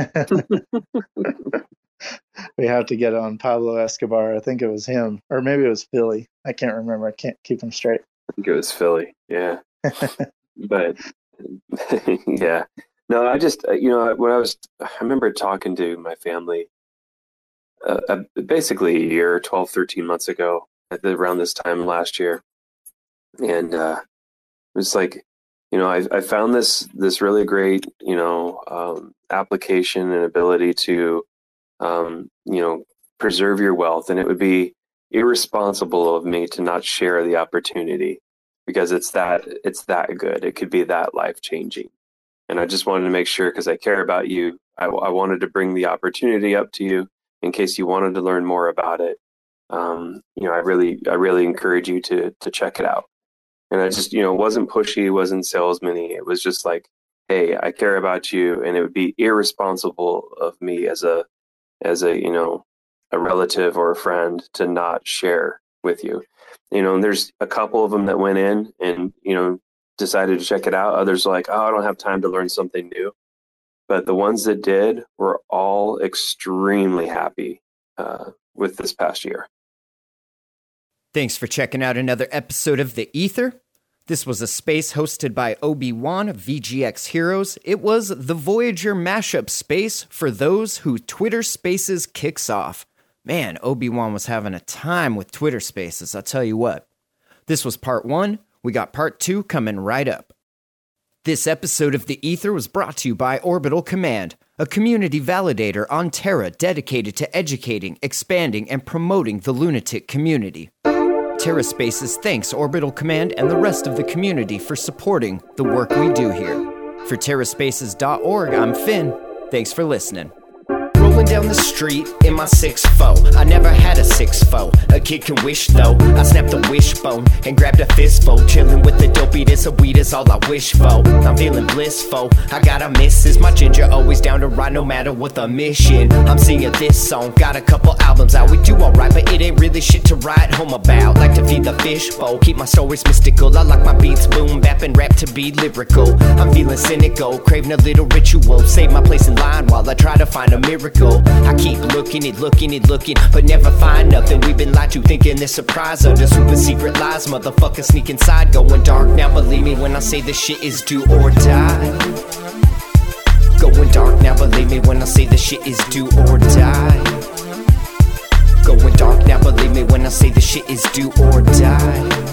it? We have to get on Pablo Escobar. I think it was him, or maybe it was Philly. I can't remember. I can't keep them straight. I think it was Philly. Yeah. But yeah, no, I just, you know, when I was, I remember talking to my family uh, uh, basically a year, twelve, thirteen months ago, at the, around this time last year. And uh, it was like, you know, I, I found this, this really great, you know, um, application and ability to, um, you know, preserve your wealth. And it would be irresponsible of me to not share the opportunity, because it's that, it's that good. It could be that life changing. And I just wanted to make sure, because I care about you, I, I wanted to bring the opportunity up to you in case you wanted to learn more about it. Um, you know, I really, I really encourage you to, to check it out. And I just, you know, wasn't pushy, wasn't salesman-y. It was just like, hey, I care about you, and it would be irresponsible of me as a, as a, you know, a relative or a friend to not share with you. You know, and there's a couple of them that went in and, you know, decided to check it out. Others are like, oh, I don't have time to learn something new. But the ones that did were all extremely happy uh, with this past year. Thanks for checking out another episode of The Ether. This was a space hosted by Obi-Wan of V G X Heroes. It was the Voyager mashup space for those who Twitter Spaces kicks off. Man, Obi-Wan was having a time with Twitter Spaces, I'll tell you what. This was part one. We got part two coming right up. This episode of The Ether was brought to you by Orbital Command, a community validator on Terra dedicated to educating, expanding, and promoting the lunatic community. Terra Spaces thanks Orbital Command and the rest of the community for supporting the work we do here. For terra spaces dot org, I'm Finn. Thanks for listening. Rolling down the street in my six foe. I never had a six foe. A kid can wish though. I snapped a wishbone and grabbed a fistful. Chilling with the dopey, this a weed is all I wish for. I'm feeling blissful. I got a missus. My ginger always down to ride no matter what the mission. I'm singing this song. Got a couple albums out. We do alright, but it ain't really shit to write home about. Like to feed the fishbowl. Keep my stories mystical. I like my beats boom bap and rap to be lyrical. I'm feeling cynical. Craving a little ritual. Save my place in line while I try to find a miracle. I keep looking and looking and looking, but never find nothing. We've been lied to, thinking they're surprised under super secret lies. Motherfuckers sneak inside, going dark. Now believe me when I say this shit is do or die. Going dark, now believe me when I say this shit is do or die. Going dark, now believe me when I say this shit is do or die.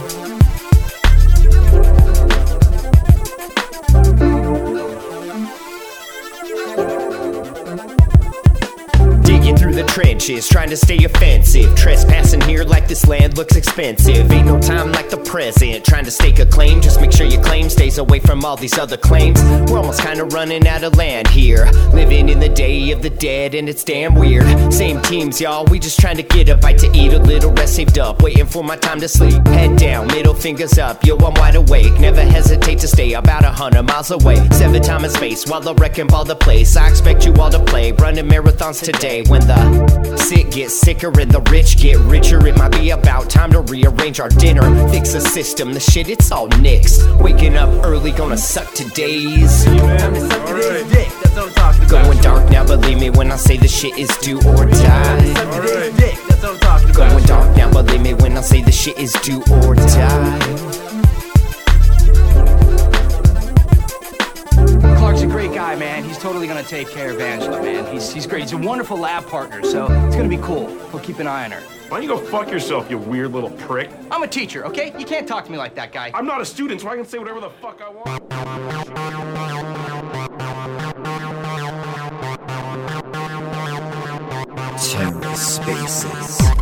Through the trenches, trying to stay offensive. Trespassing here like this land looks expensive. Ain't no time like the present. Trying to stake a claim, just make sure your claim stays away from all these other claims. We're almost kinda running out of land here. Living in the day of the dead and it's damn weird. Same teams, y'all, we just trying to get a bite to eat. A little rest saved up, waiting for my time to sleep. Head down, middle fingers up, yo, I'm wide awake. Never hesitate to stay about a hundred miles away. Seven time and space, while the wrecking ball the place. I expect you all to play, running marathons today. When the sick get sicker and the rich get richer, it might be about time to rearrange our dinner. Fix the system, the shit, it's all nixed. Waking up early, gonna suck today's. Time to suck today's dick, that's what I'm talking about. Going dark now, believe me when I say the shit is do or die. Suck today's dick, that's what I'm talking about. Going dark now, believe me when I say the shit is do or die. Clark's a great guy. gonna take care of Angela, man. He's he's great. He's a wonderful lab partner, so it's gonna be cool. We'll keep an eye on her. Why don't you go fuck yourself, you weird little prick? I'm a teacher, okay? You can't talk to me like that, guy. I'm not a student, so I can say whatever the fuck I want. TerraSpaces.